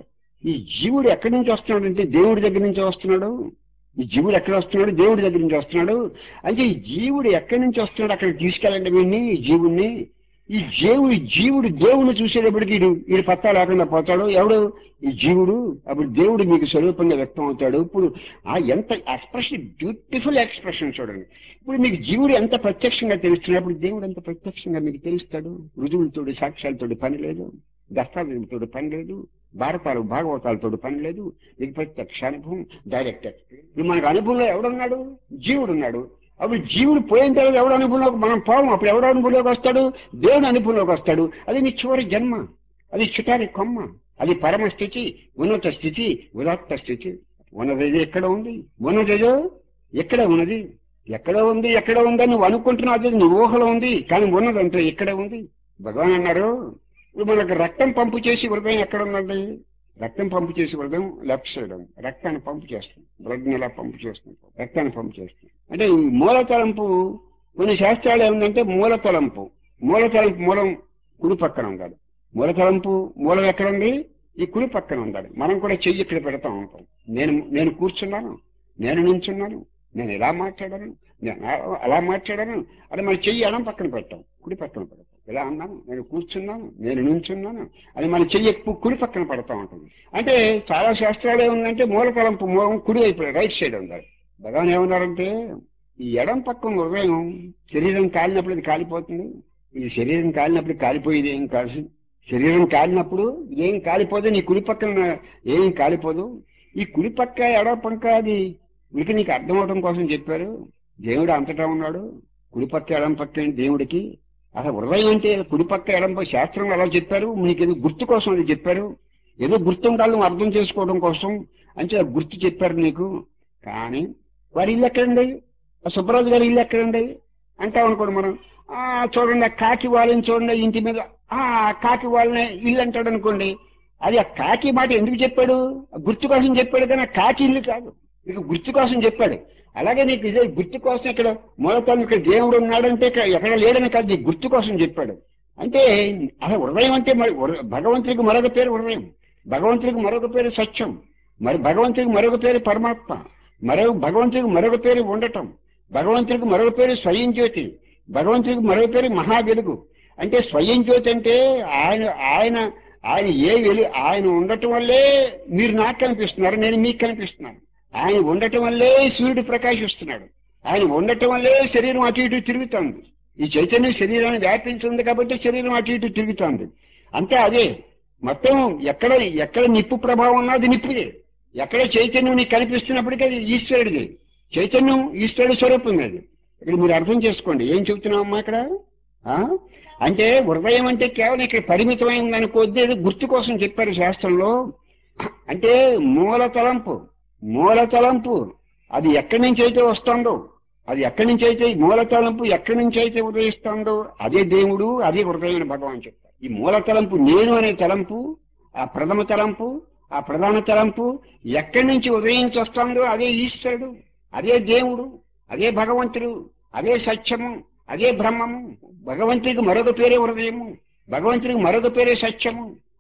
ఈ జీవుడు ఎక్కడి నుంచి వస్తున్నాడంటే దేవుడి దగ్గర నుంచి వస్తున్నాడు. ఈ జీవుడు ఎక్కడ వస్తున్నాడు? దేవుడి దగ్గర నుంచి వస్తున్నాడు. అంటే ఈ జీవుడు ఎక్కడి నుంచి వస్తున్నాడు, అక్కడికి తీసుకెళ్ళండి వీడిని, ఈ జీవుడిని. ఈ జీవుడు దేవుడిని చూసేటప్పటికి వీడు పత్తా లేకుండా పోతాడు. ఎవడు? ఈ జీవుడు. అప్పుడు దేవుడు మీకు స్వరూపంగా వ్యక్తం అవుతాడు. ఇప్పుడు ఎంత ఎక్స్ప్రెషన్, బ్యూటిఫుల్ ఎక్స్ప్రెషన్ చూడండి. ఇప్పుడు మీకు జీవుడు ఎంత ప్రత్యక్షంగా తెలుస్తున్నప్పుడు దేవుడు ఎంత ప్రత్యక్షంగా మీకు తెలుస్తాడు. రుజువులతోటి సాక్ష్యాలతోటి పని లేదు, దస్తావేజులతోటి పని లేదు, భాగవతాలతోటి పని లేదు. ఇది ప్రత్యక్ష అనుభవం, డైరెక్ట్. ఇప్పుడు మనకు అనుభవంలో ఎవడున్నాడు? జీవుడు ఉన్నాడు. అప్పుడు జీవుడు పోయిన తర్వాత ఎవడు అనుభవంలోకి మనం పోవం. అప్పుడు ఎవడు అనుభవంలోకి వస్తాడు? దేవుడు అనుభవంలోకి వస్తాడు. అది నీ చివరి జన్మ, అది చిటారి కొమ్మ, అది పరమ స్థితి, ఉన్నత స్థితి, ఉదాత్త స్థితి. ఉన్నది ఎక్కడ ఉంది? ఉన్నదేదో ఎక్కడ ఉన్నది? ఎక్కడ ఉందని నువ్వు అనుకుంటున్నావు, అది నీ ఊహలో ఉంది. కానీ ఉన్నదంటే ఇక్కడే ఉంది. భగవాన్ అన్నారు, ఇప్పుడు మనకు రక్తం పంపు చేసి హృదయం ఎక్కడ ఉందండి? రక్తం పంపు చేసి హృదయం లెఫ్ట్ సైడ్ ఉంది. రక్తాన్ని పంపు చేస్తుంది, బ్లడ్ని ఎలా పంపు చేస్తుంది, రక్తాన్ని పంపు చేస్తుంది. అంటే ఈ మూలతలంపు, కొన్ని శాస్త్రాలు ఏముందంటే మూలం కుడి పక్కన ఉండాలి. మూలం ఎక్కడ ఉంది? ఈ కుడి పక్కన ఉండాలి. మనం కూడా చెయ్యి ఇక్కడ పెడతా ఉంటాం. నేను కూర్చున్నాను, నేను నించున్నాను, నేను ఇలా మాట్లాడాను, నేను అలా మాట్లాడాను, అది మన చెయ్యి ఎడం పక్కన పెట్టాం, కుడి పక్కన పెడతాం. ఇలా అన్నాను, నేను కూర్చున్నాను, నేను నించున్నాను, అది మన చెయ్యి కుడి పక్కన పడతా ఉంటుంది. అంటే చాలా శాస్త్రాలు ఏముందంటే మూలం కుడి వైపు రైట్ సైడ్ ఉండాలి. భగవాన్ ఏమన్నారంటే, ఈ ఎడం పక్కన హృదయం శరీరం కాలినప్పుడు అది కాలిపోతుంది. ఈ శరీరం కాలినప్పుడు కాలిపోయేది ఏం కాదు. శరీరం కాలినప్పుడు ఏం కాలిపోదు, నీ కుడి పక్కన ఏం కాలిపోదు. ఈ కుడి పక్క ఎడం పక్క అది మీకు నీకు అర్థం అవడం కోసం చెప్పారు. దేవుడు అంతటా ఉన్నాడు. కుడి పక్క ఎడం పక్క దేవుడికి అసలు హృదయం అంటే కుడి పక్క ఎడం పక్క శాస్త్రంలో అలా చెప్పారు. మీకు ఏదో గుర్తు కోసం అది చెప్పారు. ఏదో గుర్తుండాలి నువ్వు అర్థం చేసుకోవడం కోసం అంటే గుర్తు చెప్పారు నీకు. కానీ వారి ఇల్లు ఎక్కడండి? సుబ్బరాజు గారి ఇల్లు ఎక్కడండి అంటాం అనుకోండి మనం. చూడండి, ఆ కాకి వాళ్ళని చూడండి, ఇంటి మీద కాకి వాళ్ళని ఇల్లు అంటాడు అనుకోండి. అది ఆ కాకి మాట ఎందుకు చెప్పాడు? గుర్తు కోసం చెప్పాడు, కానీ ఆ కాకి ఇల్లు కాదు, నీకు గుర్తు కోసం చెప్పాడు. అలాగే నీకు ఇదే గుర్తు కోసం ఇక్కడ మూలతం ఇక్కడ దేవుడు ఉన్నాడంటే ఎక్కడ లేడని కాదు, నీకు గుర్తు కోసం చెప్పాడు. అంటే అసలు హృదయం అంటే మరి భగవంతుడికి మరొక పేరు హృదయం, భగవంతుడికి మరొక పేరు సత్యం, మరి భగవంతుడికి మరొక పేరు పరమాత్మ, భగవంతుడికి మరొక పేరు ఉండటం, భగవంతుడికి మరొక పేరు స్వయం జ్యోతి, భగవంతుడికి మరొక పేరు మహా వెలుగు. అంటే స్వయం జ్యోతి అంటే ఆయన ఆయన ఉండటం వల్లే మీరు నాకు కనిపిస్తున్నారు, నేను మీకు కనిపిస్తున్నాను. ఆయన ఉండటం వల్లే సూర్యుడు ప్రకాశిస్తున్నాడు, ఆయన ఉండటం వల్లే శరీరం అటు ఇటు తిరుగుతోంది. ఈ చైతన్యం శరీరాన్ని వ్యాపించింది కాబట్టి శరీరం అటు ఇటు తిరుగుతోంది. అంతే, అదే మొత్తం. ఎక్కడ నిప్పు ప్రభావం ఉన్నా అది నిప్పుదే. ఎక్కడ చైతన్యం నీకు కనిపిస్తున్నప్పటికీ అది ఈశ్వరుడిది. చైతన్యం ఈశ్వరుడి స్వరూపం అది. ఇక్కడ మీరు అర్థం చేసుకోండి ఏం చెబుతున్నామమ్మా ఇక్కడ. అంటే హృదయం అంటే కేవలం ఇక్కడ పరిమితమైంది అనుకోద్ది, ఏదో గుర్తు కోసం చెప్పారు శాస్త్రంలో. అంటే మూలతలంపు అది ఎక్కడి నుంచి అయితే వస్తుందో, అది ఎక్కడి నుంచి అయితే మూలతలంపు ఎక్కడి నుంచి అయితే ఉదయిస్తుందో అదే దేవుడు, అదే హృదయం అని భగవాన్ చెప్తారు. ఈ మూలతలంపు నేను అనే తలంపు, ఆ ప్రథమ తలంపు, ఆ ప్రధాన తలంపు ఎక్కడి నుంచి ఉదయించి వస్తుందో అదే ఈశ్వరుడు, అదే దేవుడు, అదే భగవంతుడు, అదే సత్యము, అదే బ్రహ్మము. భగవంతుడికి మరొక పేరే హృదయము, భగవంతుడికి మరొక పేరే సత్యము,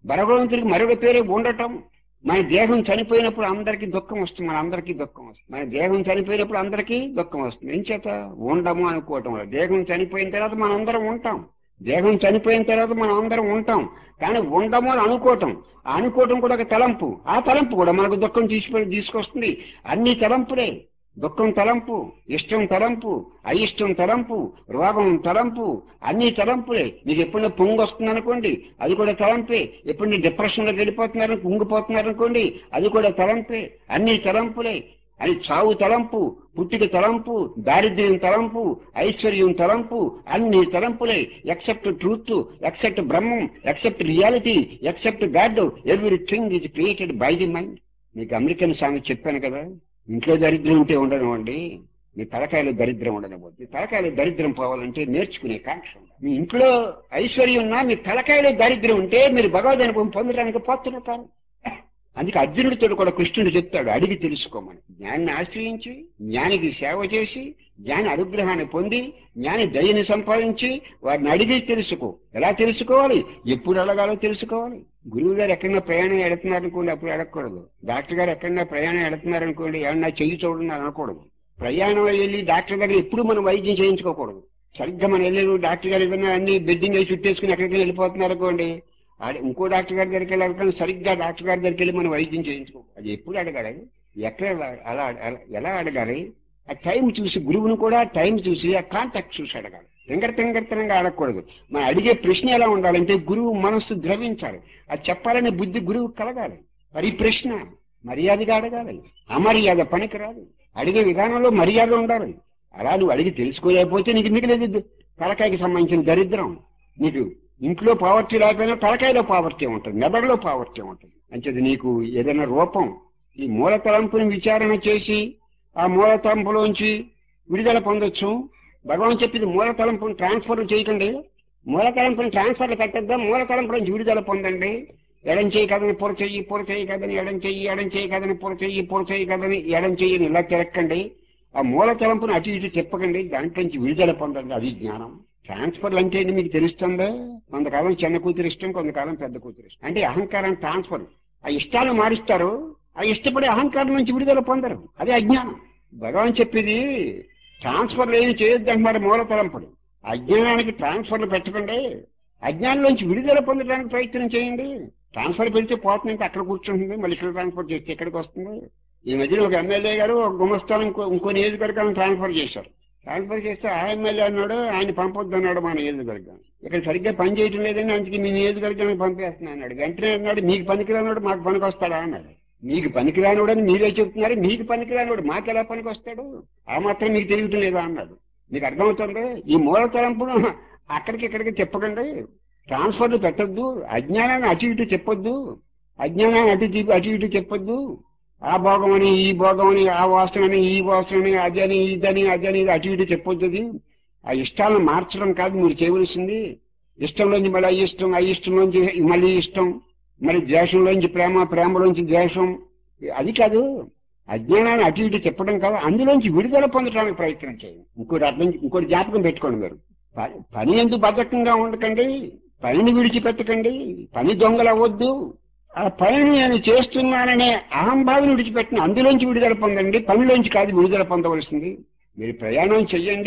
భగవంతుడికి మరొక పేరు ఉండటం. మన దేహం చనిపోయినప్పుడు అందరికీ దుఃఖం వస్తుంది, మన అందరికీ దుఃఖం వస్తుంది. మన దేహం చనిపోయినప్పుడు అందరికీ దుఃఖం వస్తుంది. ఏం చేత? ఉండము అనుకోవటం వల్ల. దేహం చనిపోయిన తర్వాత మనం అందరం ఉంటాం. దేహం చనిపోయిన తర్వాత మనం అందరం ఉంటాం. కానీ ఉండము అని అనుకోవటం, ఆ అనుకోవటం కూడా ఒక తలంపు. ఆ తలంపు కూడా మనకు దుఃఖం తీసుకొస్తుంది. అన్ని తలంపులే. దుఃఖం తలంపు, ఇష్టం తలంపు, అయిష్టం తలంపు, రోగం తలంపు, అన్ని తలంపులే. మీకు ఎప్పుడైనా పొంగు వస్తుంది అనుకోండి, అది కూడా తలంపే. ఎప్పుడు డిప్రెషన్లోకి వెళ్ళిపోతున్నారు, కుంగిపోతున్నారు అనుకోండి, అది కూడా తలంపే. అన్ని తలంపులే. అది చావు తలంపు, పుట్టిక తలంపు, దారిద్ర్యం తలంపు, ఐశ్వర్యం తలంపు, అన్ని తలంపులే. Except truth, except Brahman, except reality, except God, everything is created by the mind. American అమెరికన్ సామెత చెప్పాను కదా, ఇంట్లో దరిద్రం ఉంటే ఉండనివ్వండి, మీ తలకాయలో దరిద్రం ఉండనివ్వద్దు. మీ తలకాయలో దరిద్రం పోవాలంటే నేర్చుకునే కాంక్ష ఉండాలి. మీ ఇంట్లో ఐశ్వర్యం ఉన్నా మీ తలకాయలో దరిద్రం ఉంటే మీరు భగవద్ అనుభవం పొందడానికి పాత్రలు. అందుకే అర్జునుడితో కూడా కృష్ణుడు చెప్తాడు, అడిగి తెలుసుకోమని. జ్ఞానిని ఆశ్రయించి, జ్ఞానికి సేవ చేసి, జ్ఞాని అనుగ్రహాన్ని పొంది, జ్ఞాని దయని సంపాదించి వారిని అడిగి తెలుసుకో. ఎలా తెలుసుకోవాలి? ఎప్పుడు అడగాలో తెలుసుకోవాలి. గురువు గారు ఎక్కడన్నా ప్రయాణం ఎడుతున్నారనుకోండి, అప్పుడు అడగకూడదు. డాక్టర్ గారు ఎక్కడన్నా ప్రయాణం ఎడుతున్నారనుకోండి, ఏమన్నా చెయ్యి చూడన్నారు అనకూడదు. ప్రయాణం వెళ్ళి డాక్టర్ దగ్గర ఎప్పుడు మనం వైద్యం చేయించుకోకూడదు. సరిగ్గా మనం వెళ్ళి డాక్టర్ గారు ఏదైనా అన్ని బెడ్డింగ్ వేసి చుట్టేసుకుని ఎక్కడికి వెళ్ళిపోతున్నారు అనుకోండి, ఇంకో డాక్టర్ గారి దగ్గరికి వెళ్ళాలి, సరిగ్గా డాక్టర్ గారి దగ్గరికి వెళ్ళి మనం వైద్యం చేయించుకో. అది ఎప్పుడు అడగాలి, ఎక్కడ అలా ఎలా అడగాలి? ఆ టైం చూసి, గురువును కూడా టైం చూసి, ఆ కాంటాక్ట్ చూసి అడగాలి. తింగరతనంగా అడగకూడదు. మనం అడిగే ప్రశ్న ఎలా ఉండాలంటే గురువు మనస్సు ద్రవించాలి. అది చెప్పాలనే బుద్ధి గురువు కలగాలి. మరి ప్రశ్న మర్యాదగా అడగాలి. అమర్యాద పనికిరాదు. అడిగే విధానంలో మర్యాద ఉండాలి. అలా నువ్వు అడిగి తెలుసుకోలేకపోతే నీకు మిగిలేదు తలకాయకి సంబంధించిన దరిద్రం. నీకు ఇంట్లో పావర్టీ లేకపోయినా తలకాయలో పావర్టీ ఉంటుంది, మెదడులో పావర్టీ ఉంటుంది. అంచేది నీకు ఏదైనా రూపం, ఈ మూల తలంపుని విచారణ చేసి ఆ మూల తలంపులోంచి విడుదల పొందొచ్చు. భగవాన్ చెప్పింది మూల తలంపుని ట్రాన్స్ఫర్లు చేయకండి, మూల తలంపుని ట్రాన్స్ఫర్లు పెట్టద్దా, మూల తలంపు నుంచి విడుదల పొందండి. ఎడం చేయి కదని పొర చెయ్యి కదని ఎడం చేయి కదని పొర చెయ్యి కదని ఎడం చెయ్యిని ఇలా తిరక్కండి. ఆ మూల తలంపుని అటు ఇటు తిప్పకండి, దాంట్లో నుంచి విడుదల పొందండి. అది జ్ఞానం. ట్రాన్స్ఫర్లు అంటే మీకు తెలుస్తుందా? కొంతకాలం చిన్న కూతురు ఇష్టం, కొంతకాలం పెద్ద కూతురు ఇష్టం. అంటే అహంకారం ట్రాన్స్ఫర్. ఆ ఇష్టాలు మారుస్తారు, ఆ ఇష్టపడే అహంకారం నుంచి విడుదల పొందరు. అదే అజ్ఞానం. భగవాన్ చెప్పేది ట్రాన్స్ఫర్లు ఏమి చేయొద్దు అంటున్నారు మూల తలంపుడు. అజ్ఞానానికి ట్రాన్స్ఫర్లు పెట్టకండి, అజ్ఞానంలోంచి విడుదల పొందడానికి ప్రయత్నం చేయండి. ట్రాన్స్ఫర్ పెడితే పోతుందంటే అక్కడ కూర్చుంటుంది, మళ్ళీ ఇక్కడ ట్రాన్స్ఫర్ చేస్తే ఎక్కడికి వస్తుంది? ఈ మధ్యన ఒక ఎమ్మెల్యే గారు ఒక గుమస్థానం ఇంకో నియోజకవర్గాలను ట్రాన్స్ఫర్ చేశారు. ట్రాన్స్ఫర్ చేస్తే ఆ ఎమ్మెల్యే అన్నాడు ఆయన పంపొద్దు అన్నాడు మా నియోజకవర్గం. ఇక్కడ సరిగ్గా పని చేయటం లేదని అందుకే మీ నియోజకవర్గానికి పంపేస్తున్నా అన్నాడు. వెంటనే అన్నాడు మీకు పనికిరానోడు మాకు పనికి వస్తాడా అన్నాడు. మీకు పనికిరానోడు అని మీరే చెప్తున్నారు, మీకు పనికిరానోడు మాకు ఎలా పనికి వస్తాడు? ఆ మాత్రం మీకు తెలియటం లేదా అన్నాడు. మీకు అర్థమవుతుంది? ఈ మూల తలంపును ఇక్కడికి చెప్పకండి, ట్రాన్స్ఫర్లు పెట్టొద్దు, అజ్ఞానాన్ని అటు ఇటు చెప్పొద్దు, అజ్ఞానాన్ని అటు ఇటు చెప్పొద్దు. ఆ భోగం అని ఈ భోగం అని, ఆ వాసనని ఈ వాసనని, అదని ఇదని అటు ఇటు చెప్పొద్దు. ఆ ఇష్టాలను మార్చడం కాదు మీరు చేయవలసింది. ఇష్టంలోంచి మళ్ళీ అయిష్టంలోంచి మళ్ళీ ఇష్టం, మరి ద్వేషంలోంచి ప్రేమలోంచి ద్వేషం, అది కాదు. అజ్ఞానాన్ని అటు ఇటు చెప్పడం కాదు, అందులోంచి విడుదల పొందడానికి ప్రయత్నం చేయండి. ఇంకోటి జ్ఞాపకం పెట్టుకోండి, మీరు పని ఎందుకు బద్ధకంగా ఉండకండి, పనిని విడిచిపెట్టకండి, పని దొంగలు అవ్వద్దు. ఆ పనిని నేను చేస్తున్నాననే అహంభావం విడిచిపెట్టిన అందులోంచి విడుదల పొందండి, పనిలోంచి కాదు విడుదల పొందవలసింది. మీరు ప్రయాణం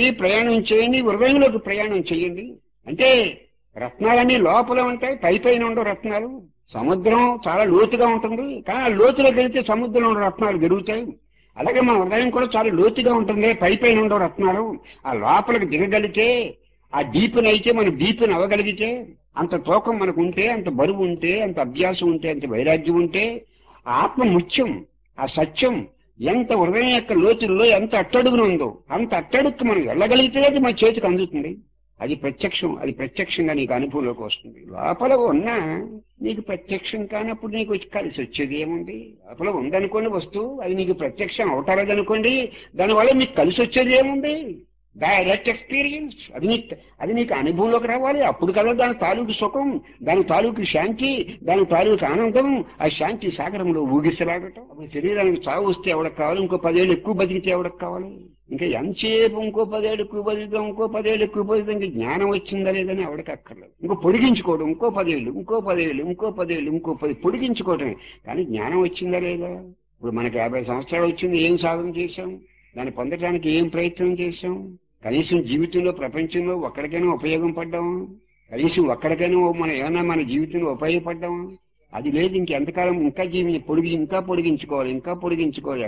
చేయండి, హృదయంలోకి ప్రయాణం చేయండి. అంటే రత్నాలన్నీ లోపల ఉంటాయి, పైన ఉండవు రత్నాలు. సముద్రం చాలా లోతుగా ఉంటుంది, కానీ ఆ లోతులోకి వెళితే సముద్రంలో రత్నాలు పెరుగుతాయి. అలాగే మన హృదయం కూడా చాలా లోతుగా ఉంటుంది, పైన ఉండవు రత్నాలు. ఆ లోపలికి దిగగలిగితే, ఆ డీపునైతే మనం డీపుని అవ్వగలిగితే, అంత తూకం మనకు ఉంటే, అంత బరువు ఉంటే, అంత అభ్యాసం ఉంటే, అంత వైరాగ్యం ఉంటే, ఆత్మ ముఖ్యం, ఆ సత్యం ఎంత హృదయం యొక్క లోతుల్లో ఎంత అట్టడుగున ఉందో అంత అట్టడుక్కు మనం వెళ్ళగలిగితే అది మన చేతికి అందుతుంది. అది ప్రత్యక్షంగా నీకు అనుభవంలోకి వస్తుంది. లోపల ఉన్నా నీకు ప్రత్యక్షం కానప్పుడు నీకు కలిసి వచ్చేది ఏముంది? లోపల ఉందనుకోండి వస్తువు, అది నీకు ప్రత్యక్షం అవటాలేదనుకోండి, దానివల్ల నీకు కలిసి వచ్చేది ఏముంది? Direct experience. అది నీకు అనుభవంలోకి రావాలి. అప్పుడు కదా దాని తాలూకు సుఖం, దాని తాలూకు శాంతి, దాని తాలూకు ఆనందం, ఆ శాంతి సాగరంలో ఊగిసలాడటం. అప్పుడు శరీరానికి చావు వస్తే ఎవరికి కావాలి? ఇంకో 10 ఏళ్ళు ఎక్కువ బతికితే ఎవరికి కావాలి? ఇంకా ఎంతసేపు ఇంకో 10 ఏళ్ళు ఎక్కువ బతుకుతాం, ఇంకో 10 ఏళ్ళు ఎక్కువ బతుకుతాం, ఇంకా జ్ఞానం వచ్చిందా లేదని ఎవరికి అక్కర్లేదు. ఇంకో పొడిగించుకోవడం, ఇంకో 10 ఏళ్ళు, ఇంకో 10 ఏళ్ళు, ఇంకో 10 ఏళ్ళు, ఇంకో 10 పొడిగించుకోవటమే. కానీ జ్ఞానం వచ్చిందా లేదా? ఇప్పుడు మనకి 50 సంవత్సరాలు వచ్చింది, ఏం సాధన చేశాం? దాన్ని పొందడానికి ఏం ప్రయత్నం చేశాం? కనీసం జీవితంలో ప్రపంచంలో ఒక్కడికైనా ఉపయోగం పడ్డాము? కనీసం ఒక్కడికైనా మనం ఏమన్నా మన జీవితంలో ఉపయోగపడ్డాము? అది లేదు. ఇంకెంతకాలం ఇంకా ఇంకా పొడిగించుకోవాలి, ఇంకా పొడిగించుకోవాలి.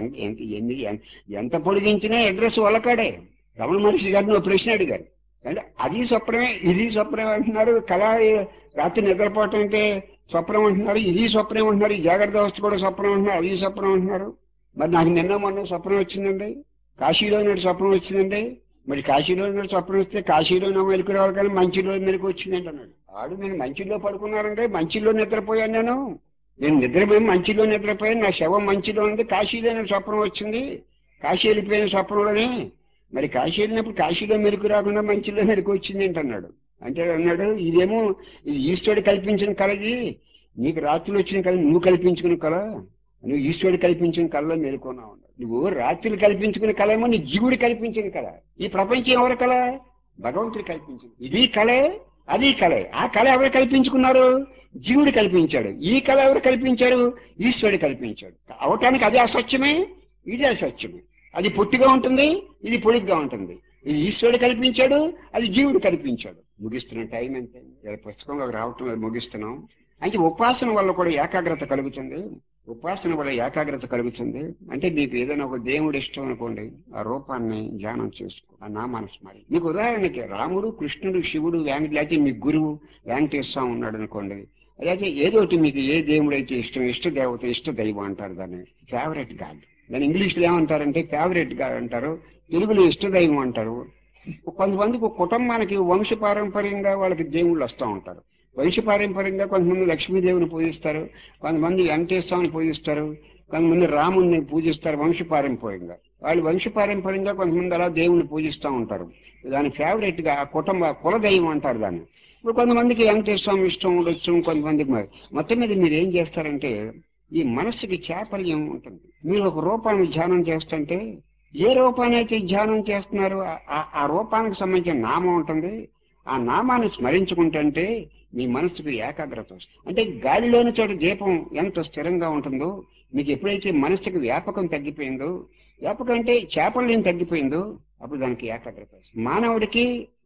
ఎంత పొడిగించినా అడ్రస్ వాళ్ళకాడే. రమణ మహర్షి గారిని ఒక ప్రశ్న అడిగారు, అంటే అది స్వప్నమే, ఇది స్వప్నమే అంటున్నారు. కళ రాత్రి నిద్రపోవటం అంటే స్వప్నం అంటున్నారు, ఇది స్వప్నం అంటున్నారు, ఈ జాగ్రత్త అవస్థ కూడా స్వప్నం అంటున్నారు, అది స్వప్నం అంటున్నారు. మరి నాకు నిన్న మొన్న స్వప్నం వచ్చిందండి, కాశీలో నాడు స్వప్నం వచ్చిందండి. మరి కాశీలో నాడు స్వప్నం వస్తే కాశీలో మెలకు రావాలి, కానీ మంచిలో మెలకు వచ్చిందండి అన్నాడు. ఆడు నేను మంచిలో పడుకున్నానంటే మంచిలో నిద్రపోయాను. నేను నిద్రపోయి మంచిలో నిద్రపోయాను, నా శవం మంచిలో ఉంది. కాశీలో నాకు స్వప్నం వచ్చింది, కాశీ వెళ్ళిపోయిన స్వప్నంలోనే. మరి కాశీ వెళ్ళినప్పుడు కాశీలో మెలకు రాకుండా మంచిలో మెలకు వచ్చింది ఏంటన్నాడు. అంటే అన్నాడు, ఇదేమో ఇది ఈశ్వరుడు కల్పించిన కళది, నీకు రాత్రులు వచ్చిన కళ నువ్వు కల్పించుకున్న కళ, నువ్వు ఈశ్వరుడు కల్పించిన కళలో మేలుకున్నావు. నువ్వు రాత్రులు కల్పించుకునే కళ ఏమో నీ జీవుడు కల్పించిన కళ. ఈ ప్రపంచం ఎవరి కళ? భగవంతుడు కల్పించింది. ఇది కళే, అది కళే. ఆ కళ ఎవరు కల్పించుకున్నారు? జీవుడు కల్పించాడు. ఈ కళ ఎవరు కల్పించారు? ఈశ్వరుడు కల్పించాడు. అవటానికి అది అసత్యమే, ఇది అసత్యమే. అది పొట్టిగా ఉంటుంది, ఇది పొడిగ్గా ఉంటుంది. ఇది ఈశ్వరుడు కల్పించాడు, అది జీవుడు కల్పించాడు. ముగిస్తున్న టైం ఎంత? పుస్తకంలో రావటం ముగిస్తున్నాం. అంటే ఉపాసన వల్ల కూడా ఏకాగ్రత కలుగుతుంది. ఉపాసన వల్ల ఏకాగ్రత కలుగుతుంది. అంటే మీకు ఏదైనా ఒక దేవుడు ఇష్టం అనుకోండి, ఆ రూపాన్ని ధ్యానం చేసుకో, ఆ నామాన్ని స్మరి. మీకు ఉదాహరణకి రాముడు, కృష్ణుడు, శివుడు, లేకపోతే మీ గురువు వెంకటేశ్వర ఉన్నాడు అనుకోండి, అయితే ఏదోటి మీకు ఏ దేవుడు అయితే ఇష్టం, ఇష్ట దేవత, ఇష్ట దైవం అంటారు. దాన్ని ఫేవరెట్ గాడ్. దాన్ని ఇంగ్లీష్లో ఏమంటారంటే ఫేవరెట్ గాడ్ అంటారు, తెలుగులో ఇష్ట దైవం అంటారు. కొంతమందికి కుటుంబానికి వంశపారంపర్యంగా వాళ్ళకి దేవుళ్ళు వస్తూ ఉంటారు. వంశపారంపర్యంగా కొంతమంది లక్ష్మీదేవిని పూజిస్తారు, కొంతమంది వెంకటేశ్వరాన్ని పూజిస్తారు, కొంతమంది రాముడిని పూజిస్తారు. వంశపారంపర్యంగా వాళ్ళు వంశపారంపర్యంగా కొంతమంది అలా దేవుణ్ణి పూజిస్తూ ఉంటారు. దాని ఫేవరెట్ గా కులదైవం అంటారు దాన్ని. ఇప్పుడు కొంతమందికి వెంకటేశ్వరం ఇష్టం ఉండొచ్చు, కొంతమందికి మొత్తం మీద మీరు ఏం చేస్తారంటే, ఈ మనస్సుకి చాపల్యం ఉంటుంది. మీరు ఒక రూపాన్ని ధ్యానం చేస్తుంటే ఏ రూపాన్ని అయితే ధ్యానం చేస్తున్నారో ఆ రూపానికి సంబంధించిన నామం ఉంటుంది. ఆ నామాన్ని స్మరించుకుంటుంటే మీ మనసుకు ఏకాగ్రత వస్తుంది. అంటే గాలిలోని చోట దీపం ఎంత స్థిరంగా ఉంటుందో, మీకు ఎప్పుడైతే మనసుకు వ్యాపకం తగ్గిపోయిందో, వ్యాపకం అంటే చేపల్యం తగ్గిపోయిందో, అప్పుడు దానికి ఏకాగ్రత వస్తుంది. మానవుడికి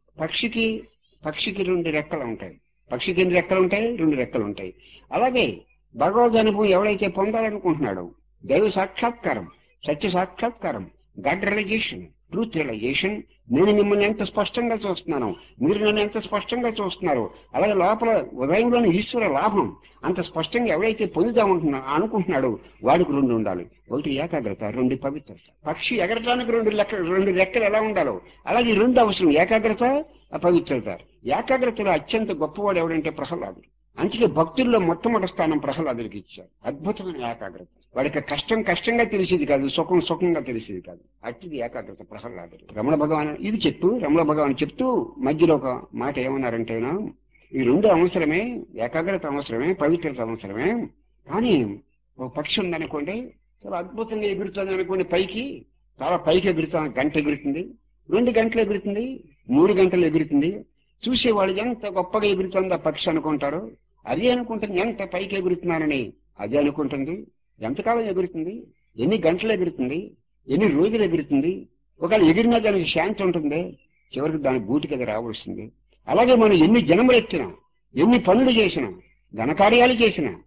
పక్షికి 2 రెక్కలు ఉంటాయి. పక్షికి ఎన్ని రెక్కలు ఉంటాయి? 2 రెక్కలు ఉంటాయి. అలాగే భగవద్ అనుభవం ఎవరైతే పొందాలనుకుంటున్నాడో, దైవ సాక్షాత్కారం, సత్య సాక్షాత్కారం, గాడ్ రియలైజేషన్, ట్రూత్ రియలైజేషన్, నేను మిమ్మల్ని ఎంత స్పష్టంగా చూస్తున్నాను, మీరు నన్ను ఎంత స్పష్టంగా చూస్తున్నారు, అలాగే లోపల ఉదయంలోని ఈశ్వర లాభం అంత స్పష్టంగా ఎవరైతే అనుకుంటున్నాడో వాడికి 2 ఉండాలి. ఒకటి ఏకాగ్రత, 2 పవిత్రత. పక్షి ఎగరటానికి 2 రెక్కలు ఎలా ఉండాలో అలాగే 2 అవసరం, ఏకాగ్రత, పవిత్రత. ఏకాగ్రతలో అత్యంత గొప్పవాడు ఎవడంటే ప్రహ్లాదుడు. అందుకే భక్తుల్లో మొట్టమొదటి స్థానం ప్రహ్లాదుడికి ఇచ్చారు. అద్భుతమైన ఏకాగ్రత. వాడికి కష్టంగా తెలిసేది కాదు, సుఖంగా తెలిసేది కాదు. అట్టిది ఏకాగ్రత ప్రహ్లాదుడు. రమణ భగవాన్ చెప్తూ మధ్యలో ఒక మాట ఏమన్నారంటేనా, ఈ 2 అవసరమే, ఏకాగ్రత అవసరమే, పవిత్రత అవసరమే. కానీ ఒక పక్షి ఉందనుకోండి, చాలా అద్భుతంగా ఎగురుతుంది అనుకోండి, చాలా పైకి ఎగురుతుంది, గంట ఎగురుతుంది, 2 గంటలు ఎగురుతుంది, 3 గంటలు ఎగురుతుంది. చూసేవాళ్ళు ఎంత గొప్పగా ఎగురుతుందో ఆ పక్షి అనుకుంటారు. అదే అనుకుంటుంది ఎంత పైకి ఎగురుతున్నానని, అదే అనుకుంటుంది. ఎంతకాలం ఎగురుతుంది, ఎన్ని గంటలు ఎగురుతుంది, ఎన్ని రోజులు ఎగురుతుంది, ఒకవేళ ఎగిరినా దానికి శాంతి ఉంటుంది, చివరికి దాని గూటికి అది రావాల్సింది. అలాగే మనం ఎన్ని జన్మలు ఎత్తినా, ఎన్ని పనులు చేసినా, ఘనకార్యాలు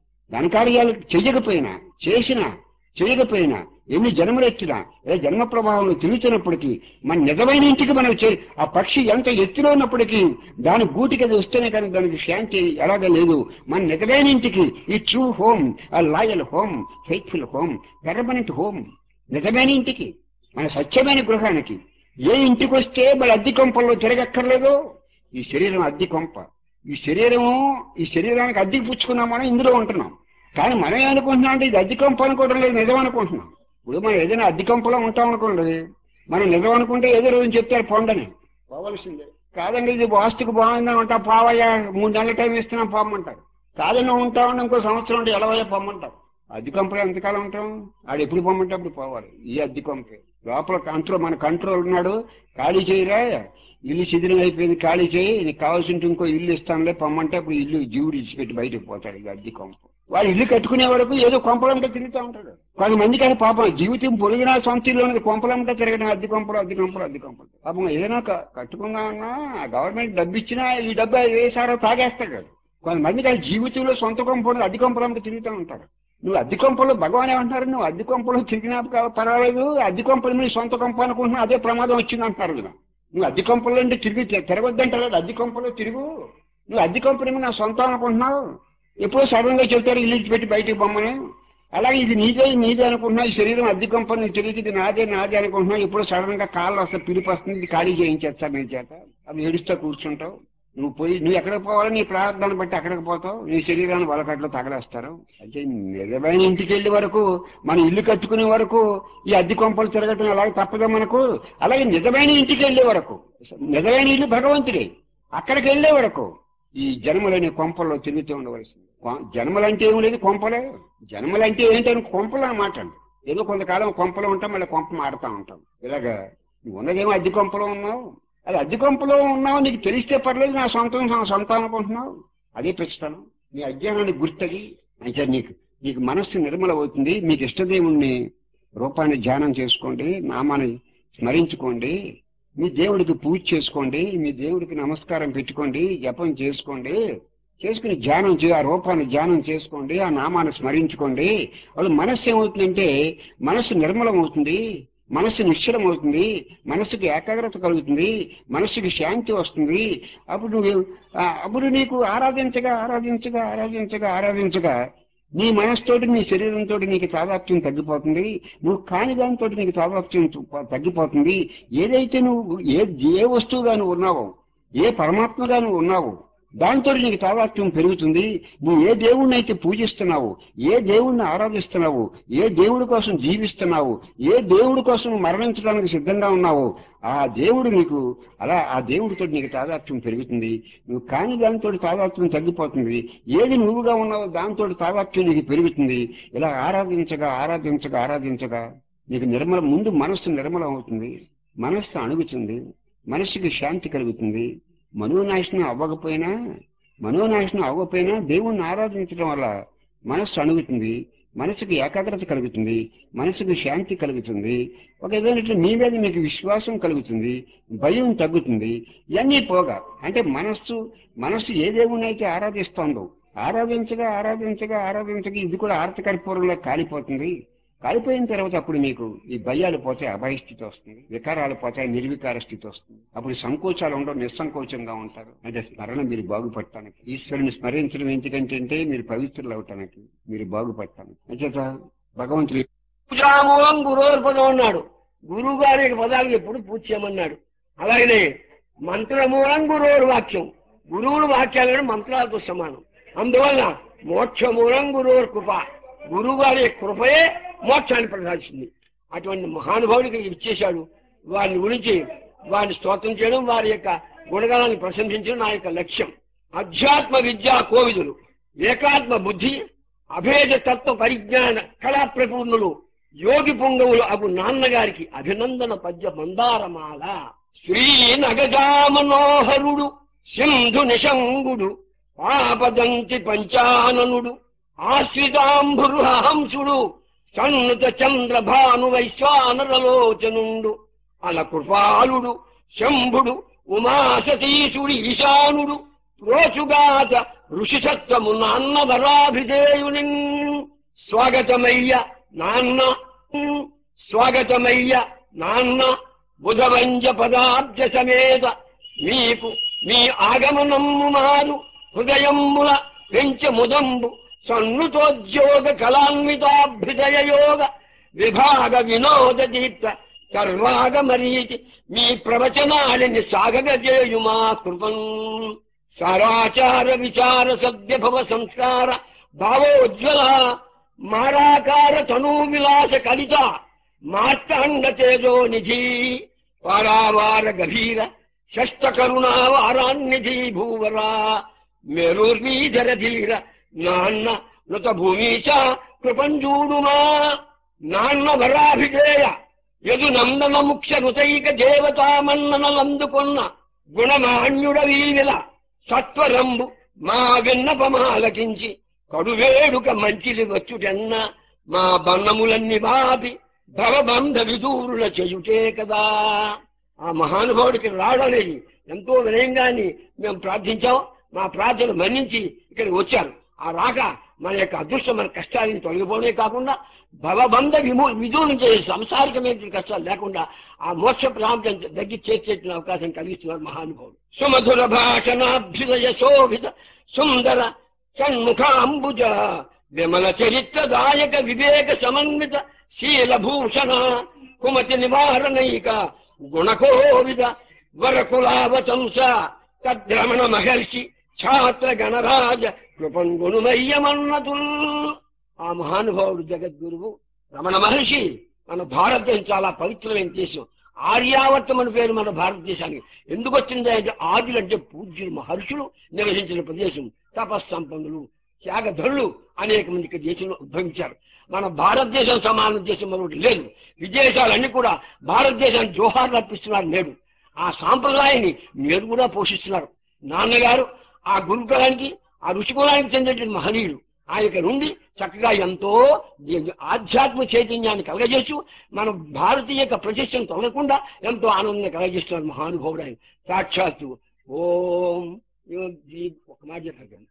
చేయకపోయినా, ఎన్ని జన్మలు ఎత్తినా, జన్మ ప్రభావంలో తిరుగుతున్నప్పటికీ మన నిజమైన ఇంటికి మనం ఆ పక్షి ఎంత ఎత్తులో ఉన్నప్పటికీ దాని గూటికి అది వస్తేనే కానీ దానికి శాంతి ఎలాగ లేదు. మన నిజమైన ఇంటికి, ఈ ట్రూ హోమ్, ఆ loyal home, faithful home, permanent home, నిజమైన ఇంటికి, మన సత్యమైన గృహానికి ఏ ఇంటికి వస్తే మన అద్దె కొంపల్లో తిరగక్కర్లేదో, ఈ శరీరం అద్దె కొంప. ఈ శరీరానికి అద్దెకి పుచ్చుకున్నాం, మనం ఇందులో ఉంటున్నాం. కానీ మనం ఏమనుకుంటున్నాం అంటే ఇది అద్దె కొంప అనుకోవడం లేదు, నిజం అనుకుంటున్నాం. ఇప్పుడు మనం ఏదైనా అద్దె కొంపలో ఉంటాం అనుకోండి, మనం నిజం అనుకుంటే ఏదో రోజు చెప్తారు పొండని, పోవలసిందే. కాదండి ఇది వాస్తుకు బాగుందని ఉంటా, పావయ్యా 3 నెలల టైం ఇస్తున్నాం పొమ్మంటారు. కాదని ఉంటామని ఇంకో సంవత్సరం ఉంటే ఎలవయ్యా పొమ్మంటారు. అద్దె కొంపలో ఎంతకాలం ఉంటాం? ఆడు ఎప్పుడు పొమ్మంటే అప్పుడు పోవాలి. ఈ అద్దె కొంపే లోపల కంట్రోల్, మన కంట్రోల్ ఉన్నాడు. ఖాళీ చేయరా, ఇల్లు శిథిలం అయిపోయింది, ఖాళీ చేయి, నీకు కావాల్సింటే ఇంకో ఇల్లు ఇస్తానులే పొమ్మంటే అప్పుడు ఇల్లు జీవుడు ఇచ్చిపెట్టి బయటకు పోతాడు. ఇది అద్దె కొంప. వాడు ఇల్లు కట్టుకునే వరకు ఏదో కొంపలంటే తిరుగుతూ ఉంటాడు. కొంతమందికి అని పాపం జీవితం పొరిగిన సొంత ఇల్లు ఉన్నది, కొంపలంటే తిరగడం, అద్దె కొంపలు అద్దె కొంపలు అద్దె కొంపలు. పాపం ఏదైనా కట్టుకుందామన్నా గవర్నమెంట్ డబ్బు ఇచ్చినా ఈ డబ్బు వేసారో తాగేస్తాడు. కొంతమందికి అది జీవితంలో సొంత కొంప ఉన్నది, అద్దె కొంపలంటే తిరుగుతూ ఉంటారు. నువ్వు అద్దె కొంపలో భగవాన్ ఏమంటారు, నువ్వు అద్దె కొంపలో తిరిగినా పర్వాలేదు, అద్దె కొంపలు నీ సొంత కొంప అనుకుంటున్నా అదే ప్రమాదం వచ్చింది అంటారు కదా. నువ్వు అద్దె కొంపలో అంటే తిరగొద్దంటారు కదా, అద్దె కొంపలో తిరుగు. నువ్వు అద్దె కొంపలు నా సొంతం అనుకుంటున్నావు, ఎప్పుడో సడన్ గా చెప్తారు ఇల్లు పెట్టి బయటికి బొమ్మని. అలాగే ఇది నీదే నీదే అనుకుంటున్నావు, ఈ శరీరం అద్దె కొంపని తిరిగి ఇది నాదే నాదే అనుకుంటున్నావు, ఎప్పుడో సడన్ గా కాళ్ళు వస్తే పిలిపి వస్తుంది, ఇది ఖాళీ చేయించేస్తా మీ చేత, అది ఏడుస్తూ కూర్చుంటావు. నువ్వు పోయి నువ్వు ఎక్కడికి పోవాలో నీ ప్రార్థన బట్టి అక్కడికి పోతావు, నీ శరీరాన్ని వలకట్లో తగలేస్తారు. అయితే నిజమైన ఇంటికి వెళ్ళే వరకు, మన ఇల్లు కట్టుకునే వరకు ఈ అద్దె కొంపలు తిరగటం అలాగే తప్పదా మనకు. అలాగే నిజమైన ఇంటికి వెళ్ళే వరకు, నిజమైన ఇల్లు భగవంతుడే, అక్కడికి వెళ్ళే వరకు ఈ జన్మలనే కొంపల్లో తిరుగుతూ ఉండవలసింది. జన్మలంటే ఏమి లేదు, కొంపలే. జన్మలంటే ఏంటని కొంపలు అన్నమాట. ఏదో కొంతకాలం కొంపలో ఉంటాం, మళ్ళీ కొంప మారుతా ఉంటాం. ఇలాగా నువ్వు ఉన్నదేమో అద్దె కొంపలో ఉన్నావు, అది అద్దె కొంపలో ఉన్నావు నీకు తెలిస్తే పర్లేదు, నా సొంతం అనుకుంటున్నావు, అదే ప్రస్తుతం నీ అజ్ఞానానికి గుర్తది. అయితే నీకు మనస్సు నిర్మల అవుతుంది. మీకు ఇష్టదేవుణ్ణి రూపాన్ని ధ్యానం చేసుకోండి, నామాన్ని స్మరించుకోండి, మీ దేవుడికి పూజ చేసుకోండి, మీ దేవుడికి నమస్కారం పెట్టుకోండి, జపం చేసుకోండి, చేసుకుని ఆ రూపాన్ని ధ్యానం చేసుకోండి, ఆ నామాన్ని స్మరించుకోండి. వాళ్ళు మనస్సు ఏమవుతుందంటే మనస్సు నిర్మలం అవుతుంది, మనస్సు నిశ్చలం అవుతుంది, మనస్సుకి ఏకాగ్రత కలుగుతుంది, మనస్సుకి శాంతి వస్తుంది. అప్పుడు నీకు ఆరాధించగా నీ మనసుతోటి నీ శరీరంతో నీకు తాదాత్మ్యం తగ్గిపోతుంది. నువ్వు కాని దానితో నీకు తాదాత్మ్యం తగ్గిపోతుంది. ఏదైతే నువ్వు ఏ వస్తువుగా నువ్వు ఉన్నావో, ఏ పరమాత్మగా నువ్వు ఉన్నావో దాంతో నీకు తాదాత్మ్యం పెరుగుతుంది. నువ్వు ఏ దేవుణ్ణి అయితే పూజిస్తున్నావు, ఏ దేవుణ్ణి ఆరాధిస్తున్నావు, ఏ దేవుడి కోసం జీవిస్తున్నావు, ఏ దేవుడి కోసం మరణించడానికి సిద్ధంగా ఉన్నావో ఆ దేవుడు నీకు ఆ దేవుడితో నీకు తాదాత్మ్యం పెరుగుతుంది. నువ్వు కాని దానితో తాదాత్మ్యం తగ్గిపోతుంది. ఏది నువ్వుగా ఉన్నావో దాంతో తాదాత్మ్యం నీకు పెరుగుతుంది. ఇలా ఆరాధించగా నీకు ముందు మనస్సు నిర్మలం అవుతుంది, మనస్సు అణుగుతుంది, మనస్సుకి శాంతి కలుగుతుంది. మనోనాశనం అవ్వకపోయినా దేవుణ్ణి ఆరాధించడం వల్ల మనస్సు అణుగుతుంది, మనసుకు ఏకాగ్రత కలుగుతుంది, మనసుకు శాంతి కలుగుతుంది. ఒక విధంగా నీ మీద మీకు విశ్వాసం కలుగుతుంది, భయం తగ్గుతుంది. ఇవన్నీ పోగా అంటే మనస్సు ఏ దేవుణ్ణి అయితే ఆరాధిస్తోందో ఆరాధించగా ఇది కూడా ఆర్తకర్పూరంలో కాలిపోతుంది. కాలిపోయిన తర్వాత అప్పుడు మీకు ఈ భయాలు పోతాయి, అభయస్థితి వస్తుంది, వికారాలు పోతాయి, నిర్వికార స్థితి వస్తుంది. అప్పుడు సంకోచాలు ఉండవు, నిస్సంకోచంగా ఉంటారు. అంటే స్మరణ మీరు బాగుపడటానికి, ఈశ్వరుని స్మరించడం ఎందుకంటే మీరు పవిత్రులు అవటానికి, మీరు బాగుపడటానికి. అంచేత భగవంతుడు
పూజామూలం గురోర్పదం అన్నాడు. గురువు గారి పదాలు ఎప్పుడు పూజ చేయమన్నాడు. అలాగనే మంత్రమూలం గురోర్ వాక్యం, గురువుల వాక్యాలను మంత్రాలతో సమానం. అందువలన మోక్షమూలం గురోర్ కృప, గురువు గారి కృపయే మోక్షాన్ని ప్రసాదించింది. అటువంటి మహానుభావుడికి ఇచ్చేశాడు. వారిని గురించి వారిని స్తోత్రం చేయడం, వారి యొక్క గుణగణాన్ని ప్రశంసించడం నా యొక్క లక్ష్యం. అధ్యాత్మ విద్యా కోవిదులు, ఏకాత్మ బుద్ధి, అభేద తత్వ పరిజ్ఞాన కళా ప్రపూర్ణులు, యోగి పొంగవులు అగు నాన్నగారికి అభినందన పద్య మందారమాల. శ్రీ నగజామనోహరుడు సింధు నిశంగుడు, పాపదంతి పంచాననుడు, ఆశ్రితాంబురుహంసుడు, సన్నుత చంద్రభాను వైశ్వానరలోచనుండు, అలకృపాలుడు శంభుడు, ఉమాసతీశుడి ఈశానుడు, ప్రోచుగాత ఋషిసత్వము నాన్నవరాభిధేయుని. స్వాగతమయ్య నాన్న బుధవంజ పదాబ్జ సమేత, మీకు మీ ఆగమనమ్ము మారు హృదయమ్ముల పెంచముదంబు, సన్నుతోద్యోగ కళాన్వితాభ్యుదయ యోగ విభాగ వినోద దీప్త సర్వాగమరీతి, మీ ప్రవచనాలని సాగగజేయుమా కృపం. సారాచార విచార సద్యభవ సంస్కార భావోజ్వల, మారాకార తనూ విలాస కలిత మార్తాండ తేజో నిధి, పారావార గభీర షష్ట కరుణావారాన్నిధి భూవరా, మేరూర్వీధర ధీర నాన్న నృత భూమీశ కృపంజూడుమా నాన్న వరాభిజేయ యదు నందన ముఖ్య రుతైక దేవతామన్ననలందుకొన్న గుణమాన్యుడవీవిల సత్వరంబు మా విన్నపమాలకించి కడువేడుక మంచిది వచ్చుటెన్న మా బంధములన్నీ బాపి భవబంధ విదూరుల చెయుటే కదా. ఆ మహానుభావుడికి రావడనేది ఎంతో వినయంగాని మేము ప్రార్థించాం. మా ప్రార్థన మన్నించి ఇక్కడికి వచ్చారు. ఆ రాక మన యొక్క అదృష్టం, మన కష్టాలను తొలగిపోవడమే కాకుండా భవబంధ విధులను చేసే సంసారికమైన కష్టాలు లేకుండా ఆ మోక్ష ప్రాంతం దగ్గర చేర్చేసిన అవకాశం కలిగిస్తున్నారు మహానుభావుడు. సుమధుర భాషణాభ్యుదయ శోభిత సుందర షణ్ముఖాంబుజ విమల చరిత్రదాయక వివేక సమన్విత శీలభూషణ కుమతి నివారణైక గుణకోవిద వరకులావతంస తద్రమణ మహర్షి ఛాత్ర గణరాజ కృపంగుణమయ్యమన్నతుల్. ఆ మహానుభావుడు జగద్గురువు రమణ మహర్షి. మన భారతదేశం చాలా పవిత్రమైన దేశం. ఆర్యావర్తం అని పేరు మన భారతదేశానికి ఎందుకు వచ్చింది అంటే ఆర్యులు అంటే పూజ్యులు, మహర్షులు నివసించిన ప్రదేశం. తపస్సంపన్నులు, త్యాగధరులు అనేక మందికి దేశంలో ఉద్భవించారు. మన భారతదేశం సమాన దేశం మరొకటి లేదు. విదేశాలన్నీ కూడా భారతదేశాన్ని జోహార్లు అర్పిస్తున్నారు నేడు. ఆ సాంప్రదాయాన్ని నేడు కూడా పోషిస్తున్నారు. నాన్నగారు ఆ గురుకులానికి, ఆ ఋషికులానికి చెందిన మహనీయుడు. ఆయన నుండి చక్కగా ఎంతో ఆధ్యాత్మిక చైతన్యాన్ని కలగజేస్తూ మన భారతీయ ప్రతిష్టను తొలగకుండా ఎంతో ఆనందంగా కలగజేస్తున్నారు మహానుభావుడు ఆయన. సాక్షాత్తు ఓం ఒక మాట చెప్పండి.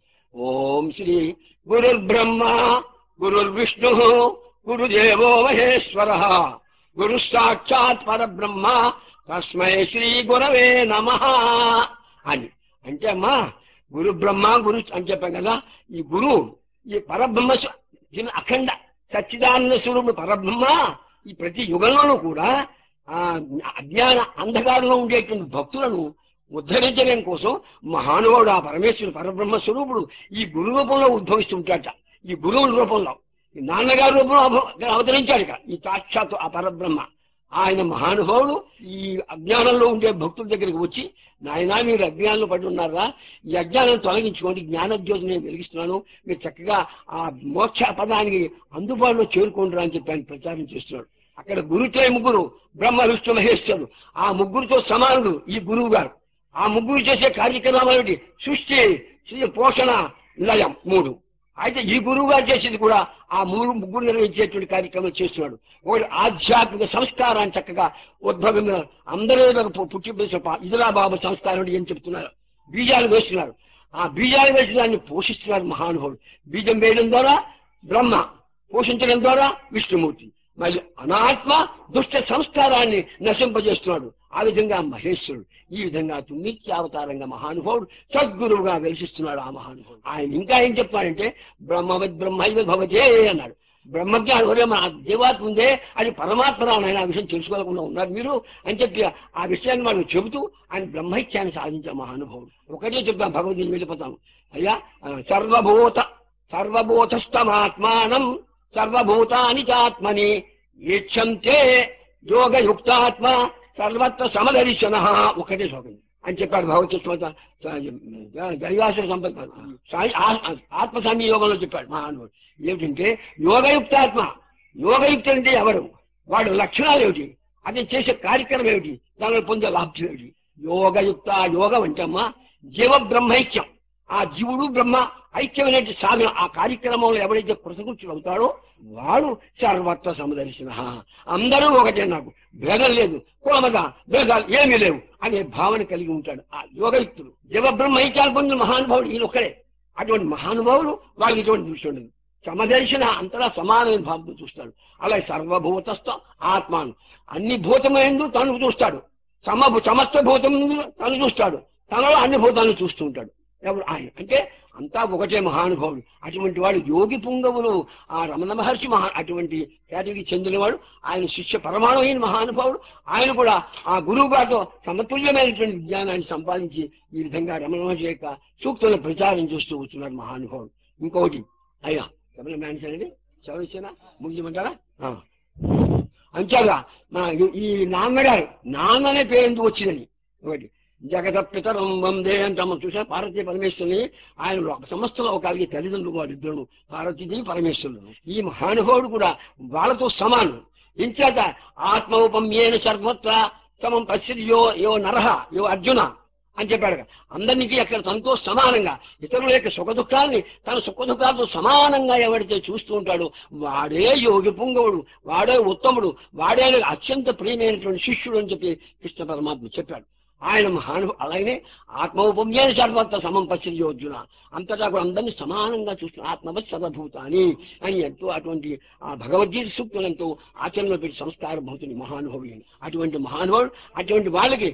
ఓం శ్రీ గురుర్బ్రహ్మ గురుర్విష్ణు గురుదేవో మహేశ్వర గురు సాక్షాత్ పరబ్రహ్మ తస్మై శ్రీ గురవే నమః అని. అంటే అమ్మా గురు బ్రహ్మ గురు అని చెప్పాం కదా. ఈ గురువు, ఈ పరబ్రహ్మ అఖండ సచ్చిదానంద స్వరూపుడు పరబ్రహ్మ ఈ ప్రతి యుగంలోనూ కూడా ఆ అజ్ఞాన అంధకారంలో ఉండేటువంటి భక్తులను ఉద్ధరించడం కోసం మహానుభావుడు ఆ పరమేశ్వరుడు పరబ్రహ్మ స్వరూపుడు ఈ గురు రూపంలో ఉద్భవిస్తుంటాట. ఈ గురువుల రూపంలో ఈ నాన్నగారి రూపంలో అవతరించాడు ఇక్కడ ఈ సాక్షాత్తు ఆ పరబ్రహ్మ. ఆయన మహానుభావుడు ఈ అజ్ఞానంలో ఉండే భక్తుల దగ్గరికి వచ్చి, నాయనా మీరు అజ్ఞానంలో పడి ఉన్నారా, ఈ అజ్ఞానాన్ని తొలగించుకోండి, జ్ఞానజ్యోతి నేను వెలిగిస్తున్నాను, మీరు చక్కగా ఆ మోక్ష పదానికి అందుబాటులో చేరుకుంటారా అని చెప్పి ఆయన ప్రచారం చేస్తున్నాడు. అక్కడ గురుత్రయ ముగ్గురు, బ్రహ్మ విష్ణు మహేశ్వరుడు, ఆ ముగ్గురితో సమానుడు ఈ గురువు గారు. ఆ ముగ్గురు చేసే కార్యక్రమాలు సృష్టి, పోషణ, లయం మూడు. అయితే ఈ గురువు గారు చేసేది కూడా ఆ ముగ్గురు నిర్వహించేటువంటి కార్యక్రమం చేస్తున్నాడు. ఒకటి ఆధ్యాత్మిక సంస్కారాన్ని చక్కగా ఉద్భవం అందరూ పుట్టి ఇదిలా బాబు సంస్కారం ఏం చెప్తున్నారు, బీజాలు వేస్తున్నారు. ఆ బీజాలు వేసిన దాన్ని పోషిస్తున్నారు మహానుభావుడు. బీజం వేయడం ద్వారా బ్రహ్మ, పోషించడం ద్వారా విష్ణుమూర్తి, మళ్ళీ అనాత్మ దుష్ట సంస్కారాన్ని నశింపజేస్తున్నాడు. ఆ విధంగా మహేశ్వరుడు. ఈ విధంగా నిత్యావతారంగా మహానుభావుడు సద్గురువుగా వెలిసిస్తున్నాడు ఆ మహానుభావుడు. ఆయన ఇంకా ఏం చెప్తాడంటే బ్రహ్మవద్ బ్రహ్మైవ భవతే అన్నాడు. బ్రహ్మజ్ఞానం ఒరే మన జీవాత్మ ఉందే అది పరమాత్మ ఆయన ఆ విషయం తెలుసుకోకుండా ఉన్నారు మీరు అని చెప్పి ఆ విషయాన్ని మనం చెబుతూ ఆయన బ్రహ్మైక్యాన్ని సాధించే మహానుభావుడు. ఒకటే చెప్తాం, భగవద్గీత వెళ్ళిపోతాం. అయ్యా సర్వభూతస్థమాత్మానం సర్వభూతాని చాత్మని ఈక్షంతే యోగయుక్తాత్మ సర్వత్ర సమదర్శన. ఒకటే శ్లోకం అని చెప్పాడు భగవద్గీత దైవాసుర సంపద ఆత్మ సంయోగంలో చెప్పాడు మహానుభావుడు. ఏమిటంటే యోగయుక్తాత్మ. యోగయుక్తుడు అంటే ఎవరు, వాడు లక్షణాలు ఏమిటి, అది చేసే కార్యక్రమం ఏమిటి, దానిలో పొందే లాభ్యం ఏమిటి. యోగయుక్త, యోగం అంటే అమ్మా జీవ బ్రహ్మైక్యం. ఆ జీవుడు బ్రహ్మ ఐక్యమైన సాధన. ఆ కార్యక్రమంలో ఎవరైతే కృతకృత్యులు అవుతాడో వాడు సర్వత్వ సమదర్శన. అందరూ ఒకటే, నాకు భేదం లేదు, కులమత భేదాలు ఏమీ లేవు అనే భావన కలిగి ఉంటాడు ఆ యోగయుక్తుడు. జీవ బ్రహ్మైక్యాలు పొందిన మహానుభావుడు ఈయన ఒక్కడే. అటువంటి మహానుభావుడు వాళ్ళకి ఇటువంటి దృష్టి ఉండదు. సమదర్శన, అంతలా సమానమైన భావంతో చూస్తాడు. అలాగే సర్వభూతస్థ ఆత్మాను, అన్ని భూతమైందు తను చూస్తాడు, సమస్త భూతం తను చూస్తాడు, తనలో అన్ని భూతాలను చూస్తూ ఉంటాడు. ఎవరు ఆయన అంటే అంతా ఒకటే మహానుభావుడు. అటువంటి వాడు యోగి పుంగవులు ఆ రమణ మహర్షి అటువంటి కేటగిరీకి చెందినవాడు. ఆయన శిష్య పరమాణమైన మహానుభావుడు. ఆయన కూడా ఆ గురువు గారితో సమతుల్యమైనటువంటి విజ్ఞానాన్ని సంపాదించి ఈ విధంగా రమణ మహర్షి యొక్క సూక్తులను ప్రచారం చేస్తూ వస్తున్నాడు మహానుభావుడు. ఇంకొకటి అయ్యా రమణ మహర్షి అనేది చదివించేనా ముగించమంటారా? అంతేగా ఈ నాన్నగారు, నాన్ననే పేరు ఎందుకు వచ్చిందని ఒకటి. జగత పితరం వందే అంటాము చూసా. పార్వతీ పరమేశ్వరుని ఆయన సమస్త లోకాలకి తల్లిదండ్రులు వారిద్దరు, పార్వతీది పరమేశ్వరుడు. ఈ మహానుభావుడు కూడా వాళ్ళతో సమానం. ఇంచేత ఆత్మౌపమ్యేన సర్వత్ర సమం పశ్యో యో నరహ యో అర్జున అని చెప్పాడు. అందరికీ అక్కడ తనతో సమానంగా ఇతరుల యొక్క సుఖ దుఃఖాన్ని తన సుఖ దుఃఖాలతో సమానంగా ఎవరైతే చూస్తూ ఉంటాడో వాడే యోగి పుంగవుడు, వాడే ఉత్తముడు, వాడే అత్యంత ప్రియమైనటువంటి శిష్యుడు అని చెప్పి కృష్ణ పరమాత్మ చెప్పాడు. ఆయన అలాగే ఆత్మౌపమ్యేన సర్వత్ర సమం పశ్యో అర్జున, అంతటా కూడా అందరినీ సమానంగా చూస్తున్న ఆత్మవత్ సర్వభూతాని అని ఎంతో అటువంటి ఆ భగవద్గీత సూక్తులంతో ఆచరణలో పెట్టి సంస్కార భూతుని మహానుభవి. అటువంటి మహానుభవుడు, అటువంటి వాళ్ళకి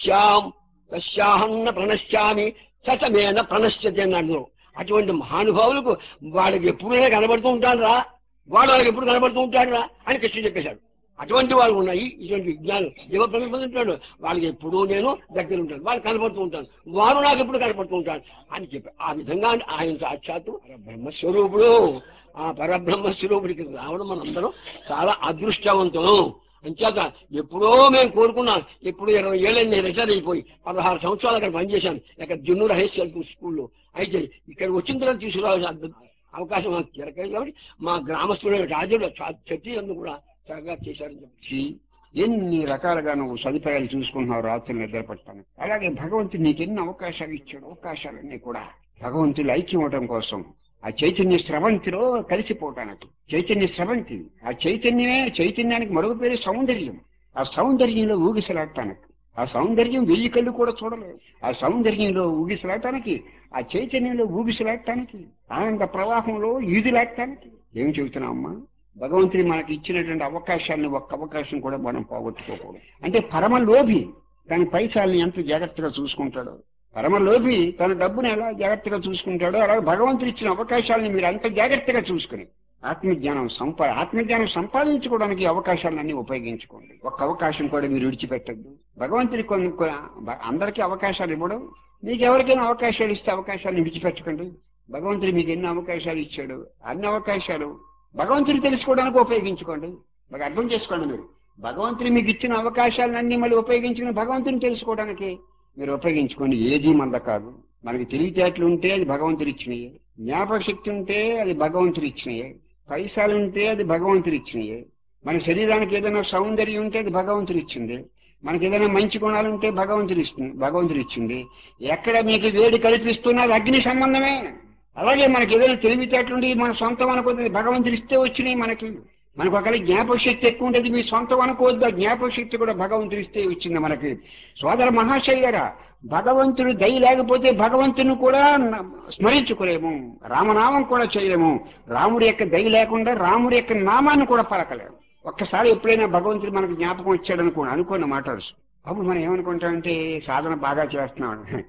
కశ్యాహన్న ప్రణశ్యామి సతమేన ప్రణశ్యతి అన్నాడు. అటువంటి మహానుభావులకు వాళ్ళకి ఎప్పుడైనా కనబడుతూ ఉంటాడు రా, వాళ్ళకి ఎప్పుడు కనబడుతూ ఉంటాడు రా అని కృష్ణుడు చెప్పేశాడు. అటువంటి వాళ్ళు ఉన్నాయి. ఇటువంటి విజ్ఞానం జీవ ప్రతిపద ఉంటాడు, వాళ్ళకి ఎప్పుడూ నేను దగ్గర ఉంటాను, వాళ్ళు కనబడుతూ ఉంటాను, వారు నాకు ఎప్పుడు కనబడుతూ ఉంటాను అని చెప్పి ఆ విధంగా ఆయన సాక్షాత్తు బ్రహ్మస్వరూపుడు. ఆ పరబ్రహ్మస్వరూపుడికి రావడం మనందరం చాలా అదృష్టవంతులు. అంచేత ఎప్పుడో మేము కోరుకున్నాం. ఇప్పుడు 20 ఏళ్ళని నేను రిటైర్ అయిపోయి 16 సంవత్సరాలు అక్కడ పనిచేశాను, ఇక్కడ జున్నూరు హై స్కూల్లో. అయితే ఇక్కడ వచ్చిన తర్వాత తీసుకురావాల్సిన అవకాశం మాకు చిరకాయి కాబట్టి మా గ్రామస్తుల రాజులు చర్చి అందు కూడా చక్కగా చేశారని చెప్పి
ఎన్ని రకాలుగా నువ్వు సదుపాయాలు చూసుకుంటున్నావు రాత్రులు నిద్రపడటానికి. అలాగే భగవంతుడు నీకు ఎన్ని అవకాశాలు ఇచ్చాడు. అవకాశాలన్నీ కూడా భగవంతుడు ఐక్యం అవడం కోసం, ఆ చైతన్య స్రవంతిలో కలిసిపోవటానికి. చైతన్య స్రవంతి, ఆ చైతన్యానికి మరొక పేరు సౌందర్యం. ఆ సౌందర్యంలో ఊగిసలాడటానికి, ఆ సౌందర్యం 1000 కళ్ళు కూడా చూడలేదు. ఆ సౌందర్యంలో ఊగిసలాడటానికి, ఆ చైతన్యంలో ఊగిసలాడటానికి, ఆనంద ప్రవాహంలో ఈదులాడటానికి. ఏం చెబుతున్నావమ్మా? భగవంతుని మనకి ఇచ్చినటువంటి అవకాశాలను ఒక్క అవకాశం కూడా మనం పోగొట్టుకోకూడదు. అంటే పరమలోభి తన పైసాలని ఎంత జాగ్రత్తగా చూసుకుంటాడో, పరమలోభి తన డబ్బుని ఎలా జాగ్రత్తగా చూసుకుంటాడో, అలాగే భగవంతుడు ఇచ్చిన అవకాశాలను మీరు అంత జాగ్రత్తగా చూసుకుని ఆత్మజ్ఞానం సంపాదించుకోవడానికి అవకాశాలన్నీ ఉపయోగించుకోండి. ఒక్క అవకాశం కూడా మీరు విడిచిపెట్టద్దు. భగవంతుడి అందరికీ అవకాశాలు ఇవ్వడం, మీకు ఎవరికైనా అవకాశాలు ఇస్తే అవకాశాలను విడిచిపెట్టకండి. భగవంతుడు మీకు ఎన్ని అవకాశాలు ఇచ్చాడు, అన్ని అవకాశాలు భగవంతుని తెలుసుకోవడానికి ఉపయోగించుకోండి. బాగా అర్థం చేసుకోండి. మీరు భగవంతుని మీకు ఇచ్చిన అవకాశాలన్నీ మళ్ళీ ఉపయోగించుకుని భగవంతుని తెలుసుకోవడానికి మీరు ఉపయోగించుకోండి. ఏది మంద కాదు. మనకి తెలివితేటలు ఉంటే అది భగవంతుడు ఇచ్చినయే, జ్ఞాపక శక్తి ఉంటే అది భగవంతుడు ఇచ్చినయే, పైసలు ఉంటే అది భగవంతుడు ఇచ్చినయే, మన శరీరానికి ఏదైనా సౌందర్యం ఉంటే అది భగవంతుడు ఇచ్చింది, మనకి ఏదైనా మంచి గుణాలు ఉంటే భగవంతుడు ఇచ్చింది. ఎక్కడ మీకు వేడి కల్పిస్తున్నా అది అగ్ని సంబంధమే. అలాగే మనకి ఏదైనా తెలివితేటలుండి మన సొంతం అనుకోవద్దు, భగవంతుడు ఇస్తే వచ్చినాయి. మనకు ఒకవేళ జ్ఞాపక శక్తి ఎక్కువ ఉంటుంది, మీ సొంతం అనుకోవద్దు, ఆ జ్ఞాపక శక్తి కూడా భగవంతుడు ఇస్తే వచ్చింది మనకి. సోదర మహాశయులారా, భగవంతుడు దయ లేకపోతే భగవంతుని కూడా స్మరించుకోలేము, రామనామం కూడా చేయలేము. రాముడి యొక్క దయ లేకుండా రాముడి యొక్క నామాన్ని కూడా పలకలేము. ఒక్కసారి ఎప్పుడైనా భగవంతుడు మనకు జ్ఞాపకం వచ్చాడు అనుకోండి మాట్లాడు, అప్పుడు మనం ఏమనుకుంటామంటే సాధన బాగా చేస్తున్నాం.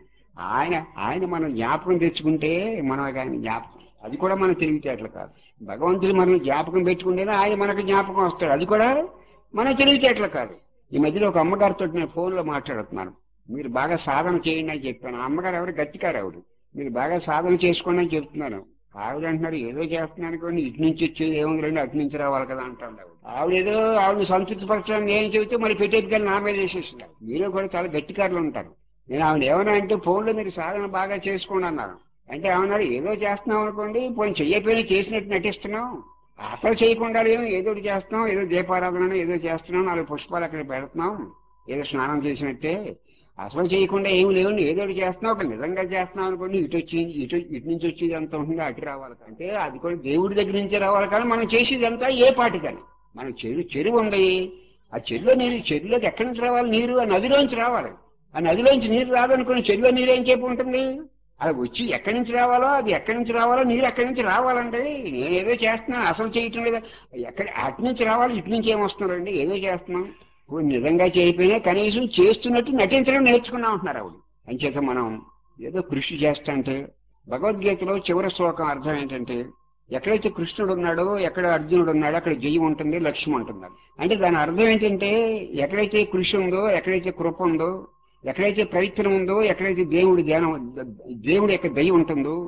ఆయన మనం జ్ఞాపకం తెచ్చుకుంటే మనం ఆయన జ్ఞాపకం, అది కూడా మన తెలివితేటలు కాదు. భగవంతుడు మనం జ్ఞాపకం పెట్టుకుంటేనే ఆయన మనకు జ్ఞాపకం వస్తాడు, అది కూడా మన తెలివితేటలు కాదు. ఈ మధ్యలో ఒక అమ్మగారితో నేను ఫోన్లో మాట్లాడుతున్నాను. మీరు బాగా సాధన చేయండి అని చెప్పాను. ఆ అమ్మగారు ఎవరు గట్టికారు ఆవిడ. మీరు బాగా సాధన చేసుకోండి అని చెప్తున్నాను. ఆవిడ అంటున్నారు ఏదో చేస్తున్నాను కానీ ఇటు నుంచి వచ్చేది ఏముంది రండి, అటు నుంచి రావాలి కదా అంటాడు. ఆవిడని సంతృప్తి పరచడానికి నేను చెబితే మరి పెట్టేట్టుగా నా మీద వేసేస్తున్నారు. మీరు కూడా చాలా గట్టికారులు ఉంటారు. నేను ఆవిడ ఏమన్నా అంటే ఫోన్లో మీరు సాధన బాగా చేసుకోండి అన్నారు. అంటే ఏమన్నారు, ఏదో చేస్తున్నాం అనుకోండి, పోయి చెయ్యపోయినా చేసినట్టు నటిస్తున్నాం, అసలు చేయకుండా ఏదో చేస్తున్నాం, ఏదో దీపారాధన ఏదో చేస్తున్నాం, 4 పుష్పాలు అక్కడ పెడుతున్నాం, ఏదో స్నానం చేసినట్టే, అసలు చేయకుండా ఏమి లేవండి, ఏదో చేస్తున్నాం. ఒక నిజంగా చేస్తున్నాం అనుకోండి, ఇటు నుంచి వచ్చేది ఎంత ఉంటుందో అటు రావాలి. అంటే అది కూడా దేవుడి దగ్గర నుంచే రావాలి. కానీ మనం చేసేది అంతా ఏ పాటి కానీ మనం చెరువు ఉంది, ఆ చెరువులోకి ఎక్కడి నుంచి రావాలి నీరు? ఆ నదిలోంచి రావాలి. ఆ నదిలోంచి నీరు రాదనుకుని చెరువులో నీరు ఏం చెప్పి ఉంటుంది? అది వచ్చి ఎక్కడి నుంచి రావాలో నీరు ఎక్కడి నుంచి రావాలండి. నేను ఏదో చేస్తున్నాను, అసలు చేయటం లేదా, అటు నుంచి రావాలి, ఇటు నుంచి ఏమొస్తున్నారండి, ఏదో చేస్తున్నాం. నిజంగా చేయకపోయినా కనీసం చేస్తున్నట్టు నటించడం నేర్చుకున్నాం అంటున్నారు ఆవిడ. అంచేత మనం ఏదో కృషి చేస్తుంటే, భగవద్గీతలో చివరి శ్లోకం అర్థం ఏంటంటే, ఎక్కడైతే కృష్ణుడు ఉన్నాడో, ఎక్కడ అర్జునుడు ఉన్నాడో అక్కడ జయం ఉంటుంది, లక్ష్యం ఉంటుంది. అంటే దాని అర్థం ఏంటంటే, ఎక్కడైతే కృషి ఉందో, ఎక్కడైతే కృప ఉందో, ఎక్కడైతే ప్రయత్నం ఉందో, ఎక్కడైతే దేవుడి యొక్క దయ ఉంటుందో,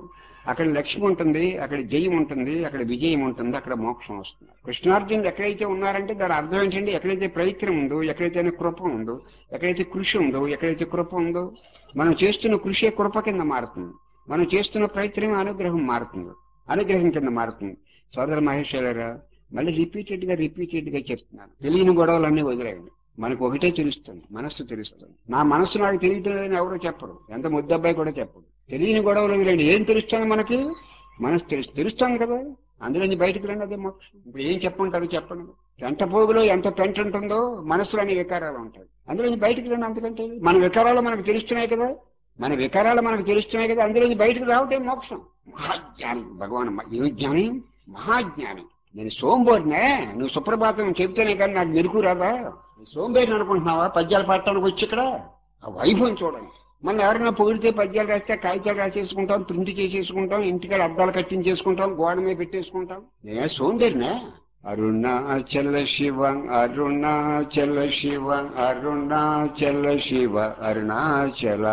అక్కడ లక్ష్మి ఉంటుంది, అక్కడ జయం ఉంటుంది, అక్కడ విజయం ఉంటుంది, అక్కడ మోక్షం వస్తుంది. కృష్ణార్జునుడు ఎక్కడైతే ఉన్నారంటే దాని అర్థం ఏంటంటే ఎక్కడైతే ప్రయత్నం ఉందో, ఎక్కడైతే కృప ఉందో, ఎక్కడైతే కృషి ఉందో, ఎక్కడైతే కృప ఉందో మనం చేస్తున్న కృషి కృప కింద మారుతుంది, మనం చేస్తున్న ప్రయత్నం అనుగ్రహం మారుతుంది, అనుగ్రహం కింద మారుతుంది. సోదర మహేశ్వరరా, మళ్ళీ రిపీటెడ్ గా చెప్తున్నాను, తెలియని గొడవలన్నీ వదిలేయండి. మనకు ఒకటే తెలుస్తుంది, మనస్సు తెలుస్తుంది. నా మనస్సు నాకు తెలియటం లేదని ఎవరో చెప్పరు, ఎంత ముద్దబ్బాయి కూడా చెప్పరు. తెలియని గొడవలు వదిలేండి. ఏం తెలుస్తుంది మనకి? మనసు తెలుస్తాం కదా, అందులో బయటకు రండి, అదే మోక్షం. ఇప్పుడు ఏం చెప్పంటారు చెప్పండి. ఎంత పోగులో ఎంత పెంట ఉంటుందో మనసులో అనే వికారాలు ఉంటాయి, అందులో బయటకు రండి. అంతకంటే మన వికారాలు మనకు తెలుస్తున్నాయి కదా, మన వికారాలు మనకు తెలుస్తున్నాయి కదా, అందులో బయటకు రావటే మోక్షం. మహాజ్ఞాని భగవాన్, ఏమి జ్ఞాని? మహాజ్ఞాని. నేను సోంబోరినే, నువ్వు సుప్రభాతం చెబితేనే కానీ నాకు మెరుగు రాదా? సోంబేరిని అనుకుంటున్నావా పద్యాలు పాడటానికి వచ్చి? ఇక్కడ ఆ వైభవం చూడండి. మళ్ళీ ఎవరైనా పొగిడితే పద్యాలు రాస్తే కాగితాలు రాసేసుకుంటాం, ప్రింట్ చేసేసుకుంటాం, ఇంటికాడ అద్దాలు కట్టించేసుకుంటాం, గోడ మీద పెట్టేసుకుంటాం. నేను సోంబేరినే. అరుణాచల శివ అరుణాచల శివ అరుణాచల శివ అరుణాచల.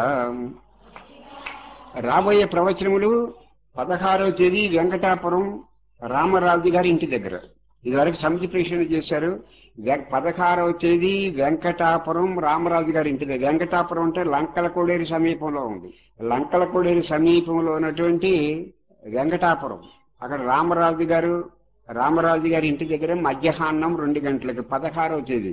రాబోయే ప్రవచనములు 16వ తేదీ వెంకటాపురం రామరాజు గారి ఇంటి దగ్గర. ఇదివరకు సమితి ప్రేక్షణ చేశారు. 16వ తేదీ వెంకటాపురం రామరాజు గారి ఇంటి దగ్గర. వెంకటాపురం అంటే లంకల కోడేరు సమీపంలో ఉంది. లంకల కోడేరు సమీపంలో ఉన్నటువంటి వెంకటాపురం, అక్కడ రామరాజు గారి ఇంటి దగ్గర మధ్యాహ్నం 2 గంటలకు 16వ తేదీ.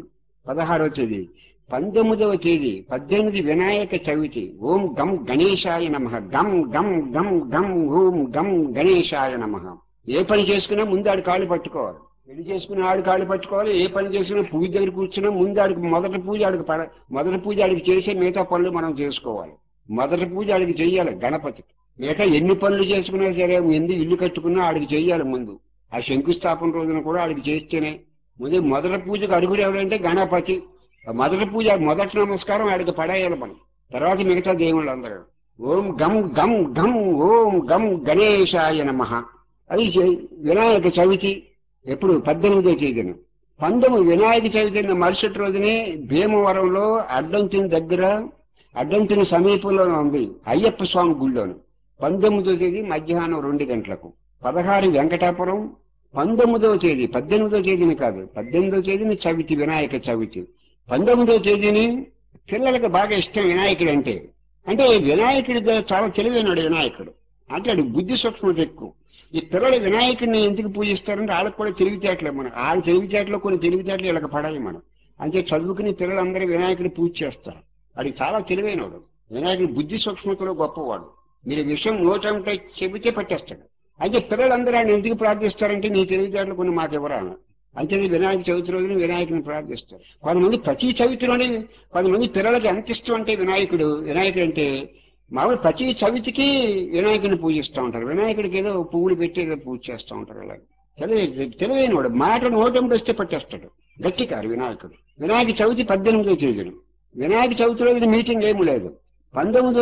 19వ తేదీ 18 వినాయక చవితి. ఓం గం గణేశాయ నమః. గం గం గం గం ఓం గం గణేశాయ నమః. ఏ పని చేసుకున్నా ముందు ఆడి కాళ్ళు పట్టుకోవాలి. పెళ్లి చేసుకుని ఆడు కాళ్ళు పట్టుకోవాలి. ఏ పని చేసుకున్నా పూజ దగ్గర కూర్చున్నా ముందు ఆడికి మొదటి పూజ ఆడికి చేసే మిగతా పనులు మనం చేసుకోవాలి. మొదటి పూజ ఆడికి చెయ్యాలి గణపతికి. మిగతా ఎన్ని పనులు చేసుకున్నా సరే, ముందు ఇల్లు కట్టుకున్నా ఆడికి చెయ్యాలి. ముందు ఆ శంకుస్థాపన రోజున కూడా ఆడికి చేస్తేనే. ముందు మొదటి పూజకు అడుగుడు ఎవరంటే గణపతి. మొదటి పూజ, మొదటి నమస్కారం ఆడికి పడేయాలి మనం. తర్వాత మిగతా దేవుళ్ళు అందరూ ఓం గం గం గం ఓం గం గణేశాయ నమః. అది వినాయక చవితి. ఎప్పుడు? 18వ తేదీన. 19 వినాయక చవితి మరుసటి రోజునే భీమవరంలో అడ్డంతిని సమీపంలో ఉంది అయ్యప్ప స్వామి గుళ్ళోను. 19వ తేదీ మధ్యాహ్నం 2 గంటలకు. 16 వెంకటాపురం. 19వ తేదీ, 18వ తేదీని కాదు, 18వ తేదీని చవితి, వినాయక చవితి. 19వ తేదీని పిల్లలకు బాగా ఇష్టం వినాయకుడు అంటే వినాయకుడి చాలా తెలివైనడు వినాయకుడు. అంటే వాడు బుద్ధి సూక్ష్మత ఎక్కువ. ఈ పిల్లలు వినాయకుడిని ఎందుకు పూజిస్తారంటే వాళ్ళకి కూడా తెలివితేటలే. మనం వాళ్ళ తెలివితేటలో కొన్ని తెలివితేటలు వీళ్ళకి పడాలి మనం. అంటే చదువుకుని పిల్లలందరూ వినాయకుడిని పూజ చేస్తారు. వాడికి చాలా తెలివైనవాడు. వినాయకుడి బుద్ధి సూక్ష్మతలో గొప్పవాడు. మీరు విషయం నోటంటే చెబితే పట్టేస్తాడు. అయితే పిల్లలందరూ ఆయన ఎందుకు ప్రార్థిస్తారంటే నీ తెలివితేటలు కొన్ని మాకు ఇవ్వరా. అంటే వినాయక చవితి రోజున వినాయకుని ప్రార్థిస్తారు. కొంతమంది ప్రతి చవితిలోనే, కొంతమంది పిల్లలకి ఎంత ఇష్టం అంటే వినాయకుడు అంటే మామూలు ప్రతి చవితికి వినాయకుడిని పూజిస్తూ ఉంటారు. వినాయకుడికి ఏదో పువ్వులు పెట్టి ఏదో పూజ చేస్తూ ఉంటారు. అలా తెలివైన వాడు. మాట నోటంలో వస్తే పట్టేస్తాడు. గట్టికారు వినాయకుడు. వినాయక చవితి 18వ తేదీన. వినాయక చవితి రోజున మీటింగ్ ఏమి లేదు. 19వ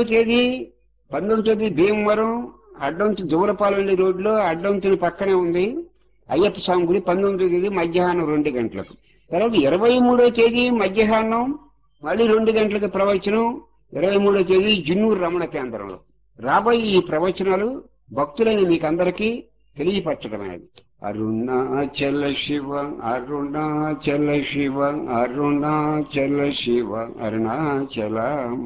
తేదీ భీమవరం అడ్డంతి దూరపాలెండి రోడ్లో అడ్డంతిని పక్కనే ఉంది అయ్యప్ప స్వామి గుడి. 19వ తేదీ మధ్యాహ్నం 2 గంటలకు. తర్వాత 23వ తేదీ మధ్యాహ్నం మళ్ళీ 2 గంటలకు ప్రవచనం. 23వ తేదీ జిన్నూరు రమణ కేంద్రంలో. రాబోయే ఈ ప్రవచనాలు భక్తులైన మీకందరికీ తెలియపరచడమైనది. అరుణాచల శివ అరుణాచల శివ అరుణాచల శివ అరుణాచల.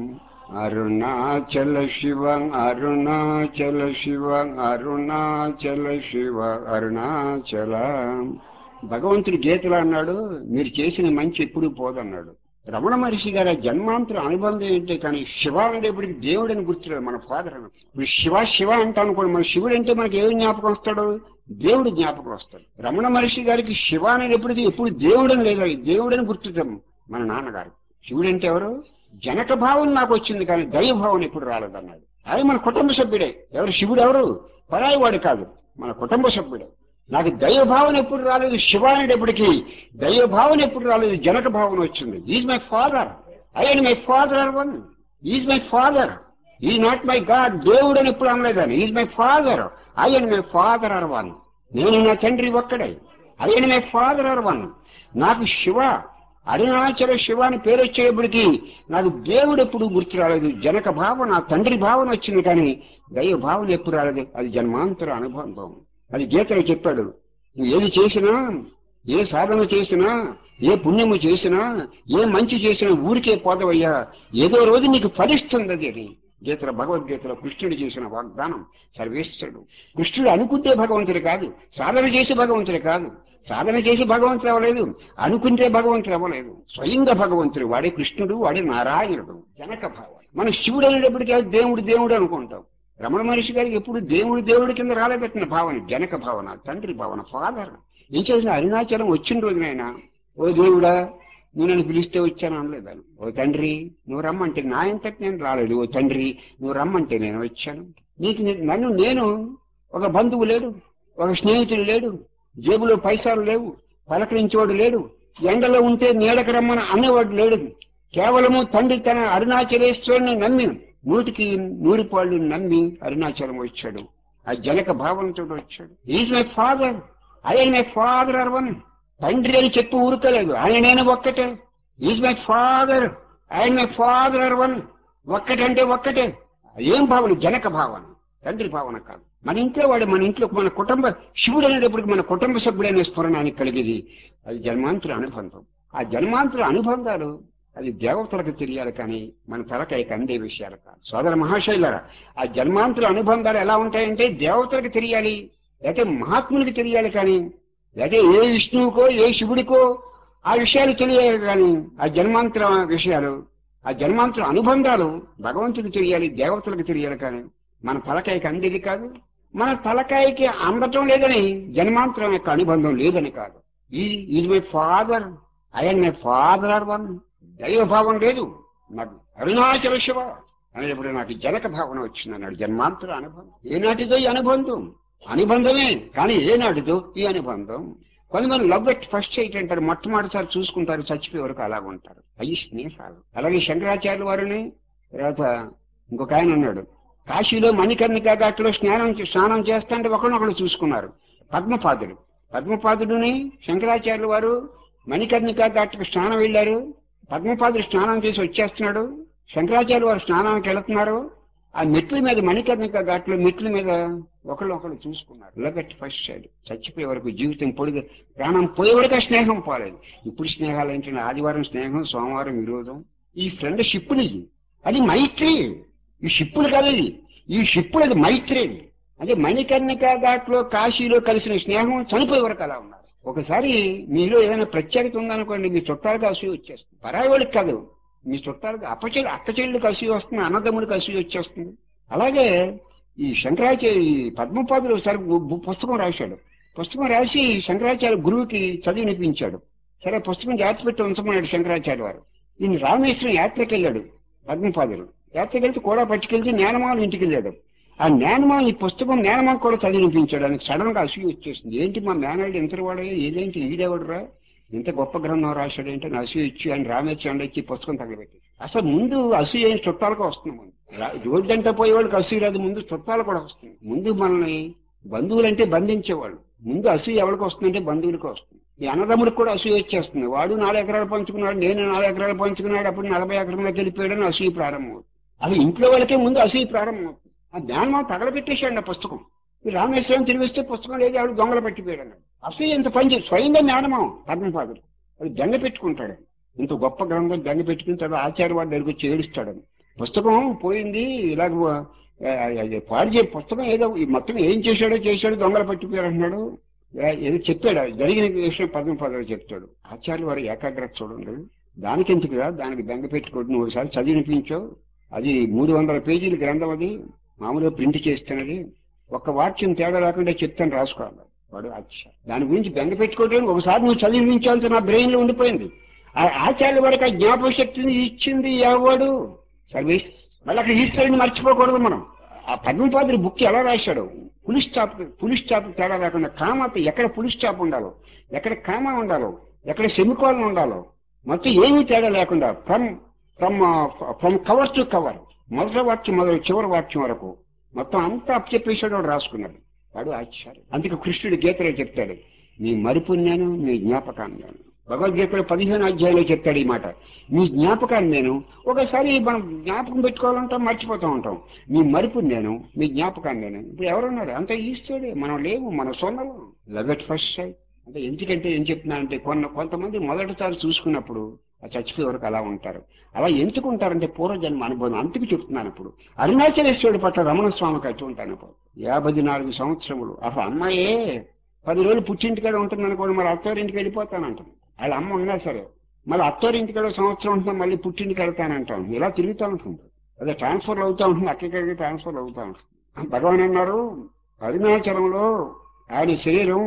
అరుణాచల శివ అరుణాచల శివ అరుణాచల శివ అరుణాచల. భగవంతుడి గీతలో అన్నాడు, మీరు చేసిన మంచి ఎప్పుడూ పోదన్నాడు. రమణ మహర్షి గారి జన్మాంతర అనుబంధం ఏంటి? కానీ శివ అనేప్పటికి దేవుడని గుర్తులేదు. మన ఫాదర్ అని ఇప్పుడు శివ అంటాం అనుకోండి, మన శివుడు అంటే మనకి ఏం జ్ఞాపకం వస్తాడు? దేవుడు జ్ఞాపకం వస్తాడు. రమణ మహర్షి గారికి శివ అనేప్పటికీ ఎప్పుడు దేవుడని లేదా, దేవుడని గుర్తుతాం. మన నాన్నగారు శివుడు అంటే ఎవరు? జనక భావం నాకు వచ్చింది కానీ దైవభావం ఎప్పుడు రాలేదన్నాడు. ఆయన మన కుటుంబ సభ్యుడే. ఎవరు శివుడు? ఎవరు పరాయివాడు కాదు, మన కుటుంబ సభ్యుడే. నాకు దైవభావన ఎప్పుడు రాలేదు. శివ అనేటప్పటికీ దైవభావన ఎప్పుడు రాలేదు, జనక భావన వచ్చింది. Is my father, I and my father are one. Is my father, is not my God. దేవుడు అని ఎప్పుడు అనలేదని. Is my father, I and my father are one. నేను నా తండ్రి ఒక్కడే. I and my father are one. నాకు శివ అరుణాచల శివ అని పేరు వచ్చేటప్పటికి నాకు దేవుడు ఎప్పుడు గుర్తు రాలేదు. జనక భావన, తండ్రి భావన వచ్చింది, కానీ దైవ భావన ఎప్పుడు రాలేదు. అది జన్మాంతర అనుబంధం. అది గీతలో చెప్పాడు. నువ్వు ఏది చేసినా, ఏ సాధన చేసినా, ఏ పుణ్యము చేసినా, ఏ మంచి చేసినా ఊరికే పోదవయ్యా, ఏదో రోజు నీకు ఫలిస్తుంది అది అని గీతలో, భగవద్గీతలో కృష్ణుడు చేసిన వాగ్దానం. సర్వేశ్వరుడు కృష్ణుడు అనుకుంటే భగవంతుడు కాదు, సాధన చేసి భగవంతుడు కాదు. సాధన చేసి భగవంతుడు అవ్వలేదు, అనుకుంటే భగవంతుడు అవ్వలేదు. స్వయంగా భగవంతుడు, వాడే కృష్ణుడు, వాడే నారాయణుడు. జనక భావం. మనం శివుడు అనేటప్పటికీ దేవుడు దేవుడు అనుకుంటాం. రమణ మహర్షి గారికి ఎప్పుడు దేవుడు దేవుడి కింద రాలేబెట్టిన భావన జనక భావన, తండ్రి భావన, ఫాదర్. ఏం చేసిన అరుణాచలం వచ్చిన రోజునైనా, ఓ దేవుడా నువ్వు నన్ను పిలిస్తే వచ్చాను అనలేదాను. ఓ తండ్రి నువ్వు రమ్మంటే నా ఇంతటి నేను రాలేదు. ఓ తండ్రి నువ్వు రమ్మంటే నేను వచ్చాను. నీకు నన్ను నేను ఒక బంధువు లేడు, ఒక స్నేహితుడు లేడు, జేబులో పైసలు లేవు, పలకరించేవాడు లేడు, ఎండలో ఉంటే నీడకు రమ్మని అనేవాడు లేడు. కేవలము తండ్రి తన అరుణాచలేశ్వరుని నమ్మి 100కి 100 పాళ్ళు నమ్మి అరుణాచలం వచ్చాడు. ఆ జనక భావంతో వచ్చాడు. ఈజ్ మై ఫాదర్, ఆయన మై ఫాదర్ ఆర్ వన్. తండ్రి అని చెప్పి ఊరుకోలేదు, ఆయన నేను ఒక్కటే. ఈజ్ మై ఫాదర్, ఆయన మై ఫాదర్ ఆర్ వన్. ఒక్కటంటే ఒక్కటే. ఏం భావన? జనక భావన, తండ్రి భావన కాదు. మన ఇంట్లో వాడు, మన ఇంట్లో మన కుటుంబ శివుడు అనేటప్పటికి మన కుటుంబ సభ్యుడైన స్ఫురణానికి కలిగేది. అది జన్మాంతర అనుబంధం. ఆ జన్మాంతర అనుబంధాలు అది దేవతలకు తెలియాలి, కానీ మన తలకాయకి అందే విషయాలు కాదు. సోదర మహాశైలారా, ఆ జన్మాంతర అనుబంధాలు ఎలా ఉంటాయంటే దేవతలకు తెలియాలి, లేకపోతే మహాత్ములకి తెలియాలి, కానీ లేకపోతే ఏ విష్ణువుకో ఏ శివుడికో ఆ విషయాలు తెలియాలి. కానీ ఆ జన్మాంతర విషయాలు, ఆ జన్మాంతర అనుబంధాలు భగవంతుడికి తెలియాలి, దేవతలకు తెలియాలి, కానీ మన తలకాయకి అందేది కాదు. మన తలకాయకి అందటం లేదని జన్మాంతరం యొక్క అనుబంధం లేదని కాదు. Is my father, I'm my father are one. దైవభావం లేదు నాకు. అరుణాచల శివ అనేటప్పుడు నాకు జనక భావన వచ్చింది అన్నాడు. జన్మాంతర అనుబంధం. ఏనాటిదో ఈ అనుబంధం, అనుబంధమే, కానీ ఏనాటిదో ఈ అనుబంధం. కొంతమంది లవ్ ఎట్ ఫస్ట్ సైట్ అంటారు, మొట్టమొదటిసారి చూసుకుంటారు, చచ్చిపోయే వరకు అలాగ ఉంటారు. అయ్యి స్నేహాలు. అలాగే శంకరాచార్యుల వారిని, తర్వాత ఇంకొక ఆయన ఉన్నాడు, కాశీలో మణికర్ణికా ఘాట్లో స్నానం చేస్తుంటే ఒకరినొకరు చూసుకున్నారు. పద్మపాదుడిని శంకరాచార్యుల వారు మణికర్ణికా ఘాట్కి స్నానం వెళ్ళారు. పద్మపాదుడు స్నానం చేసి వచ్చేస్తున్నాడు, శంకరాచార్య వారు స్నానానికి వెళుతున్నారు. ఆ మెట్ల మీద, మణికర్ణికా ఘాట్లో మెట్ల మీద ఒకళ్ళు చూసుకున్నారు. Love first side. చచ్చిపోయే వరకు, జీవితం పొడిగా, ప్రాణం పోయే వరకు స్నేహం పోలేదు. ఇప్పుడు స్నేహాలు ఏంటంటే ఆదివారం స్నేహం, సోమవారం విరోధం. ఈ ఫ్రెండ్షిప్ని, అది మైత్రి. ఈ షిప్పులు కాదు, ఈ షిప్పులు, అది మైత్రి. అంటే మణికర్ణికా ఘాట్లో కాశీలో కలిసిన స్నేహం చనిపోయే వరకు అలా ఉన్నారు. ఒకసారి మీలో ఏదైనా ప్రత్యేకత ఉందనుకోండి, మీ చుట్టాలకు అసూయ వచ్చేస్తుంది. పరాయి వాళ్ళకి కాదు, మీ చుట్టాలకు అక్క చెల్లెళ్ళకి అసూయ వస్తుంది, అన్నదమ్ముడికి అసూయ వచ్చేస్తుంది. అలాగే ఈ శంకరాచార్య, ఈ పద్మపాదుడు ఒకసారి పుస్తకం రాశాడు. పుస్తకం రాసి శంకరాచార్య గురువుకి చదివినిపించాడు. సరే పుస్తకం జాగ్రత్త పెట్టి ఉంచమన్నాడు శంకరాచార్య వారు. ఈయన రామేశ్వరం యాత్రకి వెళ్ళాడు. పద్మపాదుడు యాత్రకి వెళ్తే కూడా పట్టుకెళ్తే జ్ఞానమాల ఇంటికి వెళ్ళాడు. ఆ జ్ఞానమాల, ఈ పుస్తకం జ్ఞానమాల కూడా చదివినిపించాడు. ఆయనకు సడన్ గా అసూయ వచ్చేసింది. ఏంటి మా మేనల్డ్ ఎంత వాడే, ఏదేంటి ఈడేవాడురా, ఇంత గొప్ప గ్రంథం రాశాడు ఏంటని అసూయ ఇచ్చి ఆయన రామేశ్వరం ఇచ్చి పుస్తకం తగలబెట్టి. అసలు ముందు అసూయ చుట్టాలకు వస్తుంది. రోడ్డు అంటే పోయేవాళ్ళకి అసూయ రాదు, ముందు చుట్టాలు కూడా వస్తుంది. ముందు మనల్ని బంధువులంటే బంధించేవాళ్ళు, ముందు అసూయ ఎవరికి వస్తుందంటే బంధువులకి వస్తుంది. ఈ అన్నదమ్ముడికి కూడా అసూయ వచ్చేస్తుంది. వాడు 4 ఎకరాలు పంచుకున్నాడు, నేను 4 ఎకరాలు పంచుకున్నాడు, అప్పుడు 40 ఎకరంలోకి వెళ్ళిపోయాడని అసూయ ప్రారంభం అవుతుంది. అది ఇంట్లో వాళ్ళకే ముందు అసూయ ప్రారంభం అవుతుంది. ఆ జ్ఞానం తగలబెట్టేశాడు ఆ పుస్తకం. ఈ రామేశ్వరం తిరిగిస్తే పుస్తకం లేదు, ఆవిడ దొంగలు పట్టిపోయాడు అన్నాడు. అసూయ ఇంత పని స్వయంగా జ్ఞానమా పద్మపాదుడు అది దండ పెట్టుకుంటాడు. ఇంత గొప్ప గ్రంథం దండ పెట్టుకుని తర్వాత ఆచార్య వాడి దగ్గరికి వచ్చి ఏడుస్తాడని. పుస్తకం పోయింది, ఇలాగ పాడు చేయ పుస్తకం ఏదో మొత్తం ఏం చేశాడో దొంగలు పట్టిపోయారు అంటున్నాడు. ఏదో చెప్పాడు, జరిగిన విషయం పద్మపాదుడు చెప్తాడు. ఆచార్య వారు ఏకాగ్రత చూడండి. దానికి ఎందుకురా, దానికి దండ పెట్టుకోండి, నువ్వు ఒకసారి చదివినిపించావు. అది 300 పేజీల గ్రంథం, అది మామూలుగా ప్రింట్ చేస్తున్నది. ఒక్క వాక్యం తేడా రాకుండా చెప్తాను రాసుకోవాలి వాడు ఆచార్య. దాని గురించి బెంగ పెట్టుకోవడం, ఒకసారి నువ్వు చదివించాల్సి నా బ్రెయిన్ లో ఉండిపోయింది. ఆ ఆచార్య వరకు ఆ జ్ఞాపక శక్తిని ఇచ్చింది ఎవడు? సర్వీస్. మళ్ళీ అక్కడ ఈశ్వరుని మర్చిపోకూడదు మనం. ఆ పద్మపాదుడి బుక్ ఎలా రాశాడు, పులి స్టాప్ తేడా రాకుండా, కామత ఎక్కడ పులి స్టాప్ ఉండాలో, ఎక్కడ కామ ఉండాలో, ఎక్కడ సెమికోలన్ ఉండాలో, మొత్తం ఏమీ తేడా లేకుండా ఫ్రమ్ కవర్ టు కవర్, మొదటి వాక్యం మొదలు చివరి వాక్యం వరకు మొత్తం అంతా అప్పచెప్పేశాడు వాడు, రాసుకున్నాడు వాడు ఆచార్య. అందుకే కృష్ణుడు గీతలో చెప్తాడు, నీ మరుపున్నాను, నీ జ్ఞాపకాన్ని. భగవద్గీతలో 15వ అధ్యాయంలో చెప్తాడు ఈ మాట. మీ జ్ఞాపకాన్ని నేను, ఒకసారి మనం జ్ఞాపకం పెట్టుకోవాలంటాం, మర్చిపోతూ ఉంటాం. మీ మరుపుని నేను, మీ జ్ఞాపకాన్ని నేను. ఇప్పుడు ఎవరున్నారు? అంత ఈశ్వరుడే, మనం లేవు, మన సొన్నలు. లవ్ ఎట్ ఫస్ట్ సైట్ అంటే ఎందుకంటే ఏం చెప్తున్నానంటే, కొంతమంది మొదటిసారి చూసుకున్నప్పుడు ఆ చచ్చిపోయే వరకు అలా ఉంటారు. అలా ఎందుకుంటారంటే పూర్వజన్మ అనుభవం. అందుకు చెప్తున్నాను. ఇప్పుడు అరుణాచలేశ్వరుడి పట్ల రమణ స్వామికి అట్టు ఉంటాను. 54 సంవత్సరములు అసలు అమ్మాయే 10 రోజులు పుట్టింటికాడ ఉంటుంది అనుకోండి, మరి అత్తవారింటికి వెళ్ళిపోతానంటాను. వాళ్ళ అమ్మ ఉన్నా సరే మళ్ళీ అత్తవారింటికాడ సంవత్సరం ఉంటున్నా మళ్ళీ పుట్టింటికి వెళ్తానంటాం. ఇలా తిరుగుతూ ఉంటుంది. అదే ట్రాన్స్ఫర్ అవుతూ ఉంటుంది, అక్కడికి ట్రాన్స్ఫర్ అవుతూ ఉంటుంది. భగవాన్ అన్నారు, అరుణాచలంలో ఆయన శరీరం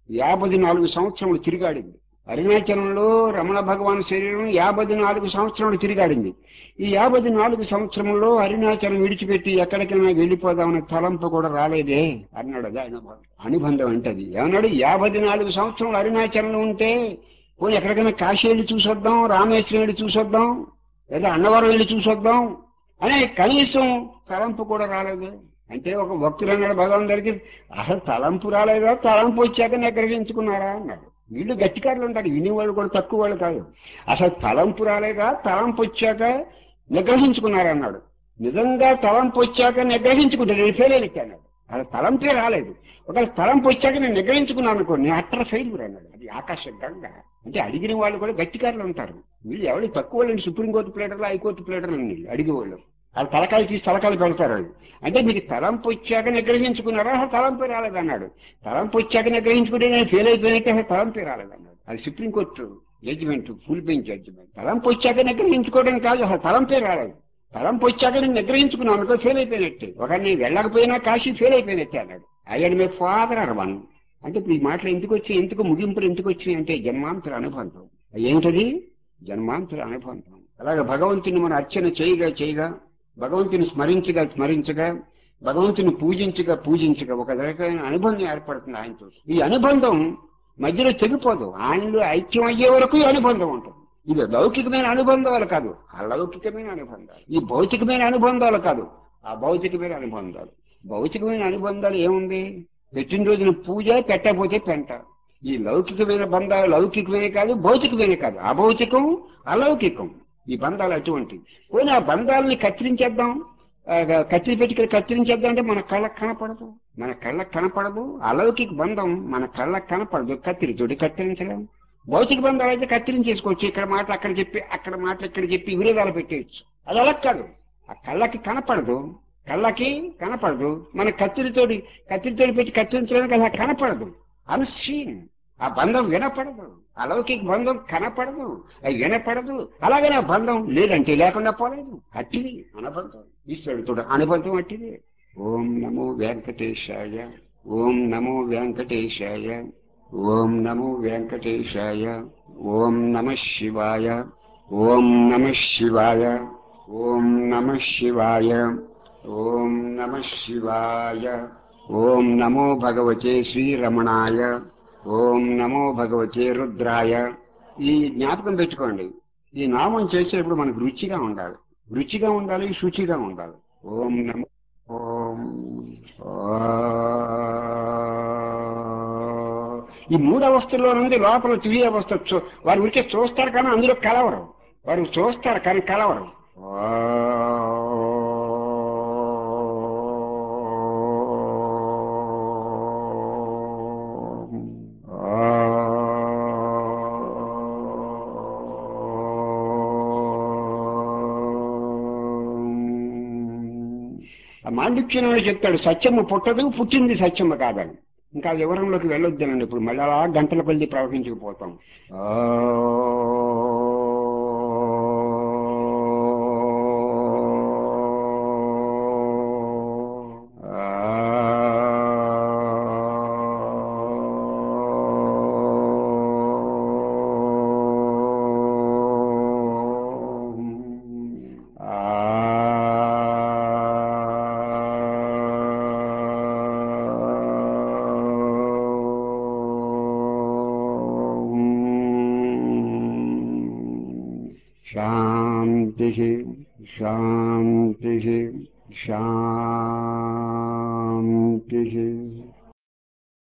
54 సంవత్సరములు తిరిగాడింది. అరుణాచలంలో రమణ భగవాన్ శరీరం 54 సంవత్సరములు తిరిగాడింది. ఈ 54 సంవత్సరంలో అరుణాచలం విడిచిపెట్టి ఎక్కడికైనా వెళ్ళిపోదామనే తలంపు కూడా రాలేదే అన్నాడు. అది ఆయన అనుబంధం అంటే అది ఏమన్నాడు, 54 సంవత్సరంలో అరుణాచలంలో ఉంటే పోనీ ఎక్కడికైనా కాశీ వెళ్ళి చూసొద్దాం, రామేశ్వరం వెళ్ళి చూసొద్దాం, లేదా అన్నవరం వెళ్ళి చూసొద్దాం అనే కనీసం తలంపు కూడా రాలేదు. అంటే ఒక భక్తులు అన్నాడు భగవాన్ దగ్గరికి, అసలు తలంపు రాలేదా, తలంపు వచ్చాక నిగ్రహించుకున్నారా అన్నాడు. వీళ్ళు గట్టికారులు ఉంటారు, వినేవాళ్ళు కూడా తక్కువ వాళ్ళు కాదు. అసలు తలంపు రాలేదా, తలంపు వచ్చాక నిగ్రహించుకున్నారా అన్నాడు. నిజంగా తలంపు వచ్చాక నిగ్రహించుకుంటే నేను ఫెయిల్ అయినట్టు అన్నాడు. అసలు తలంపే రాలేదు, ఒకవేళ తలంపు వచ్చాక నేను నిగ్రహించుకున్నాను అనుకో, నేను అట్టర్ ఫెయిల్యూర్ అన్నాడు. అది ఆకాశ గంగ. అంటే అడిగిన వాళ్ళు కూడా గట్టికారులు ఉంటారు. వీళ్ళు ఎవరు తక్కువ వాళ్ళండి, సుప్రీంకోర్టు ప్లేటర్లు, హైకోర్టు ప్లేటర్లు అండి అడిగేవాళ్ళు. వాళ్ళు తలకాయలు తీసి తలకాయలు పెడతారు. వాళ్ళు అంటే మీకు తలంపు వచ్చాక నిగ్రహించుకున్నారా, అసలు తలంపే రాలేదన్నాడు. తలంపు వచ్చాక నిగ్రహించుకుంటే నేను ఫెయిల్ అయిపోయినట్టే, అసలు తలంపే రాలేదన్నాడు. అది Supreme Court judgement, full bench judgement. తలంపు వచ్చాక నిగ్రహించుకోవడం కాదు, అసలు తలంపే రాలేదు. తలంపు వచ్చాక నేను నిగ్రహించుకున్నాను అనుకో, ఫెయిల్ అయిపోయినట్టే. ఒక నేను వెళ్ళకపోయినా కాశీ ఫెయిల్ అయిపోయినట్టే అన్నాడు. అయ్యాడు మీ ఫాదర్ అరవన్. అంటే ఇప్పుడు ఈ మాటలు ఎందుకు ముగింపులు ఎందుకు వచ్చినాయి అంటే జన్మాంతర అనుబంధం. ఏంటది? జన్మాంతర అనుబంధం. అలాగే భగవంతుని మనం అర్చన చేయగా భగవంతుని స్మరించగా భగవంతుని పూజించగా ఒక రకమైన అనుబంధం ఏర్పడుతుంది ఆయనతో. ఈ అనుబంధం మధ్యలో తెగిపోదు, ఆయనలో ఐక్యం అయ్యే వరకు ఈ అనుబంధం ఉంటుంది. ఇది లౌకికమైన అనుబంధాలు కాదు, అలౌకికమైన అనుబంధాలు. ఈ భౌతికమైన అనుబంధాలు కాదు, ఆ భౌతికమైన అనుబంధాలు. భౌతికమైన అనుబంధాలు ఏముంది? పెట్టిన రోజున పూజ, పెట్టకపోతే పెంట. ఈ లౌకికమైన బంధాలు లౌకికమే కాదు, భౌతికమే కాదు, అభౌతికం అలౌకికం. ఈ బంధాలు అటువంటివి. పోనీ ఆ బంధాలని కత్తిరించేద్దాం, కత్తిరి పెట్టి కత్తిరించేద్దాం అంటే మన కళ్ళకు కనపడదు. అలౌకిక బంధం మన కళ్ళకు కనపడదు, కత్తిరితోటి కత్తిరించలేం. భౌతిక బంధాలు అయితే కత్తిరించేసుకోవచ్చు, ఇక్కడ మాటలు అక్కడ చెప్పి, అక్కడ మాటలు ఇక్కడ చెప్పి విరోధాలు పెట్టేయచ్చు. అది అలా కాదు, ఆ కళ్ళకి కనపడదు. మన కత్తిరితోటి పెట్టి కత్తిరించడానికి అలా కనపడదు, అన్సీన్. ఆ బంధం వినపడదు, అలౌకిక బంధం కనపడదు, అది వినపడదు. అలాగనే ఆ బంధం లేదంటే లేకుండా పోలేదు. అట్టిది అనుబంధం, ఈశ్వరుడితో అనుబంధం అట్టిది. ఓం నమో వెంకటేశాయ, ఓం నమో వెంకటేశాయ, ఓం నమో వెంకటేశాయ, ఓం నమ శివాయ, ఓం నమ శివాయ, ఓం నమ శివాయ, ఓం నమ శివాయ, ఓం నమో భగవతే శ్రీరమణాయ, ఓం నమో భగవతే రుద్రాయ. ఈ జ్ఞాపకం పెట్టుకోండి, ఈ నామం చేసేప్పుడు మనకు రుచిగా ఉండాలి, శుచిగా ఉండాలి. ఓం నమో ఓం ఈ 3 అవస్థల్లో నుండి లోపల తుది అవస్థ వారు ఊరికే చూస్తారు కానీ అందులో కలవరు. వారు చూస్తారు కానీ కలవరు. మాండిక్యంలో చెప్తాడు, సత్యము పుట్టదు, పుట్టింది సత్యము కాదని. ఇంకా వివరంలోకి వెళ్ళొద్దానండి, ఇప్పుడు మళ్ళీ అలా గంటల కొద్ది ప్రవహించుకుపోతాం. శాంతి శాంతి శాంతి.